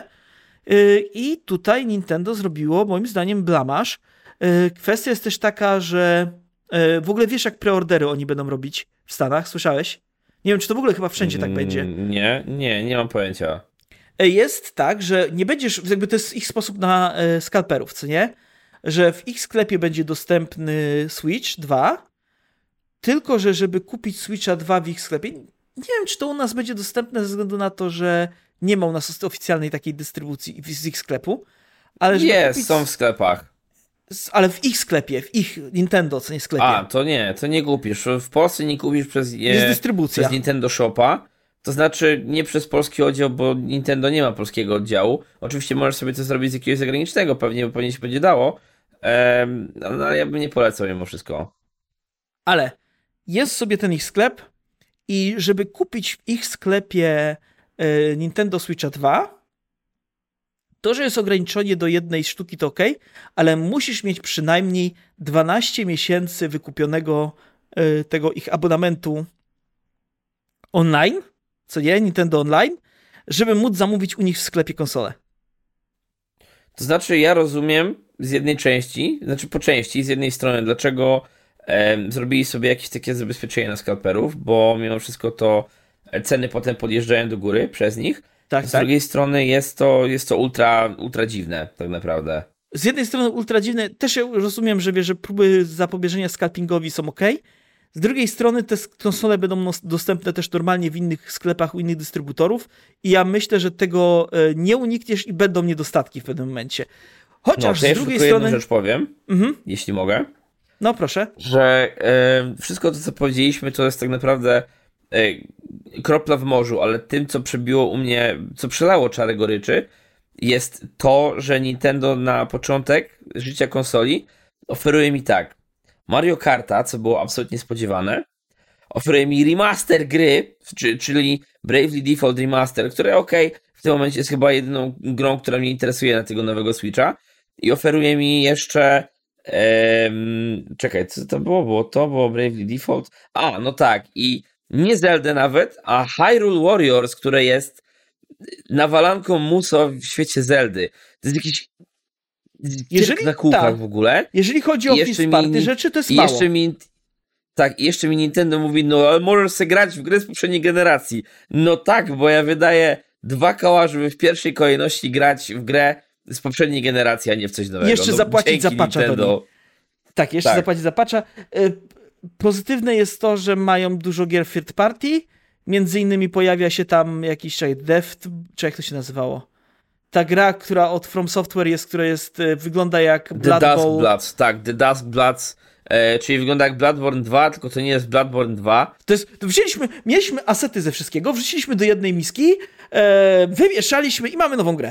I tutaj Nintendo zrobiło, moim zdaniem, blamaż. Kwestia jest też taka, że w ogóle wiesz, jak preordery oni będą robić w Stanach? Słyszałeś? Nie wiem, czy to w ogóle chyba wszędzie tak będzie. Nie, nie, nie mam pojęcia. Jest tak, że nie będziesz, jakby to jest ich sposób na skalperów, co nie? Że w ich sklepie będzie dostępny Switch dwa, tylko że żeby kupić Switcha dwa w ich sklepie, nie wiem, czy to u nas będzie dostępne ze względu na to, że nie ma u nas oficjalnej takiej dystrybucji z ich sklepu, ale żeby Jest, kupić... są w sklepach. ale w ich sklepie, w ich Nintendo, co nie sklepie. A, to nie, to nie kupisz. W Polsce nie kupisz przez, je, jest dystrybucja. przez Nintendo Shopa. To znaczy nie przez polski oddział, bo Nintendo nie ma polskiego oddziału. Oczywiście możesz sobie to zrobić z jakiegoś zagranicznego, pewnie, bo pewnie się będzie dało. Ehm, no, ale ja bym nie polecał mimo wszystko. Ale jest sobie ten ich sklep i żeby kupić w ich sklepie y, Nintendo Switcha dwa, to, że jest ograniczenie do jednej sztuki, to ok, ale musisz mieć przynajmniej dwanaście miesięcy wykupionego y, tego ich abonamentu online, co nie, Nintendo Online, żeby móc zamówić u nich w sklepie konsolę. To znaczy, ja rozumiem z jednej części, znaczy po części, z jednej strony, dlaczego e, zrobili sobie jakieś takie zabezpieczenie na skalperów, bo mimo wszystko to ceny potem podjeżdżają do góry przez nich. Tak, z tak. drugiej strony jest to, jest to ultra, ultra dziwne, tak naprawdę. Z jednej strony ultra dziwne, też ja rozumiem, że, wie, że próby zapobieżenia scalpingowi są ok. Z drugiej strony te konsole będą dostępne też normalnie w innych sklepach u innych dystrybutorów i ja myślę, że tego nie unikniesz i będą niedostatki w pewnym momencie. Chociaż no, to z drugiej ja strony... jedną rzecz powiem, mhm. jeśli mogę. No proszę. Że e, wszystko to, co powiedzieliśmy, to jest tak naprawdę e, kropla w morzu, ale tym, co przebiło u mnie, co przelało czarę goryczy, jest to, że Nintendo na początek życia konsoli oferuje mi tak. Mario Karta, co było absolutnie spodziewane, oferuje mi remaster gry, czyli Bravely Default Remaster, które okej, okay, w tym momencie jest chyba jedyną grą, która mnie interesuje na tego nowego Switcha, i oferuje mi jeszcze em, czekaj, co to było? Było to, było Bravely Default? A, no tak, i nie Zelda nawet, a Hyrule Warriors, które jest nawalanką muso w świecie Zeldy. To jest jakiś jeżeli na kółkach ta, w ogóle. Jeżeli chodzi o first party rzeczy, to jest mało. Jeszcze mi, tak, i jeszcze mi Nintendo mówi, no ale możesz sobie grać w gry z poprzedniej generacji. No tak, bo ja wydaję dwa koła, żeby w pierwszej kolejności grać w grę z poprzedniej generacji, a nie w coś nowego. Jeszcze no, zapłacić za patcha do niej. Tak, jeszcze tak. zapłacić za patcha. Pozytywne jest to, że mają dużo gier third party. Między innymi pojawia się tam jakiś Deft, czy jak to się nazywało? Ta gra, która od From Software jest, która jest, wygląda jak Blood The Bowl. Dusk Bloods, tak, The Dusk Bloods, e, czyli wygląda jak Bloodborne dwa, tylko to nie jest Bloodborne dwa. To jest, to wzięliśmy, mieliśmy asety ze wszystkiego, wrzuciliśmy do jednej miski, e, wymieszaliśmy i mamy nową grę.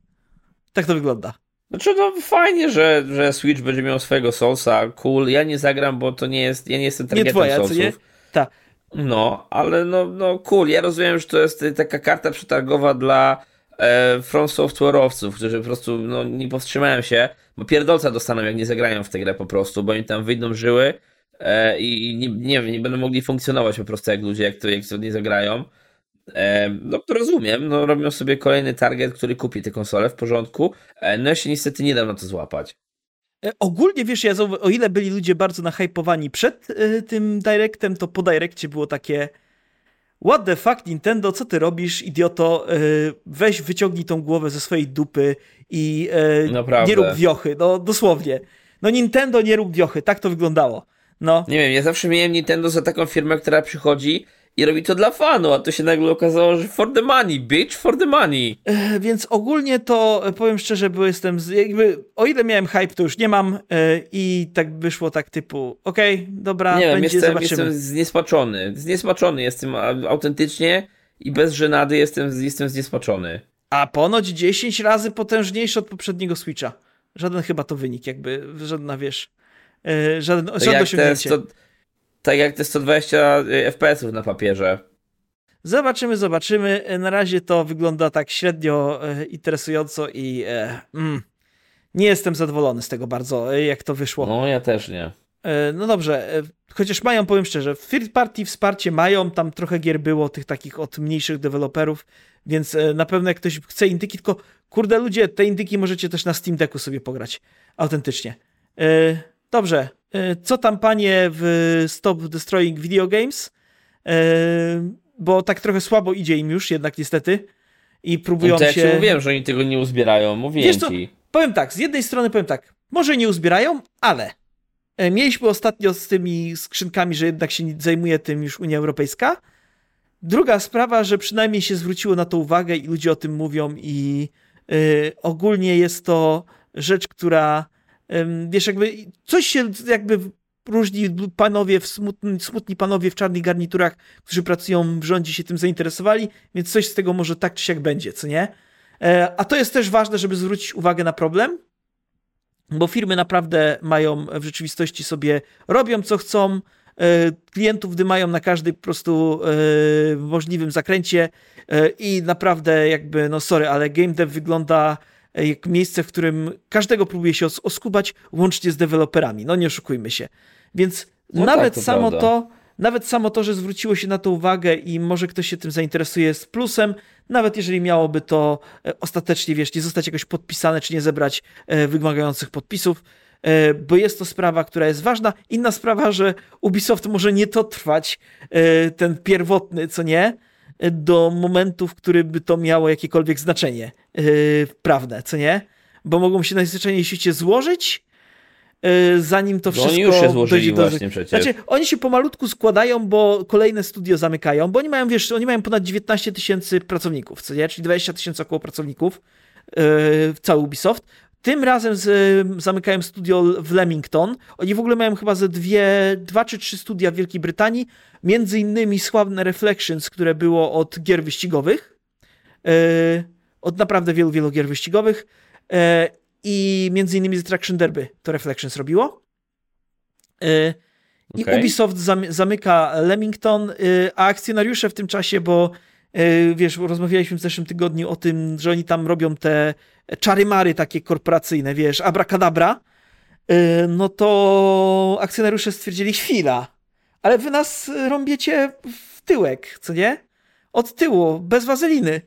Tak to wygląda. Znaczy, no fajnie, że, że Switch będzie miał swojego Soulsa, cool. Ja nie zagram, bo to nie jest, ja nie jestem targetem nie twoja, Soulsów. Co nie? Tak. No, ale no, no cool. Ja rozumiem, że to jest taka karta przetargowa dla e, From Software'owców, którzy po prostu no, nie powstrzymają się, bo pierdolca dostaną, jak nie zagrają w tę grę po prostu, bo im tam wyjdą żyły e, i nie, nie wiem, nie będą mogli funkcjonować po prostu jak ludzie, jak to, jak to nie zagrają. E, no to rozumiem, no robią sobie kolejny target, który kupi tę konsolę, w porządku. E, no ja się niestety nie dam na to złapać. Ogólnie, wiesz, ja, o ile byli ludzie bardzo nahypowani przed y, tym Directem, to po Direccie było takie what the fuck, Nintendo, co ty robisz, idioto, y, weź wyciągnij tą głowę ze swojej dupy i y, nie rób wiochy, no dosłownie. No Nintendo, nie rób wiochy, tak to wyglądało. No. Nie wiem, ja zawsze miałem Nintendo za taką firmę, która przychodzi i robi to dla fanu, a to się nagle okazało, że for the money, bitch, for the money. E, więc ogólnie to, powiem szczerze, bo jestem, z, jakby, o ile miałem hype, to już nie mam e, i tak wyszło tak typu, okej, okay, dobra, nie będzie, wiem, jestem, zobaczymy. Jestem zniesmaczony, zniesmaczony jestem autentycznie i bez żenady jestem, jestem zniesmaczony. A ponoć dziesięć razy potężniejszy od poprzedniego Switcha. Żaden chyba to wynik, jakby, żadna, wiesz, e, żaden, żadne osiągnięcie. Tak jak te sto dwadzieścia F P S ów na papierze. Zobaczymy, zobaczymy. Na razie to wygląda tak średnio e, interesująco i e, mm, nie jestem zadowolony z tego bardzo, e, jak to wyszło. No, ja też nie. E, no dobrze, e, chociaż mają, powiem szczerze, third party wsparcie mają, tam trochę gier było, tych takich od mniejszych deweloperów, więc e, na pewno jak ktoś chce indyki, tylko kurde ludzie, te indyki możecie też na Steam Decku sobie pograć. Autentycznie. E, dobrze. Co tam, panie, w Stop Destroying Video Games? Bo tak trochę słabo idzie im już jednak niestety i próbują no to się... Ja ci mówiłem, że oni tego nie uzbierają, mówiłem Wiesz co, ci. Powiem tak, z jednej strony powiem tak, może nie uzbierają, ale mieliśmy ostatnio z tymi skrzynkami, że jednak się zajmuje tym już Unia Europejska. Druga sprawa, że przynajmniej się zwróciło na to uwagę i ludzie o tym mówią i yy, ogólnie jest to rzecz, która wiesz, jakby coś się jakby różni panowie, w smutni, smutni panowie w czarnych garniturach, którzy pracują w rządzie, się tym zainteresowali, więc coś z tego może tak czy siak będzie, co nie? A to jest też ważne, żeby zwrócić uwagę na problem, bo firmy naprawdę mają w rzeczywistości sobie, robią co chcą, klientów dymają na każdym po prostu możliwym zakręcie i naprawdę jakby, no sorry, ale game dev wygląda jak miejsce, w którym każdego próbuje się os- oskubać, łącznie z deweloperami. No nie oszukujmy się. Więc no nawet tak, to samo prawda. to, nawet samo to, że zwróciło się na to uwagę i może ktoś się tym zainteresuje, jest plusem, nawet jeżeli miałoby to ostatecznie, wiesz, nie zostać jakoś podpisane, czy nie zebrać wymagających podpisów, bo jest to sprawa, która jest ważna. Inna sprawa, że Ubisoft może nie to trwać, ten pierwotny, co nie, do momentu, w którym by to miało jakiekolwiek znaczenie yy, prawne, co nie? Bo mogą się najzwyczajniej w świecie złożyć, yy, zanim to No wszystko oni już się złożyli dojdzie do... właśnie przecież. Znaczy, oni się pomalutku składają, bo kolejne studio zamykają, bo oni mają, wiesz, oni mają ponad dziewiętnaście tysięcy pracowników, co nie? Czyli dwadzieścia tysięcy około pracowników, yy, cały Ubisoft. Tym razem z, zamykają studio w Leamington. Oni w ogóle mają chyba ze dwie, dwa czy trzy studia w Wielkiej Brytanii. Między innymi sławne Reflections, które było od gier wyścigowych. Yy, od naprawdę wielu, wielu gier wyścigowych. Yy, I między innymi z Traction Derby to Reflections robiło. Yy, I Okay. Ubisoft zam, zamyka Leamington, yy, a akcjonariusze w tym czasie, bo yy, wiesz, rozmawialiśmy w zeszłym tygodniu o tym, że oni tam robią te czary-mary takie korporacyjne, wiesz, abracadabra, no to akcjonariusze stwierdzili, chwila, ale wy nas rąbiecie w tyłek, co nie? Od tyłu, bez wazeliny.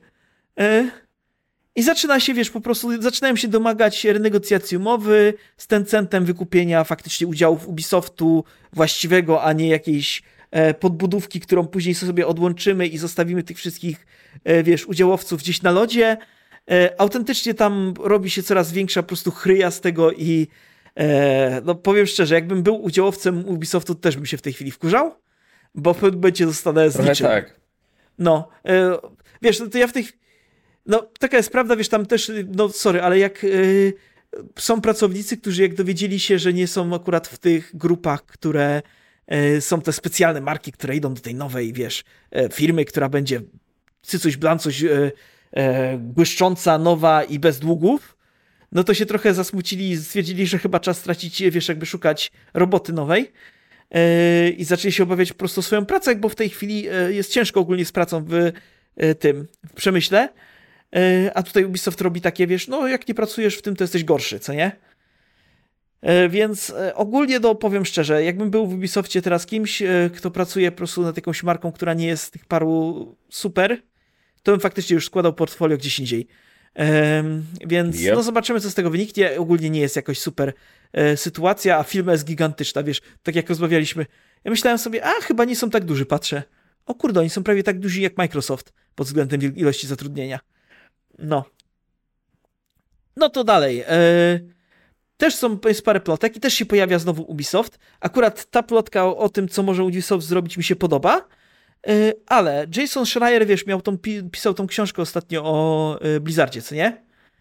I zaczyna się, wiesz, po prostu zaczynają się domagać renegocjacji umowy z Tencentem, wykupienia faktycznie udziałów Ubisoftu właściwego, a nie jakiejś podbudówki, którą później sobie odłączymy i zostawimy tych wszystkich, wiesz, udziałowców gdzieś na lodzie. E, autentycznie tam robi się coraz większa po prostu chryja z tego i e, no powiem szczerze, jakbym był udziałowcem Ubisoftu, też bym się w tej chwili wkurzał, bo w pewnym momencie zostanę z Trochę niczym. tak. No, e, wiesz, no to ja w tej no taka jest prawda, wiesz, tam też, no sorry, ale jak e, są pracownicy, którzy jak dowiedzieli się, że nie są akurat w tych grupach, które e, są te specjalne marki, które idą do tej nowej, wiesz, e, firmy, która będzie cycuś blancuś e, E, błyszcząca, nowa i bez długów, no to się trochę zasmucili i stwierdzili, że chyba czas stracić, wiesz, jakby szukać roboty nowej e, i zaczęli się obawiać po prostu o swoją pracę, bo w tej chwili e, jest ciężko ogólnie z pracą w e, tym, w przemyśle, e, a tutaj Ubisoft robi takie, wiesz, no jak nie pracujesz w tym, to jesteś gorszy, co nie? E, więc e, ogólnie, no powiem szczerze, jakbym był w Ubisoftie teraz kimś, e, kto pracuje po prostu nad jakąś marką, która nie jest z tych paru super, to bym faktycznie już składał portfolio gdzieś indziej. Um, więc yep. no zobaczymy, co z tego wyniknie. Ogólnie nie jest jakoś super e, sytuacja, a firma jest gigantyczna, wiesz, tak jak rozmawialiśmy. Ja myślałem sobie, a chyba nie są tak duży, patrzę. O kurde, oni są prawie tak duzi jak Microsoft pod względem ilości zatrudnienia. No. No to dalej. E, też są, jest parę plotek i też się pojawia znowu Ubisoft. Akurat ta plotka o, o tym, co może Ubisoft zrobić, mi się podoba. Ale Jason Schreier, wiesz, miał tą, pisał tą książkę ostatnio o Blizzardzie, co nie?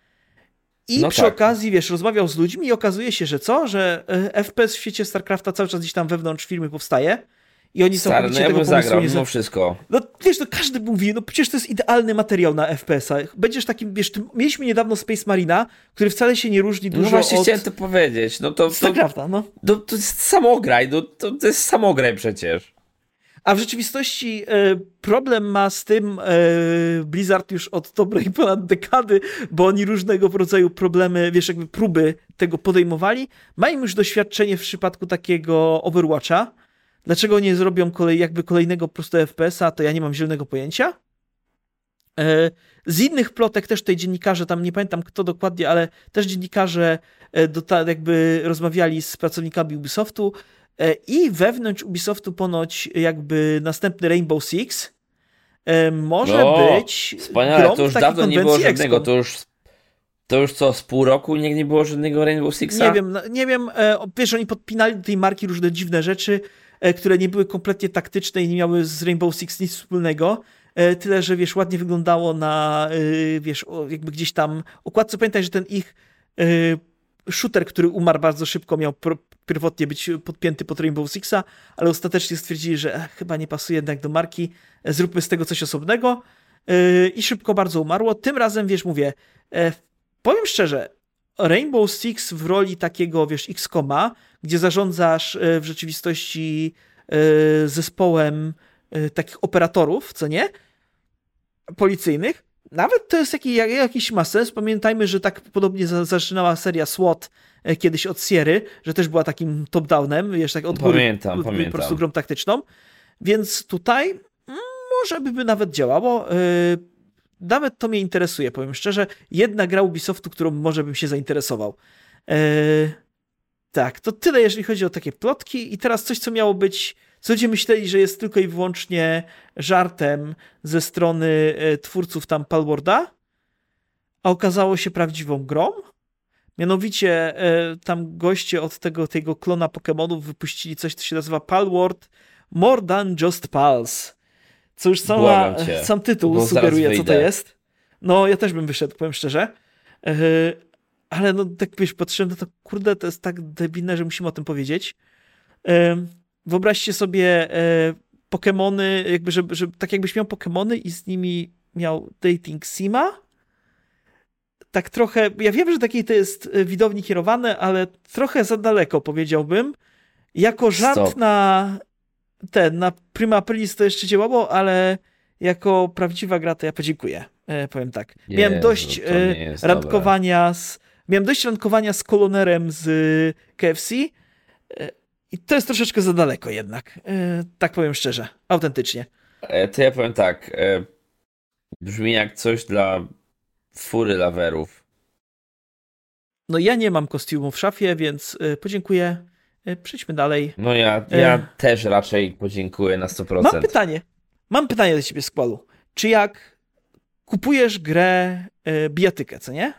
I no przy tak. okazji, wiesz, rozmawiał z ludźmi i okazuje się, że co? Że F P S w świecie StarCrafta cały czas gdzieś tam wewnątrz firmy powstaje i oni są Stary, no ja bym zagrał mimo wszystko. No wiesz, no każdy mówi, no przecież to jest idealny materiał na F P S a. Będziesz takim, wiesz, mieliśmy niedawno Space Marina, który wcale się nie różni dużo no właśnie od... chciałem to powiedzieć. No to, to, StarCrafta, no. No, to jest samograj, no to, to jest samograj przecież. A w rzeczywistości e, problem ma z tym e, Blizzard już od dobrej ponad dekady, bo oni różnego rodzaju problemy, wiesz, jakby próby tego podejmowali. Mają już doświadczenie w przypadku takiego Overwatcha. Dlaczego nie zrobią kolej, jakby kolejnego po prostu F P S a, to ja nie mam zielonego pojęcia. E, z innych plotek też tutaj dziennikarze, tam nie pamiętam kto dokładnie, ale też dziennikarze e, do, ta, jakby rozmawiali z pracownikami Ubisoftu. I wewnątrz Ubisoftu ponoć jakby następny Rainbow Six e, może no, być wspaniale, to już dawno nie było żadnego, X COM. to już to już co, z pół roku niech nie było żadnego Rainbow Sixa? Nie wiem, nie wiem, e, wiesz, oni podpinali do tej marki różne dziwne rzeczy, e, które nie były kompletnie taktyczne i nie miały z Rainbow Six nic wspólnego, e, tyle, że wiesz, ładnie wyglądało na, e, wiesz, o, jakby gdzieś tam okładce. Pamiętaj, że ten ich e, shooter, który umarł bardzo szybko, miał pro, pierwotnie być podpięty pod Rainbow Sixa, ale ostatecznie stwierdzili, że ech, chyba nie pasuje jednak do marki, zróbmy z tego coś osobnego yy, i szybko bardzo umarło. Tym razem, wiesz, mówię, e, powiem szczerze, Rainbow Six w roli takiego, wiesz, X COMa, gdzie zarządzasz e, w rzeczywistości e, zespołem e, takich operatorów, co nie? Policyjnych, nawet to jest jaki, jakiś ma sens. Pamiętajmy, że tak podobnie za, zaczynała seria SWAT e, kiedyś od Sierry, że też była takim top-downem, wiesz, tak od góry, pamiętam, po, pamiętam. po prostu grą taktyczną. Więc tutaj mm, może by, by nawet działało. E, nawet to mnie interesuje, powiem szczerze. Jedna gra Ubisoftu, którą może bym się zainteresował. E, tak, to tyle, jeżeli chodzi o takie plotki. I teraz coś, co miało być, co ludzie myśleli, że jest tylko i wyłącznie żartem ze strony e, twórców tam Palworlda, a okazało się prawdziwą grą. Mianowicie e, tam goście od tego, tego klona Pokémonów wypuścili coś, co się nazywa Palworld More Than Just Pals. Co już sama, sam tytuł bo sugeruje, co to jest. No, ja też bym wyszedł, powiem szczerze. E, ale no, tak wiesz, patrzyłem, no to kurde, to jest tak debilne, że musimy o tym powiedzieć. E, wyobraźcie sobie e, Pokemony, jakby, że, że tak jakbyś miał Pokemony i z nimi miał dating sima. Tak trochę, ja wiem, że taki to jest widowni kierowane, ale trochę za daleko, powiedziałbym. Jako żart Stop. na ten, na Prima Aprilis to jeszcze działało, ale jako prawdziwa gra to ja podziękuję. E, powiem tak. Jezu, miałem dość e, randkowania z, miałem dość randkowania z kolonerem z K F C e, i to jest troszeczkę za daleko jednak. E, tak powiem szczerze. Autentycznie. E, to ja powiem tak. E, brzmi jak coś dla fury lawerów. No ja nie mam kostiumu w szafie, więc e, podziękuję. E, przejdźmy dalej. No ja, ja e... też raczej podziękuję na sto procent. Mam pytanie. Mam pytanie do ciebie, Squalu. Czy jak kupujesz grę e, bijatykę, co nie?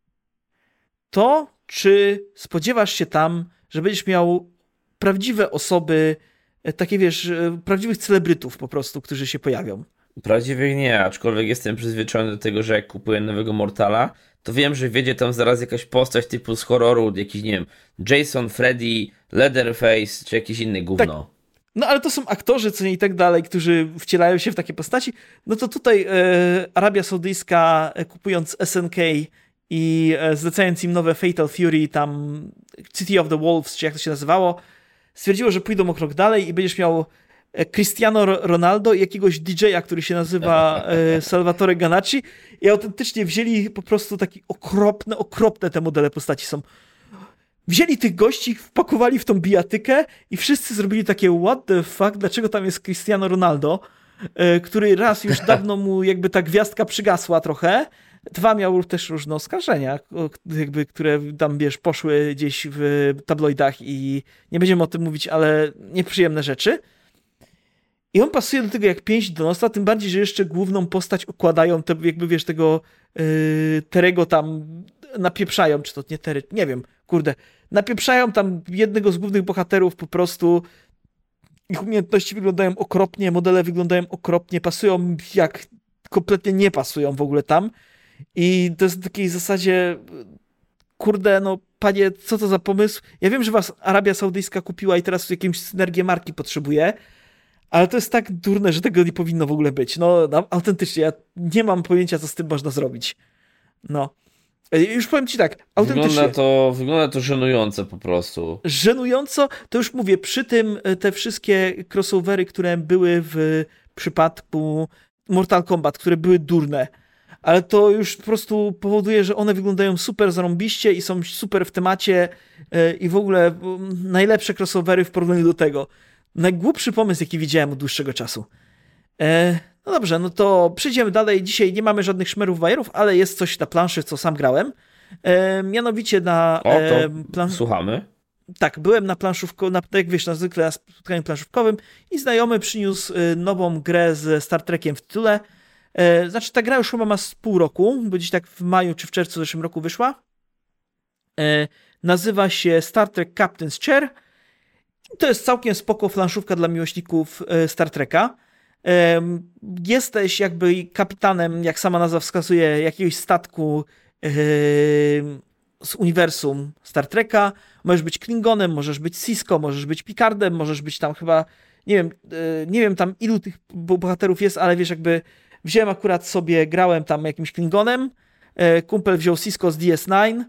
To czy spodziewasz się tam, że będziesz miał prawdziwe osoby, e, takie wiesz, e, prawdziwych celebrytów po prostu, którzy się pojawią? Prawdziwie nie, aczkolwiek jestem przyzwyczajony do tego, że jak kupuję nowego Mortala, to wiem, że wiedzie tam zaraz jakaś postać typu z horroru, jakiś, nie wiem, Jason, Freddy, Leatherface, czy jakiś inny gówno. Tak. No ale to są aktorzy, co nie i tak dalej, którzy wcielają się w takie postaci. No to tutaj e, Arabia Saudyjska, e, kupując S N K i e, zlecając im nowe Fatal Fury, tam City of the Wolves, czy jak to się nazywało, stwierdziło, że pójdą o krok dalej i będziesz miał Cristiano Ronaldo i jakiegoś D J a, który się nazywa e, Salvatore Ganacci i autentycznie wzięli po prostu takie okropne, okropne te modele postaci są. Wzięli tych gości, wpakowali w tą bijatykę i wszyscy zrobili takie what the fuck, dlaczego tam jest Cristiano Ronaldo, e, który raz już dawno mu jakby ta gwiazdka przygasła trochę, dwa miał też różne oskarżenia, jakby, które tam, wiesz, poszły gdzieś w tabloidach i nie będziemy o tym mówić, ale nieprzyjemne rzeczy. I on pasuje do tego jak pięść do nosa, tym bardziej, że jeszcze główną postać układają, te, jakby wiesz, tego yy, Terego tam napieprzają, czy to nie Tery, nie wiem, kurde, napieprzają tam jednego z głównych bohaterów po prostu. Ich umiejętności wyglądają okropnie, modele wyglądają okropnie, pasują jak kompletnie nie pasują w ogóle tam. I to jest w takiej zasadzie, kurde, no panie, co to za pomysł? Ja wiem, że was Arabia Saudyjska kupiła i teraz jakąś synergię marki potrzebuje, ale to jest tak durne, że tego nie powinno w ogóle być. No, no autentycznie, ja nie mam pojęcia, co z tym można zrobić. No. Już powiem ci tak, autentycznie. Wygląda to, wygląda to żenująco po prostu. Żenująco, to już mówię, przy tym te wszystkie crossovery, które były w przypadku Mortal Kombat, które były durne, ale to już po prostu powoduje, że one wyglądają super zarąbiście i są super w temacie i w ogóle najlepsze crossovery w porównaniu do tego. Najgłupszy pomysł, jaki widziałem od dłuższego czasu. E, no dobrze, no to przejdziemy dalej. Dzisiaj nie mamy żadnych szmerów, bajerów, ale jest coś na planszy, co sam grałem. E, mianowicie na... O, to e, plan... słuchamy. Tak, byłem na planszówko, na, jak wiesz, na zwykle na spotkaniu planszówkowym i znajomy przyniósł nową grę ze Star Trekiem w tytule. E, znaczy, ta gra już chyba ma z pół roku, bo gdzieś tak w maju czy w czerwcu w zeszłym roku wyszła. E, nazywa się Star Trek Captain's Chair. To jest całkiem spoko planszówka dla miłośników Star Treka. Jesteś jakby kapitanem, jak sama nazwa wskazuje, jakiegoś statku z uniwersum Star Treka. Możesz być Klingonem, możesz być Sisko, możesz być Picardem, możesz być tam chyba, nie wiem, nie wiem tam ilu tych bohaterów jest, ale wiesz, jakby wziąłem akurat sobie, grałem tam jakimś Klingonem, kumpel wziął Sisko z D S dziewięć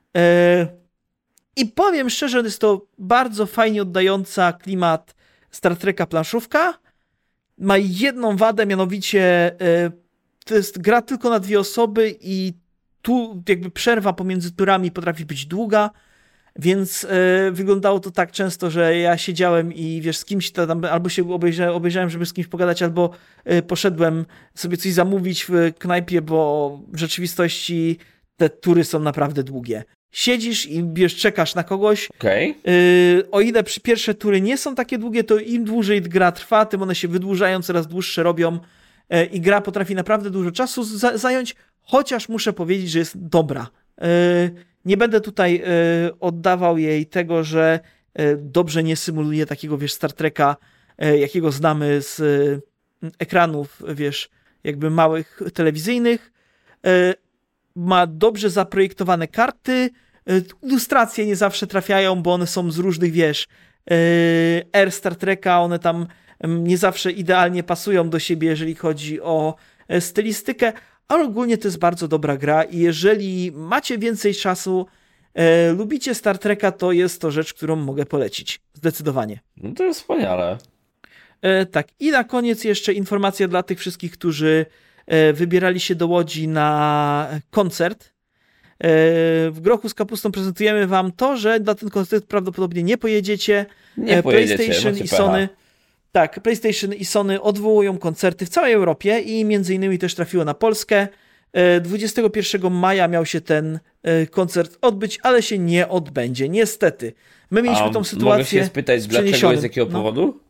i powiem szczerze, jest to bardzo fajnie oddająca klimat Star Treka planszówka. Ma jedną wadę, mianowicie to jest gra tylko na dwie osoby i tu jakby przerwa pomiędzy turami potrafi być długa, więc e, wyglądało to tak często, że ja siedziałem i wiesz, z kimś to tam, albo się obejrzałem, obejrzałem, żeby z kimś pogadać, albo e, poszedłem sobie coś zamówić w knajpie, bo w rzeczywistości te tury są naprawdę długie. Siedzisz i wiesz, czekasz na kogoś. Okay. E, o ile przy pierwsze tury nie są takie długie, to im dłużej gra trwa, tym one się wydłużają, coraz dłuższe robią e, i gra potrafi naprawdę dużo czasu za- zająć. Chociaż muszę powiedzieć, że jest dobra. Nie będę tutaj oddawał jej tego, że dobrze nie symuluje takiego, wiesz, Star Treka, jakiego znamy z ekranów, wiesz, jakby małych telewizyjnych. Ma dobrze zaprojektowane karty. Ilustracje nie zawsze trafiają, bo one są z różnych, wiesz, er Star Treka, one tam nie zawsze idealnie pasują do siebie, jeżeli chodzi o stylistykę, ale ogólnie to jest bardzo dobra gra i jeżeli macie więcej czasu, e, lubicie Star Treka, to jest to rzecz, którą mogę polecić. Zdecydowanie. No to jest wspaniale. E, tak, i na koniec jeszcze informacja dla tych wszystkich, którzy e, wybierali się do Łodzi na koncert. E, w Grochu z Kapustą prezentujemy wam to, że na ten koncert prawdopodobnie nie pojedziecie. Nie pojedziecie, PlayStation i Sony... Tak, PlayStation i Sony odwołują koncerty w całej Europie i między innymi też trafiło na Polskę. dwudziestego pierwszego maja miał się ten koncert odbyć, ale się nie odbędzie, niestety. My mieliśmy A tą sytuację. Mogę się spytać, dlaczego i z jakiego no. powodu?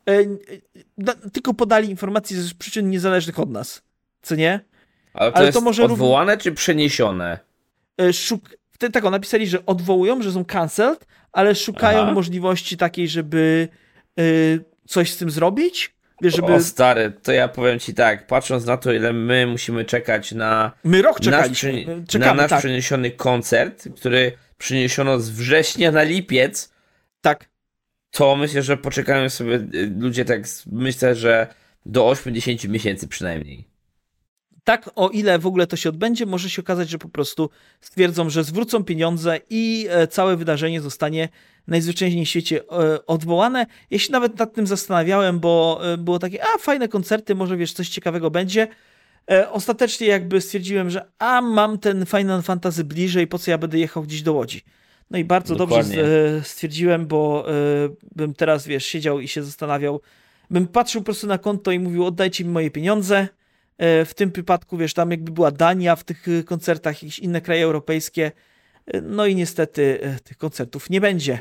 Tylko podali informacje z przyczyn niezależnych od nas, co nie? Ale to ale jest to może odwołane równie... czy przeniesione? Szuk... Tak, napisali, że odwołują, że są cancelled, ale szukają Aha. możliwości takiej, żeby coś z tym zrobić? Wiesz, żeby... O stary, to ja powiem ci tak, patrząc na to, ile my musimy czekać na my rok czekaliśmy. Nasz, prze... Czekamy, na nasz tak. przeniesiony koncert, który przeniesiono z września na lipiec. Tak. To myślę, że poczekają sobie ludzie tak, myślę, że do osiem do dziesięciu miesięcy przynajmniej. Tak, o ile w ogóle to się odbędzie, może się okazać, że po prostu stwierdzą, że zwrócą pieniądze i całe wydarzenie zostanie najzwyczajniej w świecie odwołane. Ja się nawet nad tym zastanawiałem, bo było takie, a fajne koncerty, może wiesz, coś ciekawego będzie. Ostatecznie jakby stwierdziłem, że a mam ten Final Fantasy bliżej, po co ja będę jechał gdzieś do Łodzi. No i bardzo Dokładnie. dobrze stwierdziłem, bo bym teraz, wiesz, siedział i się zastanawiał, bym patrzył po prostu na konto i mówił, oddajcie mi moje pieniądze. W tym przypadku, wiesz, tam jakby była Dania w tych koncertach, jakieś inne kraje europejskie. No i niestety tych koncertów nie będzie.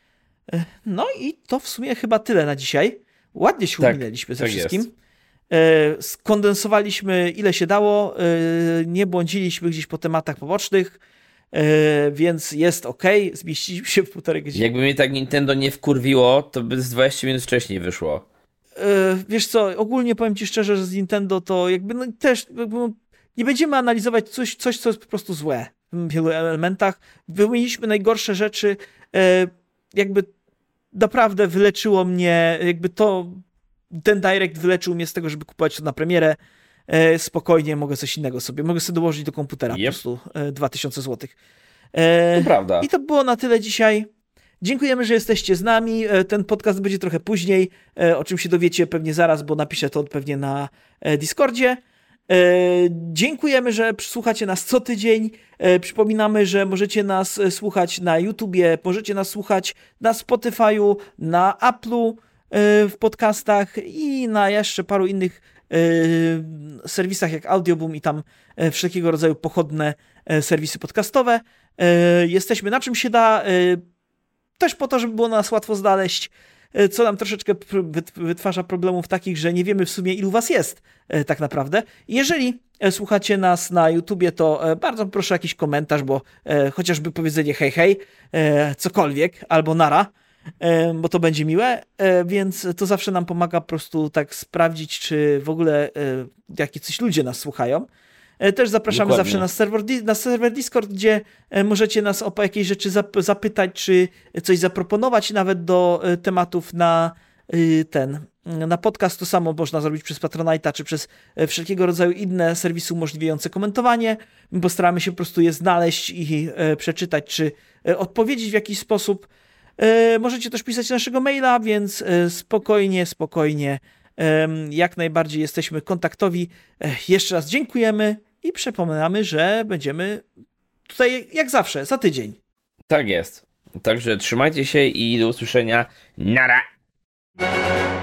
No i to w sumie chyba tyle na dzisiaj. Ładnie się tak, uminęliśmy ze tak wszystkim. Jest. Skondensowaliśmy ile się dało. Nie błądziliśmy gdzieś po tematach pobocznych. Więc jest ok. Zmieściliśmy się w półtorej godziny. Jakby mnie tak Nintendo nie wkurwiło, to by z dwadzieścia minut wcześniej wyszło. Wiesz co, ogólnie powiem ci szczerze, że z Nintendo to jakby no też jakby no, nie będziemy analizować coś, coś, co jest po prostu złe w wielu elementach. Wymieniliśmy najgorsze rzeczy. Jakby naprawdę wyleczyło mnie, jakby to ten Direct wyleczył mnie z tego, żeby kupować to na premierę. Spokojnie mogę coś innego sobie, mogę sobie dołożyć do komputera yep. po prostu dwa tysiące złotych. To prawda. I to było na tyle dzisiaj. Dziękujemy, że jesteście z nami. Ten podcast będzie trochę później, o czym się dowiecie pewnie zaraz, bo napiszę to pewnie na Discordzie. Dziękujemy, że słuchacie nas co tydzień. Przypominamy, że możecie nas słuchać na YouTubie, możecie nas słuchać na Spotify'u, na Apple'u w podcastach i na jeszcze paru innych serwisach jak Audioboom i tam wszelkiego rodzaju pochodne serwisy podcastowe. Jesteśmy na czym się da. Też po to, żeby było nas łatwo znaleźć, co nam troszeczkę wytwarza problemów takich, że nie wiemy w sumie ilu was jest tak naprawdę. Jeżeli słuchacie nas na YouTubie, to bardzo proszę jakiś komentarz, bo chociażby powiedzenie hej hej, cokolwiek, albo nara, bo to będzie miłe, więc to zawsze nam pomaga po prostu tak sprawdzić, czy w ogóle jakie coś ludzie nas słuchają. Też zapraszamy Dokładnie. zawsze na serwer, na serwer Discord, gdzie możecie nas o jakieś rzeczy zapytać, czy coś zaproponować, nawet do tematów na ten, na podcast. To samo można zrobić przez Patronite'a, czy przez wszelkiego rodzaju inne serwisy umożliwiające komentowanie. My postaramy się po prostu je znaleźć i przeczytać, czy odpowiedzieć w jakiś sposób. Możecie też pisać naszego maila, więc spokojnie, spokojnie, jak najbardziej jesteśmy kontaktowi. Jeszcze raz dziękujemy i przypominamy, że będziemy tutaj jak zawsze, za tydzień. Tak jest. Także trzymajcie się i do usłyszenia. Nara!